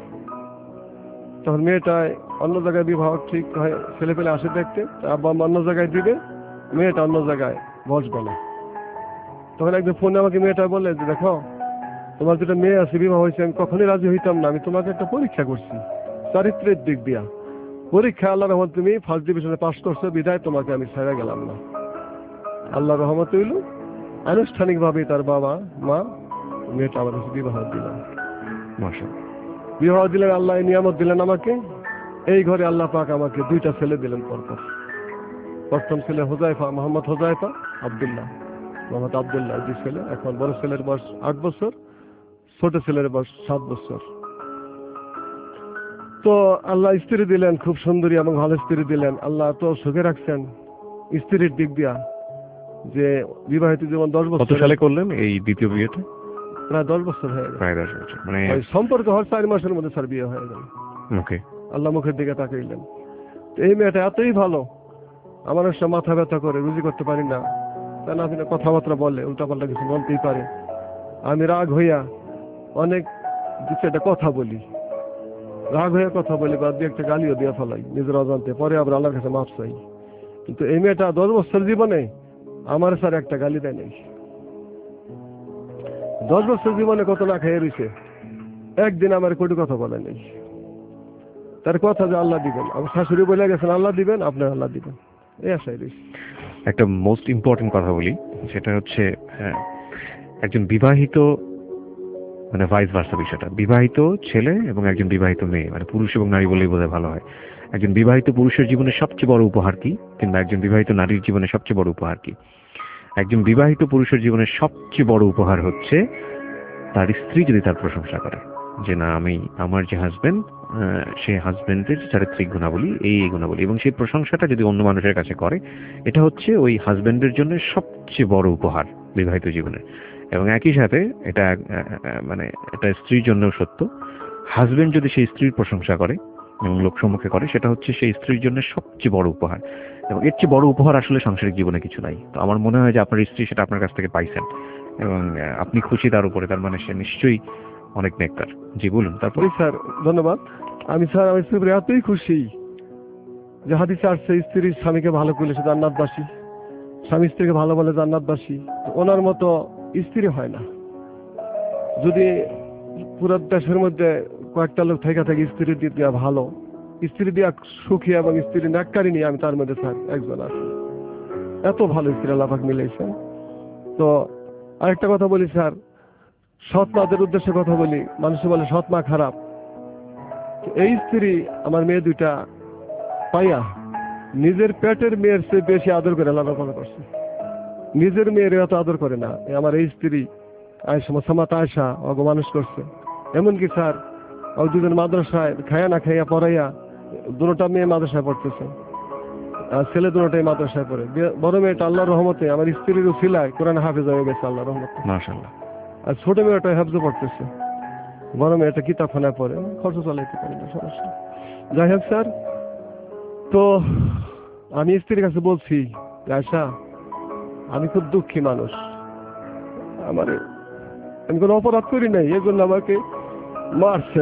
তখন মেয়েটায় অন্য জায়গায় বিবাহ ঠিক হয়, ছেলে পেলে আসে দেখতে, আব্বা আম্মা অন্য জায়গায় দিবে, মেয়েটা অন্য জায়গায় বসবে না। তখন একদিন ফোনে আমাকে মেয়েটা বলে যে দেখো তোমার যেটা মেয়ে আছে বিবাহ হয়েছে, আমি কখনই রাজি হইতাম না, আমি তোমাকে একটা পরীক্ষা করছি, চারিত্রের দিক দিয়া। পরীক্ষা আল্লাহ রহমত তুমি ফার্স্ট ডিভিশনে পাস করছো, বিদায় তোমাকে আমি ছেড়ে গেলাম না। আল্লাহ রহমত হইল আনুষ্ঠানিকভাবে তার বাবা মা মেয়েটা আমার কাছে বিবাহ দিলেন। মাশাআল্লাহ, বিবাহ দিলেন, আল্লাহ নিয়ামত দিলেন আমাকে। এই ঘরে আল্লাহ পাক আমাকে দুইটা ছেলে দিলেন পরপর। প্রথম ছেলে হোজাইফা, মোহাম্মদ হোজাইফা, আব্দুল্লাহ, মোহাম্মদ আব্দুল্লাহ দুই ছেলে। এখন বড় ছেলের বয়স আট বছর, ছোট ছেলের বয়স সাত বছর। তো আল্লাহ স্ত্রী দিলেন, খুব সুন্দরী এবং ভালো স্ত্রী দিলেন। আল্লাহ তো সুখে রাখছেন স্ত্রীর দিক দিয়া, যে বিবাহিত জীবন দশ বছর। কত সালে করলেন এই দ্বিতীয় বিয়েটা? প্রায় দশ বছর হয়ে গেল। প্রায় দশ বছর, মানে ওই সম্পর্ক হওয়ার চার মাসের মধ্যে স্যার বিয়ে হয়ে গেল। ওকে। আল্লাহ মুখের দিকে তাকাইলেন। তো এই মেয়েটা এতই ভালো, আমার সব মাথা ব্যথা করে, রুজি করতে পারি না, তা না আপনি কথাবার্তা বলে, উল্টাপাল্টা কিছু বলতেই পারে। আমি রাগ হইয়া অনেক কিছু একটা কথা বলি, রাগ হইয়া কথা বলি, বা দু একটা গালিও দিয়ে ফেলাই নিজের অজান্তে, পরে আবার আল্লাহর কাছে মাফ চাই। কিন্তু এই মেয়েটা দশ বছর জীবনে আমার স্যার একটা গালি দেয় নাই। দশ বছর জীবনে কত না খেয়ে রয়েছে, একদিন আমার কোটি কথা বলে নেই। তার কথা যে আল্লাহ দিবেন, আমার শাশুড়ি বলে গেছেন আল্লাহ দিবেন, আপনার আল্লাহ দিবেন, এই আশাই রয়েছে। একটা মোস্ট ইম্পর্টেন্ট কথা বলি, সেটা হচ্ছে হ্যাঁ, একজন বিবাহিত মানে ভাইস ভার্সা বিষয়টা, বিবাহিত ছেলে এবং একজন বিবাহিত মেয়ে, মানে পুরুষ এবং নারী বলেই বোধহয় ভালো হয়। একজন বিবাহিত পুরুষের জীবনে সবচেয়ে বড় উপহার কি, কিংবা একজন বিবাহিত নারীর জীবনে সবচেয়ে বড় উপহার কি? একজন বিবাহিত পুরুষের জীবনে সবচেয়ে বড় উপহার হচ্ছে তার স্ত্রী যদি তার প্রশংসা করে, যে না আমি আমার যে হাজবেন্ড, সেই হাজবেন্ডের চারিত্রিক গুণাবলী এই এই গুণাবলী, এবং সেই প্রশংসাটা যদি অন্য মানুষের কাছে করে, এটা হচ্ছে ওই হাজবেন্ডের জন্য সবচেয়ে বড় উপহার বিবাহিত জীবনে। এবং একই সাথে এটা মানে এটা স্ত্রীর জন্যও সত্য, হাজবেন্ড যদি সেই স্ত্রীর প্রশংসা করে এবং লোক সম্মুখে করে, সেটা হচ্ছে সেই স্ত্রীর জন্য সবচেয়ে বড় উপহার। এবং এর চেয়ে বড় উপহার আসলে সাংসারিক জীবনে কিছু নাই। তো আমার মনে হয় যে আপনার স্ত্রী সেটা আপনার কাছ থেকে পাইছেন এবং আপনি খুশি তার উপরে, তার মানে সে নিশ্চয়ই অনেক নেককার। জি বলুন। তারপরে স্যার ধন্যবাদ। আমি স্যার আমি স্ত্রীর এতই খুশি যে হাদিসে আসছে স্ত্রী স্বামীকে ভালো করলে সে জান্নাতবাসী, স্বামী স্ত্রীকে ভালো বলে জান্নাতবাসী। ওনার মতো স্ত্রী হয় না। যদি পুরো দেশের মধ্যে কয়েকটা লোক থেকে থাকে স্ত্রী দিয়া ভালো, স্ত্রী দিয়া সুখী এবং স্ত্রী নেককারী নিয়ে, আমি তার মধ্যে স্যার একজন আছি। এত ভালো স্ত্রী আল্লাহ পাক মিলাইছেন। তো আরেকটা কথা বলি স্যার, সৎ মাদের উদ্দেশ্যে কথা বলি। মানুষে বলে সৎ মা খারাপ, এই স্ত্রী আমার মেয়ে দুইটা পাইয়া নিজের পেটের মেয়ের চেয়ে বেশি আদর করে লালন পালন করছে। নিজের মেয়ের এত আদর করে না। আমার এই স্ত্রী আয়সা মোসাম্মত আয়সা অগ মানুষ করছে। এমনকি স্যার ও দুজন মাদ্রাসায় খাইয়া না খাইয়া পড়াইয়া, দুটা মেয়ে মাদ্রাসায় পড়তেছে, আর ছেলে দুটাই মাদ্রাসায় পড়ে। বড় মেয়েটা আল্লাহর রহমতে আমার স্ত্রীর উসিলায় কোরআন হাফেজ হয়ে গেছে আল্লাহর রহমতে, মাশাআল্লাহ। আর ছোট মেয়েটা হাফেজ পড়তেছে, বড় মেয়েটা কিতাবখানায় পড়ে, খরচ চালাইতে পারে না, সমস্যা। যাই হোক স্যার, তো আমি স্ত্রীর কাছে বলছি, আয়সা আমি খুব দুঃখী মানুষ, আমার আমি কোনো অপরাধ করি নাই, এজন্য আমাকে মারছে।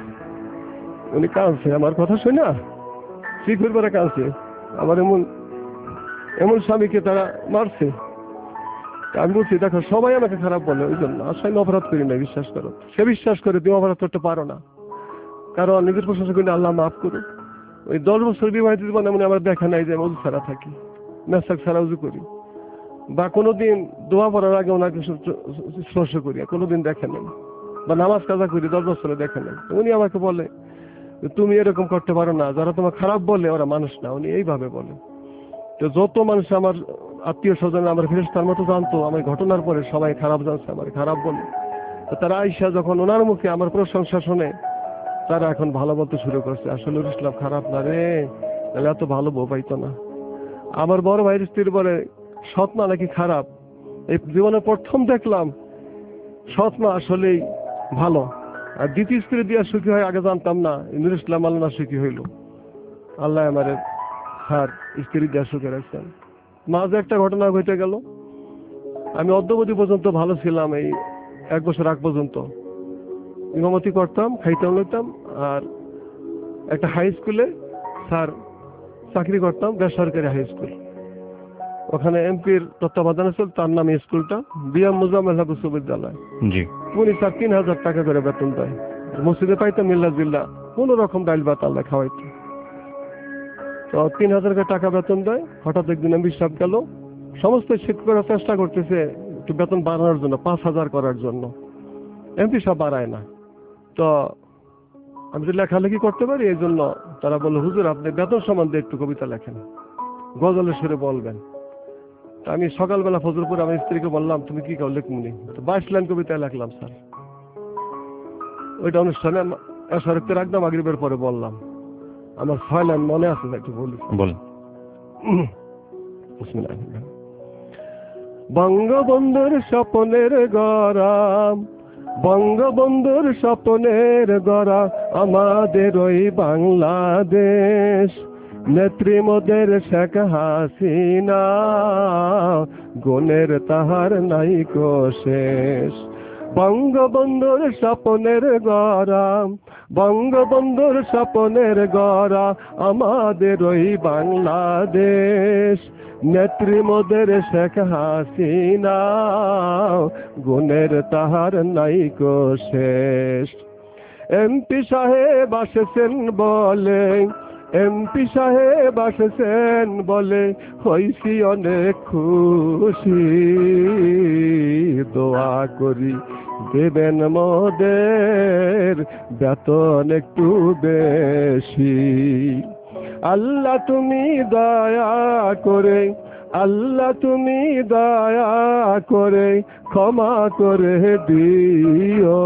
উনি কাঁদছে আমার কথা শুনে, শিখুর পরে কাঁদছে। আমার এমন এমন স্বামীকে তারা মারছে। আমি বলছি দেখো সবাই আমাকে খারাপ বলে, ওই জন্য আসলে আমি অপরাধ করি না, বিশ্বাস করো। সে বিশ্বাস করে তুমি অপরাধ করতে পারো না, কারণ নিজের প্রশংসা করলে আল্লাহ মাফ করো। ওই দশ বছর বিবাহিত জীবনে এমন আমার দেখা নাই যে আমি অজু ছাড়া থাকি, মেসাক ছাড়া উজু করি, বা কোনোদিন দোয়া পড়ার আগে ওনাকে স্পর্শ করি, কোনোদিন দেখে নেন, বা নামাজ কাজা করি দশ বছরে দেখে নেন। উনি আমাকে বলে তুমি এরকম করতে পারো না, যারা তোমার খারাপ বলে ওরা মানুষ না, উনি এইভাবে বলে। তো যত মানুষ আমার আত্মীয় স্বজন আমার ফেরেশতার মতো জানতো, আমার ঘটনার পরে সবাই খারাপ জানছে, আমার খারাপ বলে। তো তারা আইসা যখন ওনার মুখে আমার প্রশংসা শুনে, তারা এখন ভালো বলতে শুরু করছে, আসলে ইসলাম খারাপ না রে, তাহলে এত ভালো বউ পাইতো না। আমার বড় ভাইয়ের স্ত্রী বলে সৎ মা নাকি খারাপ। এই জীবনে প্রথম দেখলাম সৎ মা আসলেই ভালো। আর দ্বিতীয় স্ত্রী দিয়া সুখী হয় আগে জানতাম না, নুর ইসলাম আল্লাহ সুখী হইল। আল্লাহ আমার স্যার স্ত্রী দিয়া সুখে রাখছেন। মাঝে একটা ঘটনা ঘটে গেল, আমি অদ্যবধি পর্যন্ত ভালো ছিলাম, এই এক বছর আগ পর্যন্ত ইমামতি করতাম, খাইতাম লইতাম, আর একটা হাই স্কুলে স্যার চাকরি করতাম, বেসরকারি হাই স্কুল। ওখানে এমপির তত্ত্বাবধানে ছিল, তার নামে স্কুলটা বিএম মুজাম্মেল বিশ্ববিদ্যালয়। জি। উনি স্যার তিন হাজার টাকা করে বেতন দেয়। মসজিদে পাইতাম মিল্লা জিল্লা কোনো রকম ডাইল ভাত আল্লাহ খাওয়াইতো। তো তিন হাজার টাকা বেতন দেয়। হঠাৎ একদিন এমপি সাহেব গেল, সমস্ত শিক্ষকরা চেষ্টা করতেছে একটু বেতন বাড়ানোর জন্য, পাঁচ হাজার করার জন্য। এমপি সাহেব বাড়ায় না। তো আমি তো লেখালেখি করতে পারি, এই জন্য তারা বললো, হুজুর আপনি বেতন সম্বন্ধে একটু কবিতা লেখেন, গজলের সুরে বলবেন। তা আমি সকালবেলা ফজরপুরে আমার স্ত্রীকে বললাম, তুমি কি কাউ লেখমুনি? তো বাইশ লাইন কবিতা লেখলাম স্যার। ওইটা অনুষ্ঠানে এসরতে রাখলাম, মাগরিবের পরে বললাম। আমার ছয় লাইন মনে আছে, একটু বলি। বলেন। বঙ্গবন্ধুর স্বপ্নের গড়াম, বঙ্গবন্ধুর স্বপ্নের গড়া আমাদের ওই বাংলাদেশ। নেত্রী মোদের শেখ হাসিনা, গুণের তাহার নাইকো শেষ। বঙ্গবন্ধুর স্বপ্নের গড়া, বঙ্গবন্ধুর স্বপ্নের গড়া আমাদের ওই বাংলাদেশ। নেত্রী মোদের শেখ হাসিনা, গুণের তাহার নাইকো শেষ। এমপি সাহেব আসেছেন বলে, এমপি সাহেব আসেছেন বলে হইছি অনেক খুশি। দোয়া করি দেবেন মোদের বেতন একটু বেশি। আল্লাহ তুমি দয়া করে, আল্লাহ তুমি দয়া করে ক্ষমা করে দিও।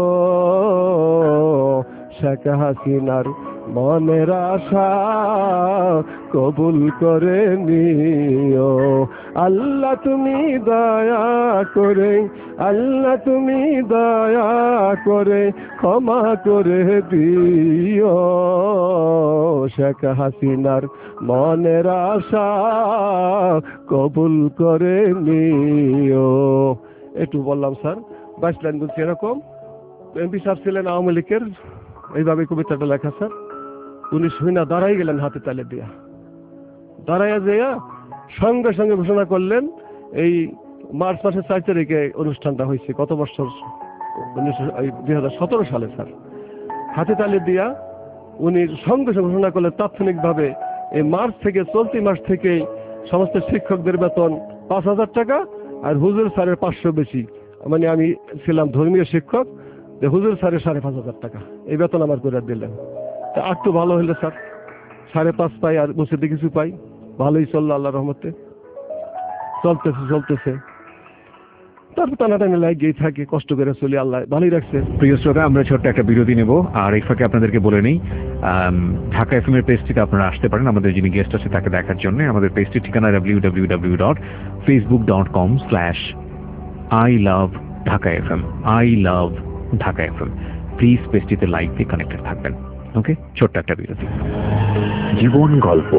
শেখ হাসিনার মনের আশা কবুল করে নিও। আল্লাহ তুমি দয়া করে, আল্লাহ তুমি দয়া করে ক্ষমা করে দিও। শেখ হাসিনার মনের আশা কবুল করে নিও। একটু বললাম স্যার, বাইশ লাইন বলছি এরকম। এমপি সাহেব ছিলেন আওয়ামী লীগের, এইভাবে কবিতাটা লেখা স্যার। উনি শুইনা দাঁড়াই গেলেন হাতে তালে দিয়া, দাঁড়াইয়া যেয়া সঙ্গে সঙ্গে ঘোষণা করলেন, এই মার্চ মাসের চার তারিখে অনুষ্ঠানটা হয়েছে, কত বছর, উনিশশো দুই হাজার সতেরো সালে স্যার। হাতে তালে দিয়া উনি সঙ্গে সঙ্গে ঘোষণা করলেন তাৎক্ষণিকভাবে এই মার্চ থেকে, চলতি মাস থেকে সমস্ত শিক্ষকদের বেতন পাঁচ হাজার টাকা, আর হুজুর স্যারের পাঁচশো বেশি। মানে আমি ছিলাম ধর্মীয় শিক্ষক, হুজুর স্যারের সাড়ে পাঁচ হাজার টাকা এই বেতন আমার করে দিলেন। তা একটু ভালো হইলো স্যার, সাড়ে পাঁচ পাই আর মসজিদে কিছু পাই, ভালোই চললো আল্লাহ রহমতে, চলতেছে চলতেছে। তারপর টানাটানি লাগিয়েই থাকে, কষ্ট করে চলি, আল্লাহ ভালোই রাখছে। প্রিয় শ্রোতা, আমরা ছোট্ট একটা বিরতি নেব, আর এই ফাঁকে আপনাদেরকে বলে নেই ঢাকা এফএম এর পেজটিতে আপনারা আসতে পারেন আমাদের যিনি গেস্ট আছে তাকে দেখার জন্য। আমাদের পেজটির ঠিকানা W W W dot Facebook dot com slash I love Dhaka FM, I love Dhaka FM. Please পেজটিতে লাইক দিয়ে কানেক্টেড থাকবেন। ওকে, ছোট্ট একটা বিরতি। জীবন গল্প,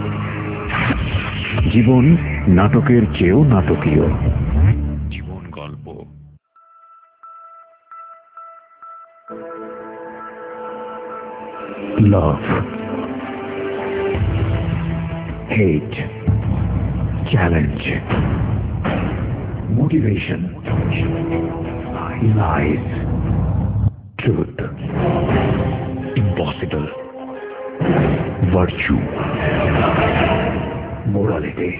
জীবন নাটকের চেয়েও নাটকীয়। জীবন গল্প। Love, hate, challenge, motivation, lies, truth, impossible, virtue, morality,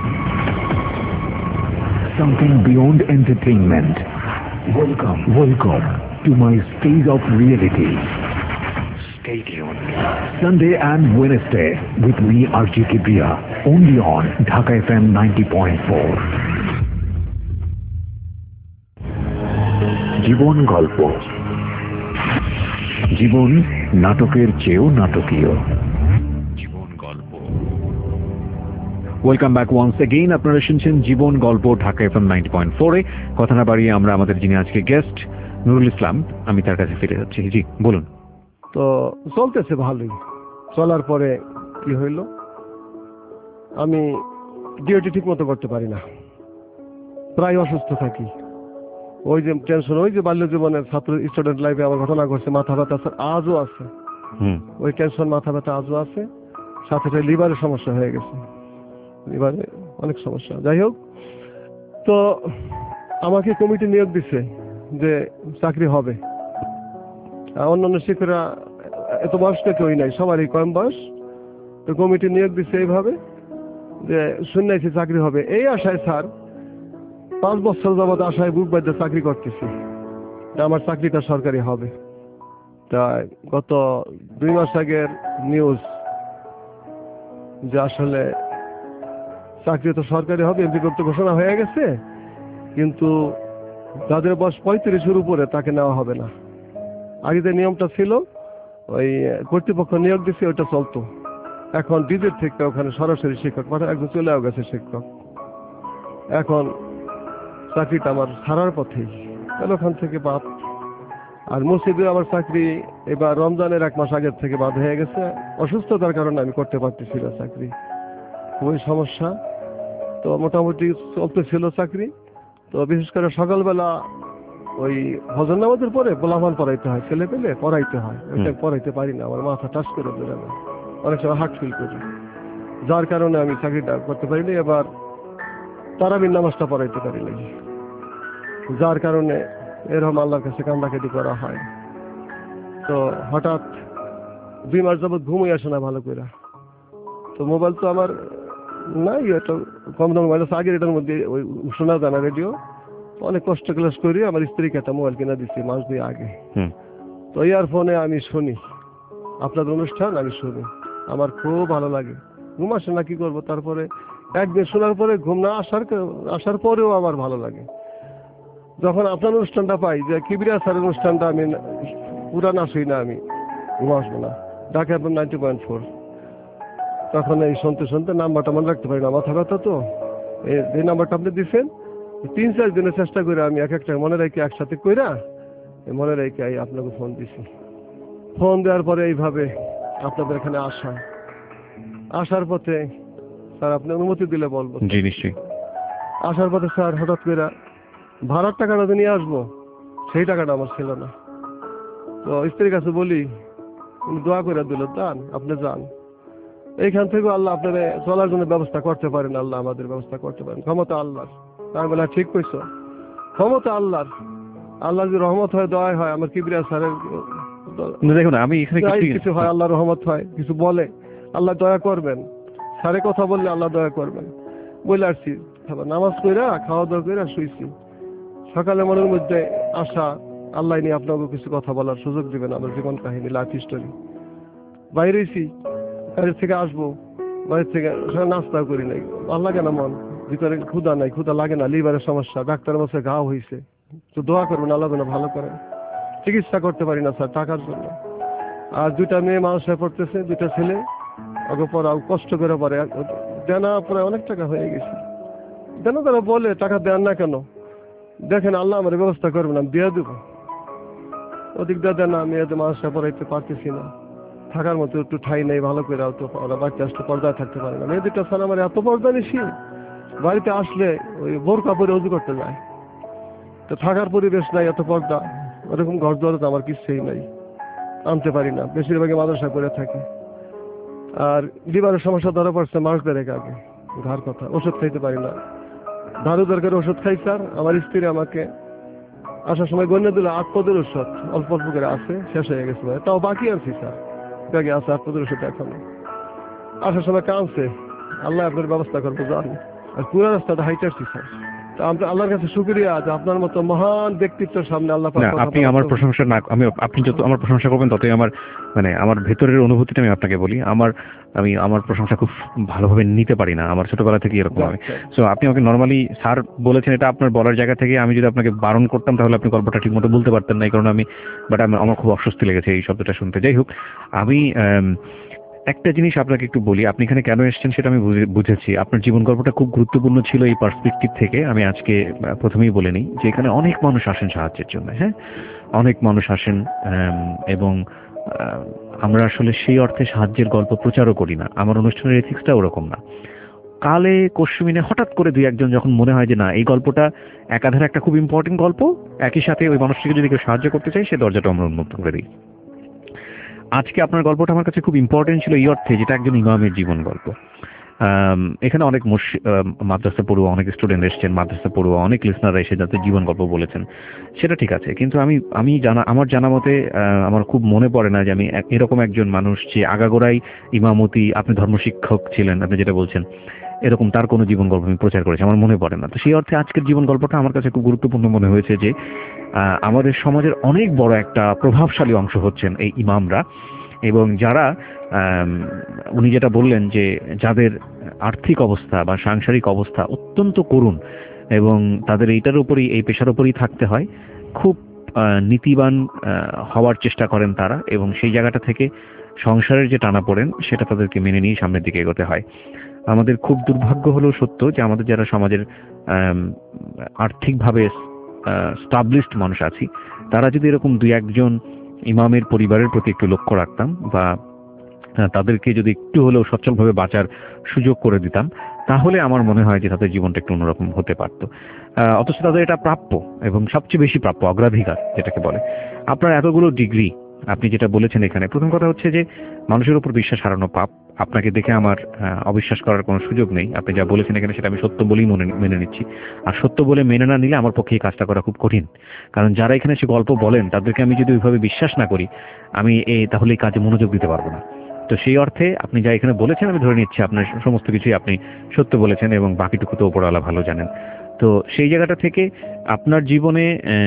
something beyond entertainment. Welcome, welcome to my stage of reality. Stay tuned. Sunday and Wednesday with me, R J Kibriya, only on Dhaka F M ninety point four. জীবন গল্প, জীবন নাটকের চেয়েও নাটকীয়। জীবন গল্প। Welcome back once again. আপনারা শুনছেন জীবন গল্প Dhaka FM ninety point four এ। কথা না বাড়িয়ে আমরা আমাদের যিনি আজকে গেস্ট নুরুল ইসলাম, আমি তার কাছে ফিরে যাচ্ছি। জি বলুন। তো চলতেছে ভালোই। চলার পরে কি হইল, আমি ডিউটি ঠিক মতো করতে পারি না, প্রায় অসুস্থ থাকি। ওই যে টেনশন, ওই যে বাল্য জীবনের ছাত্র স্টুডেন্ট লাইফে আমার ঘটনা ঘটছে, মাথা ব্যথা আজও আছে, ওই টেনশন মাথা ব্যথা আজও আছে, সাথে সাথে লিভারের সমস্যা হয়ে গেছে, লিভারে অনেক সমস্যা। যাই হোক, তো আমাকে কমিটি নিয়োগ দিচ্ছে যে চাকরি হবে। অন্যান্য শিক্ষকরা এত বয়স্ক কেউই নাই, সবারই কম বয়স। তো কমিটি নিয়োগ দিচ্ছে এইভাবে যে শুনেছি চাকরি হবে, এই আশায় স্যার পাঁচ বছর যাবৎ আশায় বুক বাঁধতে চাকরি করতেছি যে আমার চাকরিটা সরকারি হবে। তাই গত দুই মাস আগের নিউজ যে আসলে চাকরি তো সরকারি হবে, এমপি করতে ঘোষণা হয়ে গেছে, কিন্তু যাদের বয়স পঁয়ত্রিশের উপরে তাকে নেওয়া হবে না। আগে যে নিয়মটা ছিল ওই কর্তৃপক্ষ নিয়োগ দিচ্ছে ওইটা চলতো, এখন ডিজিট থেকে ওখানে সরাসরি শিক্ষক পাঠায়, একজন চলেও গেছে শিক্ষক। এখন চাকরিটা আমার ছাড়ার পথেই, তাহলে ওখান থেকে বাদ। আর মসজিদে আমার চাকরি এবার রমজানের এক মাস আগের থেকে বাদ হয়ে গেছে, অসুস্থতার কারণে আমি করতে পারতেছি না চাকরি, খুবই সমস্যা। তো মোটামুটি চলতেছিল চাকরি। তো বিশেষ করে সকালবেলা ওই হজর নামাজের পরে পোলাপান পড়াইতে হয়, ছেলে পেলে পড়াইতে হয়, ওইটা পড়াইতে পারি না, আমার মাথা টাচ করে দেবে না, অনেক সময় হার্ট ফিল করি, যার কারণে আমি চাকরিটা করতে পারিনি। এবার তারাবির নামাজটা পড়াইতে পারি নাই, যার কারণে এরকম আল্লাহর কাছে কান্দাকাটি করা হয়। তো হঠাৎ দুই মাস যাবৎ ঘুমিয়ে আসে না ভালো করে। তো মোবাইল তো আমার নাই, একটা কম দাম মোবাইল আছে, আগের এটার মধ্যে ওই শোনা যায় না রেডিও। অনেক কষ্ট ক্লাস করি, আমার স্ত্রীকে একটা মোবাইল কিনে দিচ্ছি মাস দুই আগে। তো ইয়ারফোনে আমি শুনি আপনাদের অনুষ্ঠান, আমি শুনি, আমার খুব ভালো লাগে। ঘুম আসে না, কি করবো। তারপরে একদিন শোনার পরে ঘুম না আসার আসার পরেও আমার ভালো লাগে। যখন আপনার অনুষ্ঠানটা পাই যে কিবরিয়া স্যারের অনুষ্ঠানটা আমি পুরা না শুই না, আমি ঘুম আসবো না, ঢাকা আপনার নাইনটি পয়েন্ট ফোর, তখন এই শুনতে শুনতে নাম্বারটা মনে রাখতে পারি না, মাথা ব্যথা তো। এই নাম্বারটা আপনি দিচ্ছেন, তিন চার দিনের চেষ্টা করে আমি এক একটা মনে রেখে একসাথে কইরা মনে রেখে আপনাকে ফোন দিছি। ফোন দেওয়ার পরে এইভাবে আপনাদের এখানে আসা, আসার পথে স্যার আপনি অনুমতি দিলে বলবো। জি নিশ্চয়ই। আসার পথে স্যার হঠাৎ করে ভাড়ার টাকাটা তো নিয়ে আসবো, সেই টাকাটা আমার ছিল না। তো স্ত্রীর কাছে বলি, উনি দোয়া করে দিল, যান আপনি যান, এইখান থেকে আল্লাহ আপনারা চলার জন্য ব্যবস্থা করতে পারেন, আল্লাহ আমাদের ব্যবস্থা করতে পারেন, ক্ষমতা আল্লাহর। আমি বলে ঠিক কইছো, ক্ষমতা আল্লাহর, আল্লাহ যদি রহমত হয় দয়া হয়, আমার কিবরিয়া স্যারের দেখুন আমি এখানে কিছু হয়, আল্লাহ রহমত হয়, কিছু বলে আল্লাহ দয়া করবেন, স্যারে কথা বললে আল্লাহ দয়া করবেন বলে আসছি। নামাজ কইরা খাওয়া দাওয়া কইরা শুইছি। সকালে মনের মধ্যে আশা আল্লাহ নিয়ে আপনাকে কিছু কথা বলার সুযোগ দিবেন, আমার জীবন কাহিনী, লাইফ হিস্টোরি। বাইরেছি, বাইরে থেকে আসবো, বাইরে থেকে নাস্তা করি নাই, ভালো লাগে না, মন ভিতরে ক্ষুধা নাই, ক্ষুধা লাগে না, লিভারের সমস্যা, ডাক্তারের কাছে ঘাও হয়েছে, তো দোয়া করবেন আল্লাহ যেন ভালো করেন। চিকিৎসা করতে পারি না স্যার টাকার জন্য। আর দুইটা মেয়ে মানুষ হয়ে পড়তেছে, দুইটা ছেলে, আগে পড়াও কষ্ট করে পড়ে, দেনা প্রায় অনেক টাকা হয়ে গেছে। দেনা তারা বলে টাকা দেন না কেন, দেখেন আল্লাহ আমার ব্যবস্থা করবেন, আমি দিয়ে দেবো। ওদিক দিয়ে দেনা, মেয়েদের মানুষ হয়ে পড়াইতে পারতেছি না, থাকার মতো একটু ঠাই নেই ভালো করে, তো ওরা বাচ্চা আসলে পর্দায় থাকতে পারে না। মেয়েদেরটা স্যার আমার এত পর্দা নিছি, বাড়িতে আসলে ওই বোরকা পরে উজু করতে যায়, তো থাকার পরিবেশ নাই, এত পর্দা, ওরকম ঘর দুয়ারে তো আমার কিছুই নাই, আনতে পারি না, বেশিরভাগই মাদ্রাসা করে থাকি। আর লিভারের সমস্যা ধরা পড়ছে মাস দেড়েক আগে, ঘর কথা, ওষুধ খাইতে পারি না, ধারু দরকার ওষুধ খাই স্যার। আমার স্ত্রী আমাকে আসার সময় গণ্য দিল আট পদের ওষুধ, অল্প অল্প করে আছে, শেষ হয়ে গেছে, তাও বাকি আনছি স্যার, ব্যাগে আছে আট পদের ওষুধ এখনো। আসার সময় কাঁদছে, আল্লাহ আপনার ব্যবস্থা করবো জানি, আর পুরো রাস্তাটা হাইটে আসছি স্যার। তো আমরা আল্লাহর কাছে শুকরিয়া যে আপনার মতো মহান ব্যক্তিত্বের সামনে আল্লাহ পাক। আপনি আমার প্রশংসা না, আমি আপনি যত আমার প্রশংসা করবেন ততই আমার মানে আমার ভেতরের অনুভূতিটা আমি আপনাকে বলি, আমার আমি আমার প্রশংসা খুব ভালোভাবে নিতে পারি না, আমার ছোটবেলা থেকে এরকম আমি। সো আপনি আমাকে নর্মালি স্যার বলেছেন, এটা আপনার বলার জায়গা থেকে, আমি যদি আপনাকে বারণ করতাম তাহলে আপনি গল্পটা ঠিক মতো বলতে পারতেন না, এই কারণে আমি, বাট আমার খুব অস্বস্তি লেগেছে এই শব্দটা শুনতে। যাই হোক, আমি একটা জিনিস আপনাকে একটু বলি, আপনি এখানে কেন এসেছেন সেটা আমি বুঝেছি। আপনার জীবন গল্পটা খুব গুরুত্বপূর্ণ ছিল এই পার্সপেক্টিভ থেকে। আমি আজকে প্রথমেই বলে নিই যে এখানে অনেক মানুষ আসেন সাহায্যের জন্য, হ্যাঁ অনেক মানুষ আসেন, এবং আমরা আসলে সেই অর্থে সাহায্যের গল্প প্রচারও করি না, আমার অনুষ্ঠানের এথিক্সটা ওরকম না। কালে কশ্মিনে হঠাৎ করে দুই একজন যখন মনে হয় যে না এই গল্পটা একাধারে একটা খুব ইম্পর্টেন্ট গল্প, একই সাথে ওই মানুষটিকে যদি কেউ সাহায্য করতে চাই, সে দরজাটা আমরা উন্মুক্ত করে দিই। আজকে আপনার গল্পটা আমার কাছে খুব ইম্পর্টেন্ট ছিল এই অর্থে, যেটা একজন ইমামের জীবন গল্প, এখানে অনেক মাদ্রাসা পড়ুয়া, অনেক স্টুডেন্ট এসেছেন, মাদ্রাসা পড়ুয়া অনেক লিসনাররা এসে যাদের জীবন গল্প বলেছেন, সেটা ঠিক আছে। কিন্তু আমি আমি জানা আমার জানা মতে আমার খুব মনে পড়ে না যে আমি এরকম একজন মানুষ যে আগাগোড়াই ইমামতি, আপনি ধর্মশিক্ষক ছিলেন, আপনি যেটা বলছেন, এরকম তার কোনো জীবন গল্প আমি প্রচার করেছি আমার মনে পড়ে না। তো সেই অর্থে আজকের জীবন গল্পটা আমার কাছে খুব গুরুত্বপূর্ণ মনে হয়েছে যে আমাদের সমাজের অনেক বড় একটা প্রভাবশালী অংশ হচ্ছেন এই ইমামরা, এবং যারা উনি যেটা বললেন যে যাদের আর্থিক অবস্থা বা সাংসারিক অবস্থা অত্যন্ত করুণ এবং তাদের এইটার উপরই, এই পেশার উপরই থাকতে হয়, খুব নীতিবান হওয়ার চেষ্টা করেন তারা, এবং সেই জায়গাটা থেকে সংসারের যে টানাপোড়েন সেটা তাদেরকে মেনে নিয়ে সামনের দিকে এগোতে হয়। আমাদের খুব দুর্ভাগ্য হলেও সত্য যে আমাদের যারা সমাজের আর্থিকভাবে স্টাবলিশড মানুষ আছি, তারা যদি এরকম দুই একজন ইমামের পরিবারের প্রতি একটু লক্ষ্য রাখতাম বা তাদেরকে যদি একটু হলেও সচ্ছলভাবে বাঁচার সুযোগ করে দিতাম, তাহলে আমার মনে হয় যে তাদের জীবনটা একটু অন্যরকম হতে পারত। অথচ তাদের এটা প্রাপ্য এবং সবচেয়ে বেশি প্রাপ্য, অগ্রাধিকার যেটাকে বলে। আপনার এতগুলো ডিগ্রি, আপনি যেটা বলেছেন এখানে, প্রথম কথা হচ্ছে যে মানুষের উপর বিশ্বাস হারানো পাপ। আপনাকে দেখে আমার অবিশ্বাস করার কোনো সুযোগ নেই। আপনি যা বলেছেন এখানে সেটা আমি সত্য বলেই মনে মেনে নিচ্ছি। আর সত্য বলে মেনে না নিলে আমার পক্ষে এই কাজটা করা খুব কঠিন, কারণ যারা এখানে সে গল্প বলেন তাদেরকে আমি যদি ওইভাবে বিশ্বাস না করি, আমি এই তাহলে এই কাজে মনোযোগ দিতে পারবো না। তো সেই অর্থে আপনি যা এখানে বলেছেন আমি ধরে নিচ্ছি আপনার সমস্ত কিছুই আপনি সত্য বলেছেন এবং বাকিটুকু তো ওপরওয়ালা ভালো জানেন। তো সেই জায়গাটা থেকে আপনার জীবনে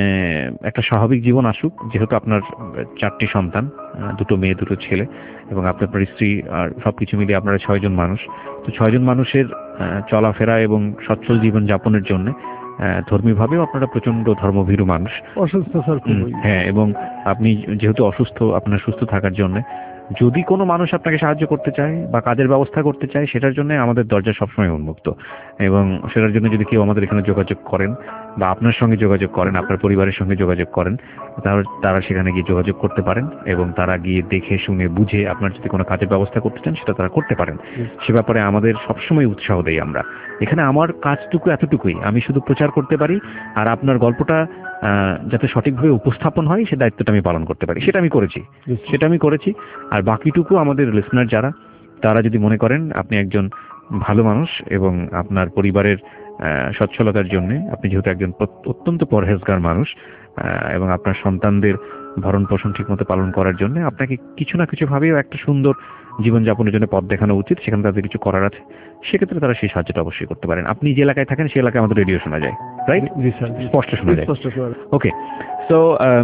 একটা স্বাভাবিক জীবন আসুক, যেহেতু আপনার চারটি সন্তান, দুটো মেয়ে দুটো ছেলে, এবং আপনার স্ত্রী, আর সবকিছু মিলিয়ে আপনারা ছয়জন মানুষ। তো ছয়জন মানুষের চলাফেরা এবং সচ্ছল জীবন যাপনের জন্য ধর্মীয়ভাবেও আপনারা প্রচন্ড ধর্মভীরু মানুষ। অসুস্থ স্যার। হ্যাঁ, এবং আপনি যেহেতু অসুস্থ, আপনার সুস্থ থাকার জন্য যদি কোনো মানুষ আপনাকে সাহায্য করতে চায় বা কাজের ব্যবস্থা করতে চায়, সেটার জন্য আমাদের দরজা সবসময় উন্মুক্ত, এবং সেটার জন্য যদি কেউ আমাদের এখানে যোগাযোগ করেন বা আপনার সঙ্গে যোগাযোগ করেন, আপনার পরিবারের সঙ্গে যোগাযোগ করেন, তাহলে তারা সেখানে গিয়ে যোগাযোগ করতে পারেন এবং তারা গিয়ে দেখে শুনে বুঝে আপনার যদি কোনো কাজের ব্যবস্থা করতে চান সেটা তারা করতে পারেন। সে ব্যাপারে আমাদের সবসময় উৎসাহ দেই আমরা। এখানে আমার কাজটুকু এতটুকুই, আমি শুধু প্রচার করতে পারি, আর আপনার গল্পটা যাতে সঠিকভাবে উপস্থাপন হয় সে দায়িত্বটা আমি পালন করতে পারি, সেটা আমি করেছি সেটা আমি করেছি আর বাকিটুকু আমাদের লিসনার যারা, তারা যদি মনে করেন আপনি একজন ভালো মানুষ এবং আপনার পরিবারের সচ্ছলতার জন্য, আপনি যেহেতু একজন অত্যন্ত পরহেজগার মানুষ এবং আপনার সন্তানদের ভরণ পোষণ ঠিকমতো পালন করার জন্য আপনাকে কিছু না কিছু ভাবেও একটা সুন্দর জীবনযাপনের জন্য পথ দেখানো উচিত, সেখানে তাদের কিছু করার আছে, সেক্ষেত্রে তারা সেই সাহায্যটা অবশ্যই করতে পারেন। আপনি যে এলাকায় থাকেন সেই এলাকায় আমাদের রেডিও শোনা যায়, রাইট? জি স্যার, স্পষ্ট শোনা যায়। ওকে, তো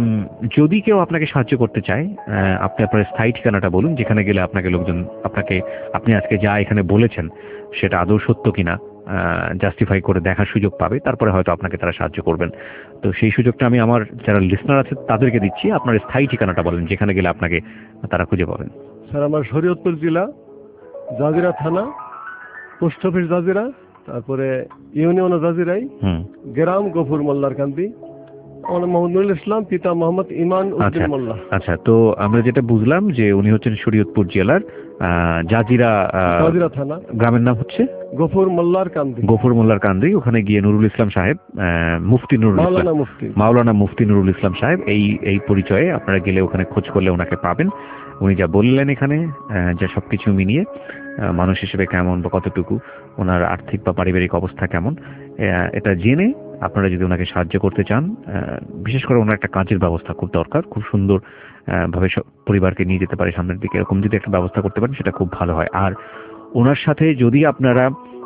যদি কেউ আপনাকে সাহায্য করতে চায়, আপনি আপনার স্থায়ী ঠিকানাটা বলুন, যেখানে গেলে আপনাকে লোকজন আপনাকে, আপনি আজকে যা এখানে বলেছেন সেটা আদৌ সত্য কিনা জাস্টিফাই করে দেখার সুযোগ পাবে, তারপরে হয়তো আপনাকে তারা সাহায্য করবেন। তো সেই সুযোগটা আমি আমার যারা লিসনার আছে তাদেরকে দিচ্ছি। আপনার স্থায়ী ঠিকানাটা বলেন, যেখানে গেলে আপনাকে তারা খুঁজে পাবেন। স্যার, আমার শরীয়তপুর জেলা, জাজিরা থানা, পোস্ট অফিস জাজিরা, তারপরে ইউনিয়ন জাজিরাই, গ্রাম গফুর মোল্লার কান্দি। আমার মোহাম্মদ নুরুল ইসলাম, পিতা মোহাম্মদ ইমান উদ্দিন মোল্লা। আচ্ছা, তো আমরা যেটা বুঝলাম যে উনি হচ্ছেন শরীয়তপুর জেলার জাজিরা জাজিরা থানা, গ্রামের নাম হচ্ছে গফুর মোল্লার কান্দি। গফুর মোল্লার কান্দি। ওখানে গিয়ে নুরুল ইসলাম সাহেব, মুফতি নুরুল ইসলাম, মাওলানা মুফতি নুরুল ইসলাম সাহেব, এই এই পরিচয়ে আপনারা গেলে ওখানে খোঁজ করলে ওনাকে পাবেন। উনি যা বললেন এখানে, যা সবকিছু মিলিয়ে মানুষ হিসেবে কেমন বা কতটুকু, ওনার আর্থিক বা পারিবারিক অবস্থা কেমন, এটা জেনে আপনারা যদি ওনাকে সাহায্য করতে চান, বিশেষ করে ওনার একটা কাজের ব্যবস্থা খুব দরকার, খুব সুন্দর ভাবে পরিবারকে নিয়ে যেতে পারে সামনের দিকে, এরকম যদি একটা ব্যবস্থা করতে পারেন সেটা খুব ভালো হয়। আর ওনার সাথে যদি আপনারা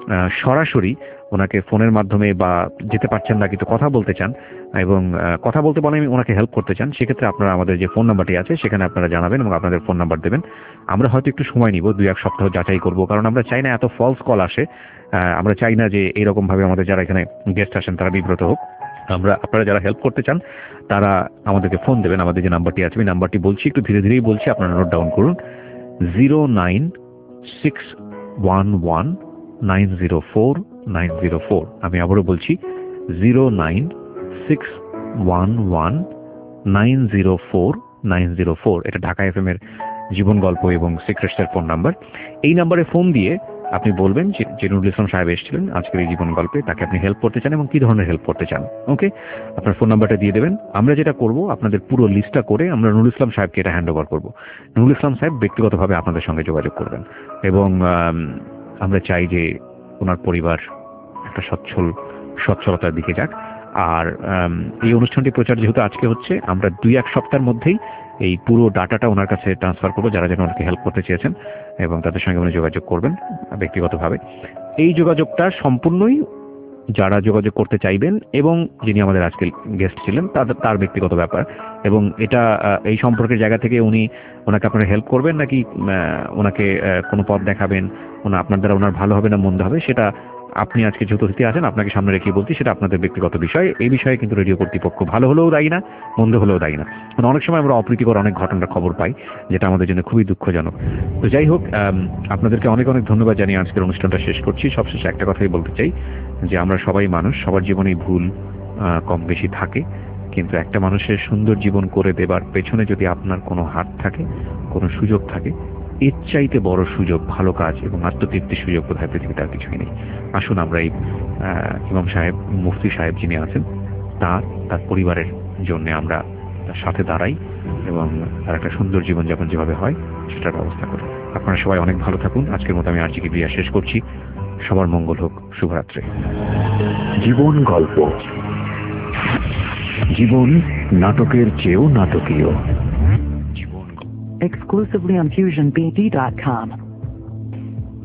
সরাসরি ওনাকে ফোনের মাধ্যমে বা যেতে পারছেন না কিন্তু কথা বলতে চান এবং কথা বলতে বলে ওনাকে হেল্প করতে চান, সেক্ষেত্রে আপনারা আমাদের যে ফোন নাম্বারটি আছে সেখানে আপনারা জানাবেন এবং আপনাদের ফোন নাম্বার দেবেন। আমরা হয়তো একটু সময় নিব, দুই এক সপ্তাহ যাচাই করব, কারণ আমরা চাই না এত ফলস কল আসে। আমরা চাই না যে এইরকম ভাবে আমাদের যারা এখানে গেস্ট আসেন তারা বিব্রত হোক। আমরা, আপনারা যারা হেল্প করতে চান তারা আমাদেরকে ফোন দেবেন। আমাদের যে নাম্বারটি আছে, আমি নাম্বারটি বলছি, একটু ধীরে ধীরেই বলছি, আপনারা নোট ডাউন করুন। Zero nine six one one nine zero four nine zero four. আমি আবারও বলছি, zero nine six one one nine zero four nine zero four. এটা ঢাকা এফ এম এর জীবন গল্প এবং সিক্রেটসের ফোন নাম্বার। এই নাম্বারে ফোন দিয়ে আপনি বলবেন যে নুরুল ইসলাম সাহেব এসেছিলেন আজকের এই জীবন গল্পে, তাকে আপনি হেল্প করতে চান এবং কি ধরনের হেল্প করতে চান। ওকে, আপনার ফোন নাম্বারটা দিয়ে দেবেন। আমরা যেটা করব, আপনাদের পুরো লিস্টটা করে আমরা নুরুল ইসলাম সাহেবকে এটা হ্যান্ড ওভার করবো। নুরুল ইসলাম সাহেব ব্যক্তিগতভাবে আপনাদের সঙ্গে যোগাযোগ করবেন এবং আমরা চাই যে ওনার পরিবার একটা সচ্ছল সচ্ছলতার দিকে যাক। আর এই অনুষ্ঠানটি প্রচার যেহেতু আজকে হচ্ছে, আমরা দুই এক সপ্তাহের মধ্যেই এই পুরো ডাটাটা ওনার কাছে ট্রান্সফার করবো, যারা যেন ওনাকে হেল্প করতে চেয়েছেন, এবং তাদের সঙ্গে উনি যোগাযোগ করবেন ব্যক্তিগতভাবে। এই যোগাযোগটা সম্পূর্ণই যারা যোগাযোগ করতে চাইবেন এবং যিনি আমাদের আজকে গেস্ট ছিলেন তাদের তার ব্যক্তিগত ব্যাপার। এবং এটা এই সম্পর্কের জায়গা থেকে উনি ওনাকে আপনারা হেল্প করবেন নাকি ওনাকে কোনো পথ দেখাবেন, ওনা আপনার দ্বারা ওনার ভালো হবে না মন্দ হবে, সেটা আপনি আজকে যেহেতু অতিথি আছেন আপনাকে সামনে রেখে বলছি, সেটা আপনাদের ব্যক্তিগত বিষয়। এই বিষয়ে কিন্তু রেডিও কর্তৃপক্ষ ভালো হলেও দায়ী না, মন্দ হলেও দায়ী না। কারণ অনেক সময় আমরা অপ্রীতিকর অনেক ঘটনার খবর পাই, যেটা আমাদের জন্য খুবই দুঃখজনক। তো যাই হোক, আপনাদেরকে অনেক অনেক ধন্যবাদ জানিয়ে আজকের অনুষ্ঠানটা শেষ করছি। সবশেষে একটা কথাই বলতে চাই যে আমরা সবাই মানুষ, সবার জীবনেই ভুল কম বেশি থাকে, কিন্তু একটা মানুষের সুন্দর জীবন করে দেবার পেছনে যদি আপনার কোনো হাত থাকে, কোনো সুযোগ থাকে, এর চাইতে বড় সুযোগ, ভালো কাজ এবং আত্মতৃপ্তির সুযোগ বোধহয় পৃথিবীতে আর কিছুই নেই। আসুন আমরা এই ইমাম সাহেব, মুফতি সাহেব যিনি আছেন, তার তার পরিবারের জন্য আমরা তার সাথে দাঁড়াই এবং তার একটা সুন্দর জীবনযাপন যেভাবে হয় সেটার ব্যবস্থা করি। আপনারা সবাই অনেক ভালো থাকুন। আজকের মতো আমি আর জি কে বিয়া শেষ করছি। সবার মঙ্গল হোক। শুভরাত্রি। জীবন গল্প, জীবন নাটকের চেয়েও নাটকীয়। Exclusively on fusion b d dot com.